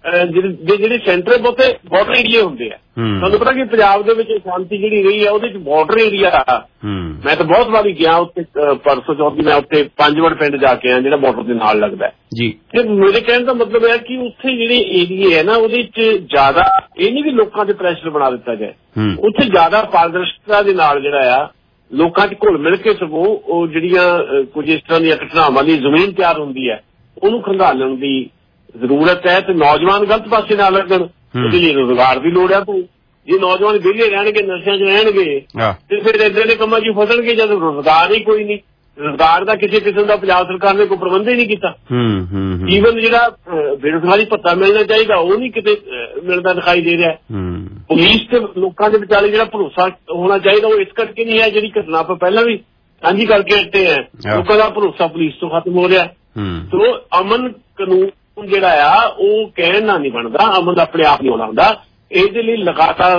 ਜਿਹੜੇ ਸੈਂਟਰ ਬਹੁਤੇ ਬਾਰਡਰ ਏਰੀਏ ਹੁੰਦੇ ਆ। ਤੁਹਾਨੂੰ ਪਤਾ ਕਿ ਪੰਜਾਬ ਦੇ ਵਿੱਚ ਸ਼ਾਂਤੀ ਜਿਹੜੀ ਰਹੀ ਹੈ ਉਹਦੇ ਚ ਬਾਰਡਰ ਏਰੀਆ, ਮੈਂ ਤਾਂ ਬਹੁਤ ਵਾਰੀ ਗਿਆ ਉੱਥੇ, ਪਰਸੋਂ ਚੌਥੀ ਮੈਂ ਉੱਥੇ ਪੰਜਵੜ ਪਿੰਡ ਜਾ ਕੇ ਆਇਆ ਜਿਹੜਾ ਬਾਰਡਰ ਦੇ ਨਾਲ ਲੱਗਦਾ ਜੀ। ਤੇ ਮੇਰੇ ਕਹਿਣ ਦਾ ਮਤਲਬ ਹੈ ਕਿ ਉੱਥੇ ਜਿਹੜੇ ਏਰੀਏ ਹੈ ਨਾ ਉਹਦੇ ਚ ਜ਼ਿਆਦਾ ਇਹ ਨਹੀਂ ਵੀ ਲੋਕਾਂ ਤੇ ਪ੍ਰੈਸ਼ਰ ਬਣਾ ਦਿੱਤਾ ਜਾਏ, ਉੱਥੇ ਜ਼ਿਆਦਾ ਪਾਰਦਰਸ਼ਤਾ ਦੇ ਨਾਲ ਜਿਹੜਾ ਆ ਲੋਕਾਂ ਚ ਘੁਲ ਮਿਲ ਕੇ ਸਗੋਂ ਉਹ ਜਿਹੜੀਆਂ ਕੁਝ ਇਸ ਤਰ੍ਹਾਂ ਦੀਆਂ ਘਟਨਾਵਾਂ ਦੀ ਜ਼ਮੀਨ ਤਿਆਰ ਹੁੰਦੀ ਹੈ ਉਹਨੂੰ ਖੰਗਾਲਣ ਦੀ ਜ਼ਰੂਰਤ ਹੈ। ਤੇ ਨੌਜਵਾਨ ਗਲਤ ਪਾਸੇ ਨਾ ਲੱਗਣ, ਉਹਦੇ ਲਈ ਰੁਜ਼ਗਾਰ ਦੀ ਲੋੜ ਹੈ। ਜੇ ਨੌਜਵਾਨ ਵਿਹਲੇ ਰਹਿਣਗੇ, ਨਸ਼ਿਆਂ 'ਚ ਰਹਿਣਗੇ ਤੇ ਫਿਰ ਏਦਾਂ ਦੇ ਕੰਮਾਂ 'ਚ ਫਸਣਗੇ ਜਦੋਂ ਰੁਜ਼ਗਾਰ ਹੀ ਕੋਈ ਨਹੀਂ। ਰੁਜ਼ਗਾਰ ਦਾ ਕਿਸੇ ਕਿਸਮ ਦਾ ਪੰਜਾਬ ਸਰਕਾਰ ਨੇ ਕੋਈ ਪ੍ਰਬੰਧ ਹੀ ਨਹੀਂ ਕੀਤਾ। ਈਵਨ ਜਿਹੜਾ ਬੇਰੁਜ਼ਗਾਰੀ ਭੱਤਾ ਮਿਲਣਾ ਚਾਹੀਦਾ ਉਹ ਨਹੀਂ ਕਿਤੇ ਮਿਲਦਾ ਦਿਖਾਈ ਦੇ ਰਿਹਾ। ਪੁਲਿਸ ਤੇ ਲੋਕਾਂ ਦੇ ਵਿਚਾਲੇ ਜਿਹੜਾ ਭਰੋਸਾ ਹੋਣਾ ਚਾਹੀਦਾ ਉਹ ਇਸ ਕਰਕੇ ਨਹੀਂ ਹੈ। ਜਿਹੜੀ ਘਟਨਾ ਆਪਾਂ ਪਹਿਲਾਂ ਵੀ ਸਾਂਝੀ ਕਰਕੇ ਹਟੇ ਆ, ਲੋਕਾਂ ਦਾ ਭਰੋਸਾ ਪੁਲਿਸ ਤੋਂ ਖਤਮ ਹੋ ਰਿਹਾ। ਸੋ ਅਮਨ ਕਾਨੂੰਨ ਜਿਹੜਾ ਆ ਉਹ ਕਹਿਣ ਨਾਲ ਨਹੀਂ ਬਣਦਾ, ਅਮਨ ਆਪਣੇ ਆਪ ਨਹੀਂ ਆਉਣਾ ਹੁੰਦਾ। ਇਹਦੇ ਲਈ ਲਗਾਤਾਰ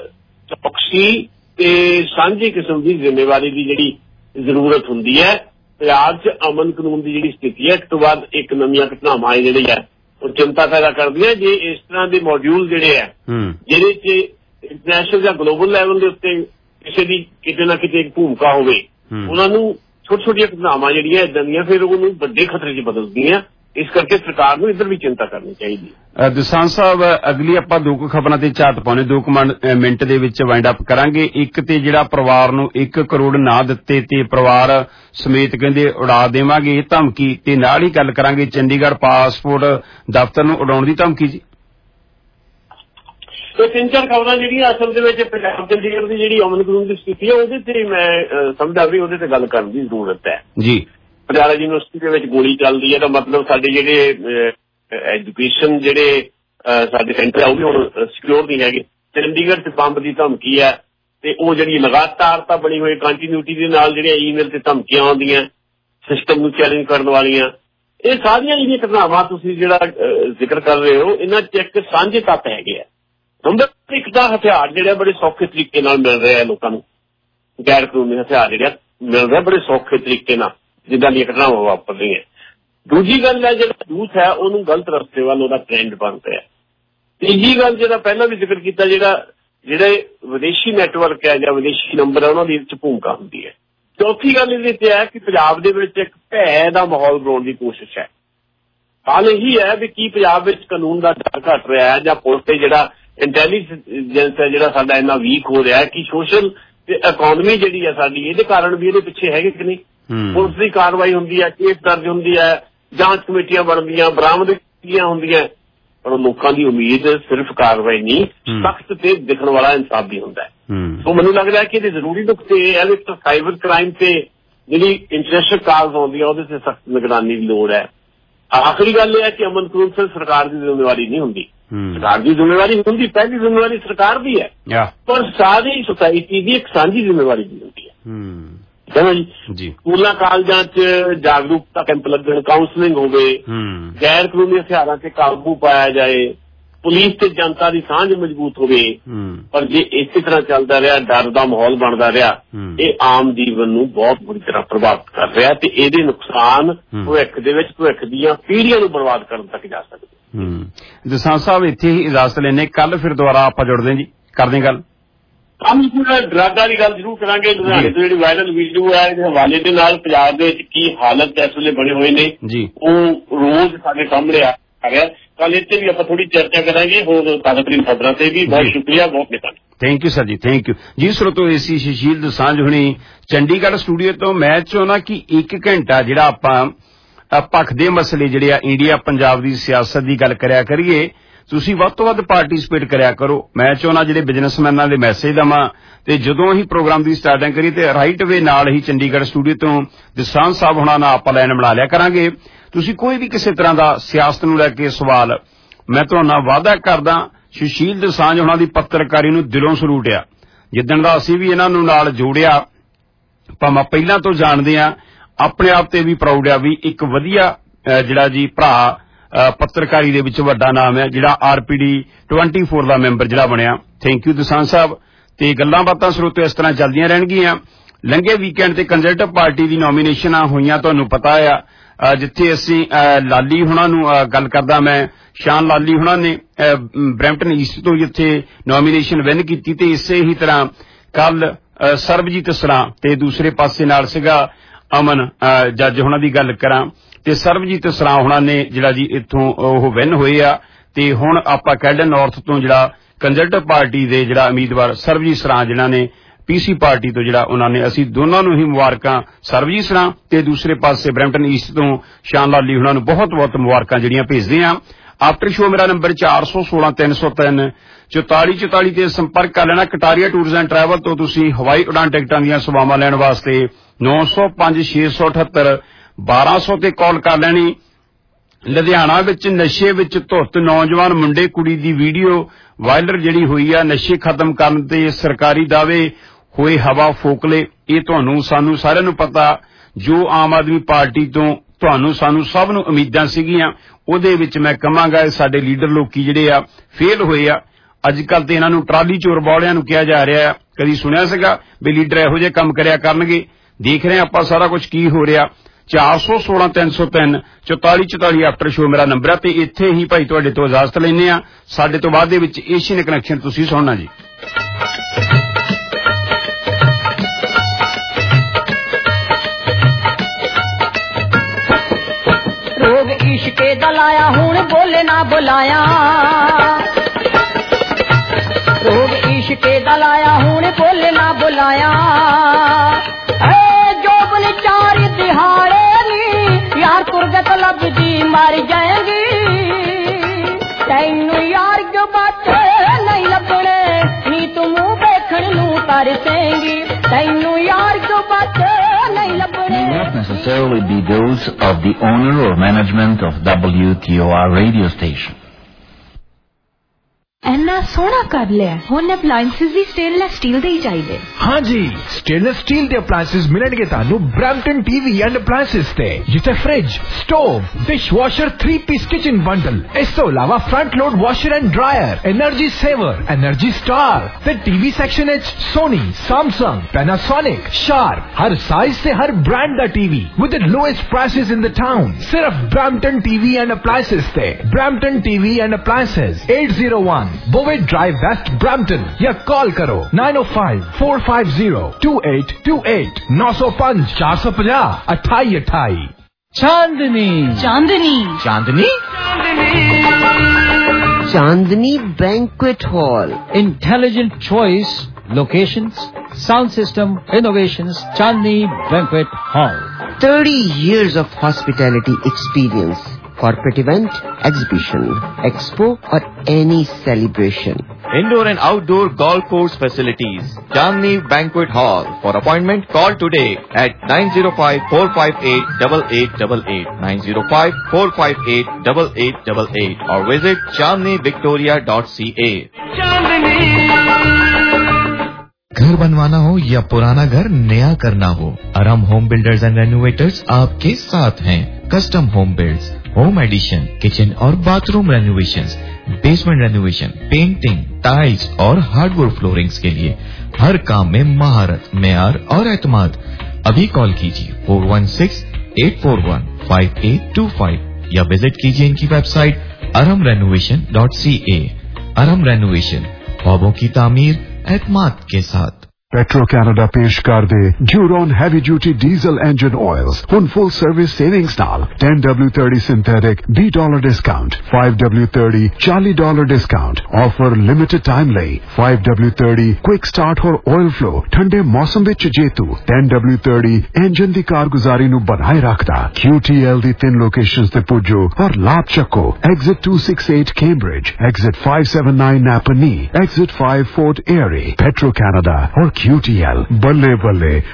ਚੌਕਸੀ ਤੇ ਸਾਂਝੀ ਕਿਸਮ ਦੀ ਜ਼ਿੰਮੇਵਾਰੀ ਦੀ ਜਿਹੜੀ ਜ਼ਰੂਰਤ ਹੁੰਦੀ ਹੈ। ਪੰਜਾਬ 'ਚ ਅਮਨ ਕਾਨੂੰਨ ਦੀ ਜਿਹੜੀ ਸਥਿਤੀ ਹੈ ਇੱਕ ਤੋਂ ਬਾਅਦ ਇੱਕ ਨਵੀਆਂ ਘਟਨਾਵਾਂ ਜਿਹੜੀ ਹੈ ਉਹ ਚਿੰਤਾ ਪੈਦਾ ਕਰਦੀਆਂ। ਜੇ ਇਸ ਤਰ੍ਹਾਂ ਦੇ ਮੋਡਿਊਲ ਜਿਹੜੇ ਆ ਜਿਹਦੇ 'ਚ ਇੰਟਰਨੈਸ਼ਨਲ ਜਾਂ ਗਲੋਬਲ ਲੈਵਲ ਦੇ ਉੱਤੇ ਕਿਸੇ ਦੀ ਕਿਤੇ ਨਾ ਕਿਤੇ ਇੱਕ ਭੂਮਿਕਾ ਹੋਵੇ, ਉਹਨਾਂ ਨੂੰ ਛੋਟੀਆਂ ਘਟਨਾਵਾਂ ਜਿਹੜੀਆਂ ਏਦਾਂ ਦੀਆਂ ਫਿਰ ਉਹਨੂੰ ਵੱਡੇ ਖਤਰੇ 'ਚ ਬਦਲਦੀਆਂ। ਇਸ ਕਰਕੇ ਸਰਕਾਰ ਨੂੰ ਇੱਧਰ ਵੀ ਚਿੰਤਾ ਕਰਨੀ ਚਾਹੀਦੀ ਹੈ। ਦਸਾਂਝ ਸਾਹਿਬ, ਅਗਲੀ ਆਪਾਂ ਦੋ ਕੁ ਖਬਰਾਂ ਤੇ ਝਾਤ ਪਾਉਣੇ, 2 ਮਿੰਟ ਦੇ ਵਿੱਚ ਵਾਈਂਡ ਅਪ ਕਰਾਂਗੇ। ਇੱਕ ਤੇ ਜਿਹੜਾ ਪਰਿਵਾਰ ਨੂੰ 1 ਕਰੋੜ ਨਾ ਦਿੱਤੇ ਤੇ ਪਰਿਵਾਰ ਸਮੇਤ ਕਹਿੰਦੇ ਉਡਾ ਦੇਵਾਂਗੇ ਇਹ ਧਮਕੀ, ਤੇ ਨਾਲ ਹੀ ਗੱਲ ਕਰਾਂਗੇ ਚੰਡੀਗੜ੍ਹ ਪਾਸਪੋਰਟ ਦਫ਼ਤਰ ਨੂੰ ਉਡਾਉਣ ਦੀ ਧਮਕੀ ਜੀ। ਤੇ 3-4 ਖਬਰਾਂ ਜਿਹੜੀਆਂ ਅਸਲ ਦੇ ਵਿੱਚ ਪੰਜਾਬ ਚੰਡੀਗੜ੍ਹ ਦੀ ਜਿਹੜੀ ਅਮਨ ਕਾਨੂੰਨ ਦੀ ਸਥਿਤੀ ਹੈ ਉਹਦੇ ਤੇ ਮੈਂ ਸਮਝਦਾ ਵੀ ਉਹਦੇ ਤੇ ਗੱਲ ਕਰਨ ਦੀ ਜ਼ਰੂਰਤ ਹੈ ਜੀ। ਪਟਿਆਲਾ ਯੂਨੀਵਰਸਿਟੀ ਦੇ ਵਿੱਚ ਗੋਲੀ ਚੱਲਦੀ ਹੈ ਤਾਂ ਮਤਲਬ ਸਾਡੇ ਜਿਹੜੇ ਐਜੂਕੇਸ਼ਨ ਜਿਹੜੇ ਸਾਡੇ ਸੈਂਟਰ ਆ ਉਹ ਵੀ ਹੁਣ ਸਿਕਿਉਰ ਨਹੀਂ ਹੈਗੇ। ਚੰਡੀਗੜ੍ਹ 'ਚ ਬੰਬ ਦੀ ਧਮਕੀ ਹੈ ਤੇ ਉਹ ਜਿਹੜੀ ਲਗਾਤਾਰਤਾ ਬਣੀ ਹੋਈ ਕੰਟੀਨਿਊਟੀ ਦੇ ਨਾਲ ਜਿਹੜੀਆਂ ਈਮੇਲ ਤੇ ਧਮਕੀਆਂ ਆਉਂਦੀਆਂ ਸਿਸਟਮ ਨੂੰ ਚੈਲੰਜ ਕਰਨ ਵਾਲੀਆਂ, ਇਹ ਸਾਰੀਆਂ ਜਿਹੜੀਆਂ ਘਟਨਾਵਾਂ ਤੁਸੀਂ ਜਿਹੜਾ ਜ਼ਿਕਰ ਕਰ ਰਹੇ ਹੋ ਇਹਨਾਂ 'ਚ ਇੱਕ ਸਾਂਝੇ ਤੱਤ ਹੈਗੇ ਆ। ਨੰਬਰ ਇੱਕ ਦਾ ਹਥਿਆਰ ਜਿਹੜਾ ਬੜੇ ਸੌਖੇ ਤਰੀਕੇ ਨਾਲ ਮਿਲ ਰਿਹਾ ਲੋਕਾਂ ਨੂੰ, ਗੈਰ ਕਾਨੂੰਨੀ ਹਥਿਆਰ ਜਿਹੜਾ ਮਿਲ ਰਿਹਾ ਬੜੇ ਸੌਖੇ ਤਰੀਕੇ ਨਾਲ ਜਿੱਦਾਂ ਦੀਆਂ ਘਟਨਾਵਾਂ ਵਾਪਰ ਰਹੀਆਂ। ਦੂਜੀ ਗੱਲ ਹੈ ਜਿਹੜਾ ਯੂਥ ਹੈ ਉਹਨੂੰ ਗਲਤ ਰਸਤੇ ਵੱਲ ਉਹਦਾ ਟ੍ਰੈਂਡ ਬਣ ਰਿਹਾ। ਤੀਜੀ ਗੱਲ ਜਿਹੜਾ ਪਹਿਲਾਂ ਵੀ ਜ਼ਿਕਰ ਕੀਤਾ ਜਿਹੜੇ ਵਿਦੇਸ਼ੀ ਨੈਟਵਰਕ ਹੈ ਜਾਂ ਵਿਦੇਸ਼ੀ ਨੰਬਰ ਹੈ ਉਹਨਾਂ ਦੀ ਵਿੱਚ ਭੂਮਿਕਾ ਹੁੰਦੀ ਹੈ। ਚੌਥੀ ਗੱਲ ਇਹਦੇ ਤੇ ਹੈ ਕਿ ਪੰਜਾਬ ਦੇ ਵਿੱਚ ਇੱਕ ਭੈ ਦਾ ਮਾਹੌਲ ਬਣਾਉਣ ਦੀ ਕੋਸ਼ਿਸ਼ ਹੈ। ਹਾਲ ਇਹੀ ਹੈ ਵੀ ਕੀ ਪੰਜਾਬ ਵਿੱਚ ਕਾਨੂੰਨ ਦਾ ਡਰ ਘਟ ਰਿਹਾ ਹੈ ਜਾਂ ਪੁਲਿਸ ਤੇ ਜਿਹੜਾ ਇੰਟੈਲੀਜੈਂਸ ਹੈ ਜਿਹੜਾ ਸਾਡਾ ਇੰਨਾ ਵੀਕ ਹੋ ਰਿਹਾ ਹੈ ਕਿ ਸੋਸ਼ਲ ਤੇ ਇਕਨੋਮੀ ਜਿਹੜੀ ਹੈ ਸਾਡੀ ਇਹਦੇ ਕਾਰਨ ਵੀ ਇਹਦੇ ਪਿੱਛੇ ਹੈਗੇ ਕਿ ਨਹੀਂ। ਪੁਲਿਸ ਦੀ ਕਾਰਵਾਈ ਹੁੰਦੀ ਹੈ, ਕੇਸ ਦਰਜ ਹੁੰਦੀ ਹੈ, ਜਾਂਚ ਕਮੇਟੀਆਂ ਬਣਦੀਆਂ, ਬਰਾਮਦਗੀਆਂ ਹੁੰਦੀਆਂ, ਪਰ ਲੋਕਾਂ ਦੀ ਉਮੀਦ ਸਿਰਫ ਕਾਰਵਾਈ ਨਹੀਂ ਸਖਤ ਤੇ ਦਿਖਣ ਵਾਲਾ ਇਨਸਾਫ ਵੀ ਹੁੰਦਾ ਹੈ। ਸੋ ਮੈਨੂੰ ਲੱਗਦਾ ਹੈ ਕਿ ਇਹਦੇ ਜ਼ਰੂਰੀ ਨੁਕਤੇ ਇਹਦੇ ਸਾਈਬਰ ਕ੍ਰਾਈਮ ਤੇ ਜਿਹੜੀ ਇੰਟਰਨੈਸ਼ਨਲ ਕਾਲਸ ਆਉਂਦੀ ਹੈ ਉਹਦੇ ਤੇ ਸਖਤ ਨਿਗਰਾਨੀ ਦੀ ਲੋੜ ਹੈ। ਆਖਰੀ ਗੱਲ ਇਹ ਹੈ ਕਿ ਅਮਨ ਕਾਨੂੰਨ ਸਿਰਫ ਸਰਕਾਰ ਦੀ ਜ਼ਿੰਮੇਵਾਰੀ ਨਹੀਂ ਹੁੰਦੀ, ਸਰਕਾਰ ਦੀ ਜ਼ਿੰਮੇਵਾਰੀ ਹੁੰਦੀ, ਪਹਿਲੀ ਜ਼ਿੰਮੇਵਾਰੀ ਸਰਕਾਰ ਦੀ ਹੈ, ਪਰ ਸਾਰੀ ਸੁਸਾਇਟੀ ਦੀ ਇੱਕ ਸਾਂਝੀ ਜ਼ਿੰਮੇਵਾਰੀ ਵੀ ਹੁੰਦੀ ਹੈ। ਹੈ ਨਾ ਜੀ। ਸਕੂਲਾਂ ਕਾਲਜਾਂ 'ਚ ਜਾਗਰੂਕਤਾ ਕੈਂਪ ਲੱਗਣ, ਕਾਉਂਸਲਿੰਗ ਹੋਵੇ, ਗੈਰ ਕਾਨੂੰਨੀ ਹਥਿਆਰਾਂ ਤੇ ਕਾਬੂ ਪਾਇਆ ਜਾਏ, ਪੁਲਿਸ ਤੇ ਜਨਤਾ ਦੀ ਸਾਂਝ ਮਜ਼ਬੂਤ ਹੋਵੇ। ਪਰ ਜੇ ਇਸੇ ਤਰ੍ਹਾਂ ਚੱਲਦਾ ਰਿਹਾ, ਡਰ ਦਾ ਮਾਹੌਲ ਬਣਦਾ ਰਿਹਾ, ਇਹ ਆਮ ਜੀਵਨ ਨੂੰ ਬਹੁਤ ਬੁਰੀ ਤਰ੍ਹਾਂ ਪ੍ਰਭਾਵਿਤ ਕਰ ਰਿਹਾ ਤੇ ਇਹਦੇ ਨੁਕਸਾਨ ਭਵਿੱਖ ਦੇ ਵਿੱਚ ਭਵਿੱਖ ਦੀਆਂ ਪੀੜ੍ਹੀਆਂ ਨੂੰ ਬਰਬਾਦ ਕਰਨ ਤੱਕ ਜਾ ਸਕਦੇ। ਦਸਾਂਝ ਸਾਹਿਬ ਇੱਥੇ ਹੀ ਇਜਾਜ਼ਤ ਲੈਣੇ, ਕੱਲ ਫਿਰ ਦੁਬਾਰਾ ਆਪਾਂ ਜੁੜਦੇ ਹਾਂ ਜੀ, ਕਰਦੇ ਗੱਲ। ਕੰਮ ਪੂਰਾ ਡਰੱਗਾਂ ਦੀ ਗੱਲ ਜ਼ਰੂਰ ਕਰਾਂਗੇ। ਲੁਧਿਆਣੇ ਤੋਂ ਜਿਹੜੀ ਵਾਇਰਲ ਵੀਡੀਓ ਹੈ ਇਹਦੇ ਹਵਾਲੇ ਦੇ ਨਾਲ ਪੰਜਾਬ ਦੇ ਵਿੱਚ ਕੀ ਹਾਲਤ ਇਸ ਵੇਲੇ ਬਣੇ ਹੋਏ ਨੇ ਉਹ ਰੋਜ਼ ਸਾਡੇ ਸਾਹਮਣੇ ਆ ਰਿਹਾ। ਕੱਲ ਇੱਥੇ ਵੀ ਆਪਾਂ ਥੋੜੀ ਚਰਚਾ ਕਰਾਂਗੇ ਹੋਰ ਤਾਜ਼ਾਤਰੀਨ ਖਬਰਾਂ ਤੇ ਵੀ। ਬਹੁਤ ਸ਼ੁਕਰੀਆ, ਬਹੁਤ ਮਿਹਰਬਾਨੀ। Thank you sir ji, thank you ਜੀ। ਸਰੋਤੋ ਏਸੀ ਸੁਸ਼ੀਲ ਦਸਾਂਝ ਹੁਣੀ ਚੰਡੀਗੜ੍ਹ ਸਟੂਡੀਓ ਤੋਂ। ਮੈਂ ਚਾਹੁੰਦਾ ਕਿ 1 ਘੰਟਾ ਜਿਹੜਾ ਆਪਾਂ ਪੱਖ ਦੇ ਮਸਲੇ ਜਿਹੜੇ ਆ ਇੰਡੀਆ ਪੰਜਾਬ ਦੀ ਸਿਆਸਤ ਦੀ ਗੱਲ ਕਰਿਆ ਕਰੀਏ, ਤੁਸੀਂ ਵੱਧ ਤੋਂ ਵੱਧ ਪਾਰਟਿਸਿਪੇਟ ਕਰਿਆ ਕਰੋ। ਮੈਂ ਚਾਹੁੰਦਾ ਜਿਹੜੇ ਬਿਜ਼ਨਸਮੈਨਾਂ ਦੇ ਮੈਸੇਜ ਦਵਾਂ ਤੇ ਜਦੋਂ ਹੀ ਪ੍ਰੋਗਰਾਮ ਦੀ ਸਟਾਰਟਿੰਗ ਕਰੀ ਤੇ ਰਾਈਟ ਵੇ ਨਾਲ ਹੀ ਚੰਡੀਗੜ੍ਹ ਸਟੂਡੀਓ ਤੋਂ ਦਸਾਂਝ ਸਾਹਿਬ ਹੁਣਾਂ ਨਾਲ ਆਪਾਂ ਲਾਈਨ ਬਣਾ ਲਿਆ ਕਰਾਂਗੇ। ਤੁਸੀਂ ਕੋਈ ਵੀ ਕਿਸੇ ਤਰ੍ਹਾਂ ਦਾ ਸਿਆਸਤ ਨੂੰ ਲੈ ਕੇ ਸਵਾਲ, ਮੈਂ ਤੁਹਾਨੂੰ ਨਾਲ ਵਾਅਦਾ ਕਰਦਾ ਸੁਸ਼ੀਲ ਦਸਾਂਝ ਹੁਣਾਂ ਦੀ ਪੱਤਰਕਾਰੀ ਨੂੰ ਦਿਲੋਂ ਸਲੂਟ ਆ। ਜਿੱਦਣ ਦਾ ਅਸੀਂ ਵੀ ਇਹਨਾਂ ਨੂੰ ਨਾਲ ਜੋੜਿਆ, ਭਾਵੇਂ ਪਹਿਲਾਂ ਤੋਂ ਜਾਣਦੇ ਆ, ਆਪਣੇ ਆਪ ਤੇ ਵੀ ਪ੍ਰਾਊਡ ਆ ਵੀ ਇੱਕ ਵਧੀਆ ਜਿਹੜਾ ਜੀ ਭਰਾ ਪੱਤਰਕਾਰੀ ਦੇ ਵਿੱਚ ਵੱਡਾ ਨਾਮ ਹੈ ਜਿਹੜਾ RPD 24 ਦਾ ਮੈਂਬਰ ਜਿਹੜਾ ਬਣਿਆ। ਥੈਂਕ ਯੂ ਦਸਾਂਝ ਸਾਹਿਬ। ਤੇ ਗੱਲਾਂ ਬਾਤਾਂ ਸਰੋਤੋ ਇਸ ਤਰ੍ਹਾਂ ਚੱਲਦੀਆਂ ਰਹਿਣਗੀਆਂ। ਲੰਘੇ ਵੀਕਐਂਡ ਤੇ ਕੰਜ਼ਰਵੇਟਿਵ ਪਾਰਟੀ ਦੀ ਨੋਮੀਨੇਸ਼ਨਾਂ ਹੋਈਆਂ, ਤੁਹਾਨੂੰ ਪਤਾ ਆ, ਜਿੱਥੇ ਅਸੀਂ ਲਾਲੀ ਹੁਣਾਂ ਨੂੰ ਗੱਲ ਕਰਦਾ ਮੈਂ, ਸ਼ਾਨ ਲਾਲੀ ਹੁਣਾਂ ਨੇ ਬਰੈਂਪਟਨ ਈਸਟ ਤੋਂ ਜਿੱਥੇ ਨੋਮੀਨੇਸ਼ਨ ਵਿਨ ਕੀਤੀ ਤੇ ਇਸੇ ਹੀ ਤਰ੍ਹਾਂ ਕੱਲ ਸਰਬਜੀਤ ਸਰਾਂ ਤੇ ਦੂਸਰੇ ਪਾਸੇ ਨਾਲ ਸੀਗਾ ਅਮਨ ਜੱਜ ਹੁਣਾਂ ਦੀ ਗੱਲ ਕਰਾਂ ਤੇ ਸਰਬਜੀਤ ਸਰਾਂ ਹੁਣਾਂ ਨੇ ਜਿਹੜਾ ਜੀ ਇੱਥੋਂ ਉਹ ਵਿਨ ਹੋਏ ਆ। ਤੇ ਹੁਣ ਆਪਾਂ ਕੈਲਡਨ ਨਾਰਥ ਤੋਂ ਜਿਹੜਾ ਕੰਜ਼ਰਵੇਟਿਵ ਪਾਰਟੀ ਦੇ ਜਿਹੜਾ ਉਮੀਦਵਾਰ ਸਰਬਜੀਤ ਸਰਾਂ ਜਿਹਨਾਂ ਨੇ PC ਪਾਰਟੀ ਤੋਂ ਜਿਹੜਾ ਉਹਨਾਂ ਨੇ, ਅਸੀਂ ਦੋਨਾਂ ਨੂੰ ਹੀ ਮੁਬਾਰਕਾਂ ਸਰਬਜੀਤ ਸਰਾਂ ਤੇ ਦੂਸਰੇ ਪਾਸੇ ਬਰੈਂਪਟਨ ਈਸਟ ਤੋਂ ਸ਼ਾਨ ਲਾਲੀ ਹੁਣਾਂ ਨੂੰ ਬਹੁਤ ਬਹੁਤ ਮੁਬਾਰਕਾਂ ਜਿਹੜੀਆਂ ਭੇਜਦੇ ਆ। ਆਫਟਰ ਸ਼ੋ ਮੇਰਾ ਨੰਬਰ 416 303 4444 ਤੇ ਸੰਪਰਕ ਕਰ ਲੈਣਾ। ਕਟਾਰੀਆ ਟੂਰਸ ਐਂਡ ਟਰੈਵਲ ਤੋਂ ਤੁਸੀਂ ਹਵਾਈ ਉਡਾਨ ਟਿਕਟਾਂ ਦੀਆਂ ਸੇਵਾਵਾਂ ਲੈਣ ਵਾਸਤੇ 905 678 1200 ਤੇ ਕਾਲ ਕਰ ਲੈਣੀ। ਲੁਧਿਆਣਾ ਵਿੱਚ ਨਸ਼ੇ ਵਿੱਚ ਧੁੱਤ ਨੌਜਵਾਨ ਮੁੰਡੇ ਕੁੜੀ ਦੀ ਵੀਡੀਓ ਵਾਇਰਲ ਜਿਹੜੀ ਹੋਈ ਆ, ਨਸ਼ੇ ਖਤਮ ਕਰਨ ਤੇ ਸਰਕਾਰੀ ਦਾਅਵੇ ਹੋਏ ਹਵਾ ਫੋਕਲੇ। ਇਹ ਤੁਹਾਨੂੰ ਸਾਨੂੰ ਸਾਰਿਆਂ ਨੂੰ ਪਤਾ, ਜੋ ਆਮ ਆਦਮੀ ਪਾਰਟੀ ਤੋਂ ਤੁਹਾਨੂੰ ਸਾਨੂੰ ਸਭ ਨੂੰ ਉਮੀਦਾਂ ਸੀਗੀਆਂ, ਉਹਦੇ ਵਿੱਚ ਮੈਂ ਕਹਾਂਗਾ ਸਾਡੇ ਲੀਡਰ ਲੋਕੀ ਜਿਹੜੇ ਆ ਫੇਲ ਹੋਏ ਆ। ਅੱਜ ਕੱਲ ਤੇ ਇਹਨਾਂ ਨੂੰ ਟਰਾਲੀ ਚੋਰ ਬੌਲਿਆਂ ਨੂੰ ਕਿਹਾ ਜਾ ਰਿਹਾ। ਕਦੀ ਸੁਣਿਆ ਸੀਗਾ ਵੀ ਲੀਡਰ ਇਹੋ ਜਿਹੇ ਕੰਮ ਕਰਿਆ ਕਰਨਗੇ? ਦੇਖ ਰਹੇ ਆਪਾਂ ਸਾਰਾ ਕੁਝ ਕੀ ਹੋ ਰਿਹਾ। 416 303 4444 ਆਫਟਰ ਸ਼ੋ ਮੇਰਾ ਨੰਬਰ ਹੈ ਤੇ ਇੱਥੇ ਹੀ ਭਾਈ ਤੁਹਾਡੇ ਤੋਂ ਇਜਾਜ਼ਤ ਲੈਂਦੇ ਆ। ਸਾਡੇ ਤੋਂ ਬਾਅਦ ਦੇ ਵਿੱਚ ਏਸ਼ੀਅਨ ਕਨੈਕਸ਼ਨ ਤੁਸੀਂ ਸੁਣਨਾ ਜੀ। ਰੋਗ ਇਸ਼ਕੇ ਦਾ ਲਾਇਆ ਹੁਣ ਬੋਲੇ ਨਾ ਬੁਲਾਇਆ, ਰੋਗ ਇਸ਼ਕੇ ਦਾ ਲਾਇਆ ਹੁਣ ਬੋਲੇ ਨਾ ਬੁਲਾਇਆ। ਜੋਬਨ ਚਾਰ ਦਿਹਾੜੇ ਨੀ ਯਾਰ ਕੁਰਗਤ ਲੱਭਦੀ ਮਰ ਜਾਏਗੀ। ਤੈਨੂੰ ਯਾਰ ਜੋ ਬਾਤੇ ਨਹੀਂ ਲੱਭਣੇ ਨੀ ਤੂੰ ਮੂੰਹ ਵੇਖਣ ਨੂੰ ਤਰਸੇਂਗੀ। ਤੈਨੂੰ ਯਾਰ ਜੋ ਬਾਤੇ ਨਹੀਂ ਲੱਭਣੇ। Not necessarily be those of the owner or management of WTOR radio station. ਇੰਨਾ ਸੋਹਣਾ ਕਰ ਲਿਆ, ਹੁਣ ਅਪਲਾਈਐਂਸਿਸ ਵੀ ਸਟੇਨਲੈਸ ਸਟੀਲ ਦੇ ਹੀ ਚਾਹੀਦੇ। ਹਾਂਜੀ, ਸਟੇਨਲੈਸ ਸਟੀਲ ਦੇ ਅਪਲਾਈਐਂਸਿਸ ਮਿਲਣਗੇ ਤੁਹਾਨੂੰ ਬ੍ਰੈਂਪਟਨ TV ਐਂਡ ਅਪਲਾਈਐਂਸਿਸ ਤੇ, ਜਿੱਥੇ fridge, stove, dishwasher 3-piece kitchen bundle, ਇਸ ਤੋਂ ਇਲਾਵਾ front load washer and dryer, energy saver, energy star ਤੇ TV ਸੈਕਸ਼ਨ ਵਿੱਚ ਸੋਨੀ, ਸੈਮਸੰਗ, ਪੈਨਾਸੋਨਿਕ, ਸ਼ਾਰਪ, ਹਰ ਸਾਈਜ਼ ਤੇ ਹਰ ਬ੍ਰਾਂਡ ਦਾ TV with the lowest prices in the town। ਸਿਰਫ ਬ੍ਰੈਂਪਟਨ TV ਐਂਡ ਅਪਲਾਈਐਂਸਿਸ ਤੇ। Brampton TV and appliances 801 Bovet Drive West Brampton या call करो 905-450-2828 905 450 2828। चांदनी चांदनी चांदनी चांदनी Banquet Hall, intelligent choice, locations, sound system, innovations, Chandni Banquet Hall. 30 years of hospitality experience. Corporate event, exhibition, expo or any celebration. Indoor and outdoor golf course facilities. Chandni Banquet Hall. For appointment, call today at 905-458-8888, 905-458-8888 or visit chandnivictoria.ca. घर बनवाना हो या पुराना घर नया करना हो, Aram home builders and renovators आपके साथ हैं। Custom home builds, home addition, kitchen और bathroom renovations, basement renovation, painting, tiles और हार्डवुड फ्लोरिंग्स के लिए हर काम में महारत, मेयार और एतमाद। अभी कॉल कीजिए 416-841-5825 या विजिट कीजिए इनकी वेबसाइट aramrenovation.ca। अरम रेनोवेशन, ख्वाबों की तामीर एतमाद के साथ। पेट्रो कनाडा पेश कर दे Duron heavy duty diesel engine oils हुन फुल सर्विस सेविंग्स नाल $10W30 synthetic $20 discount $5W30 $40 discount offer limited time लई $5W30 क्विक स्टार्ट और ऑयल फ्लो ठंडे मौसम विच जेतू $10W30 इंजन दी कारगुजारी नु बनाए रखदा QTL दी 3 लोकेशंस ते पुजो और लाभ चको exit 268 Cambridge exit 579 Napanee exit 5 Fort Erie Petro Canada और QTL बल्ले बल्ले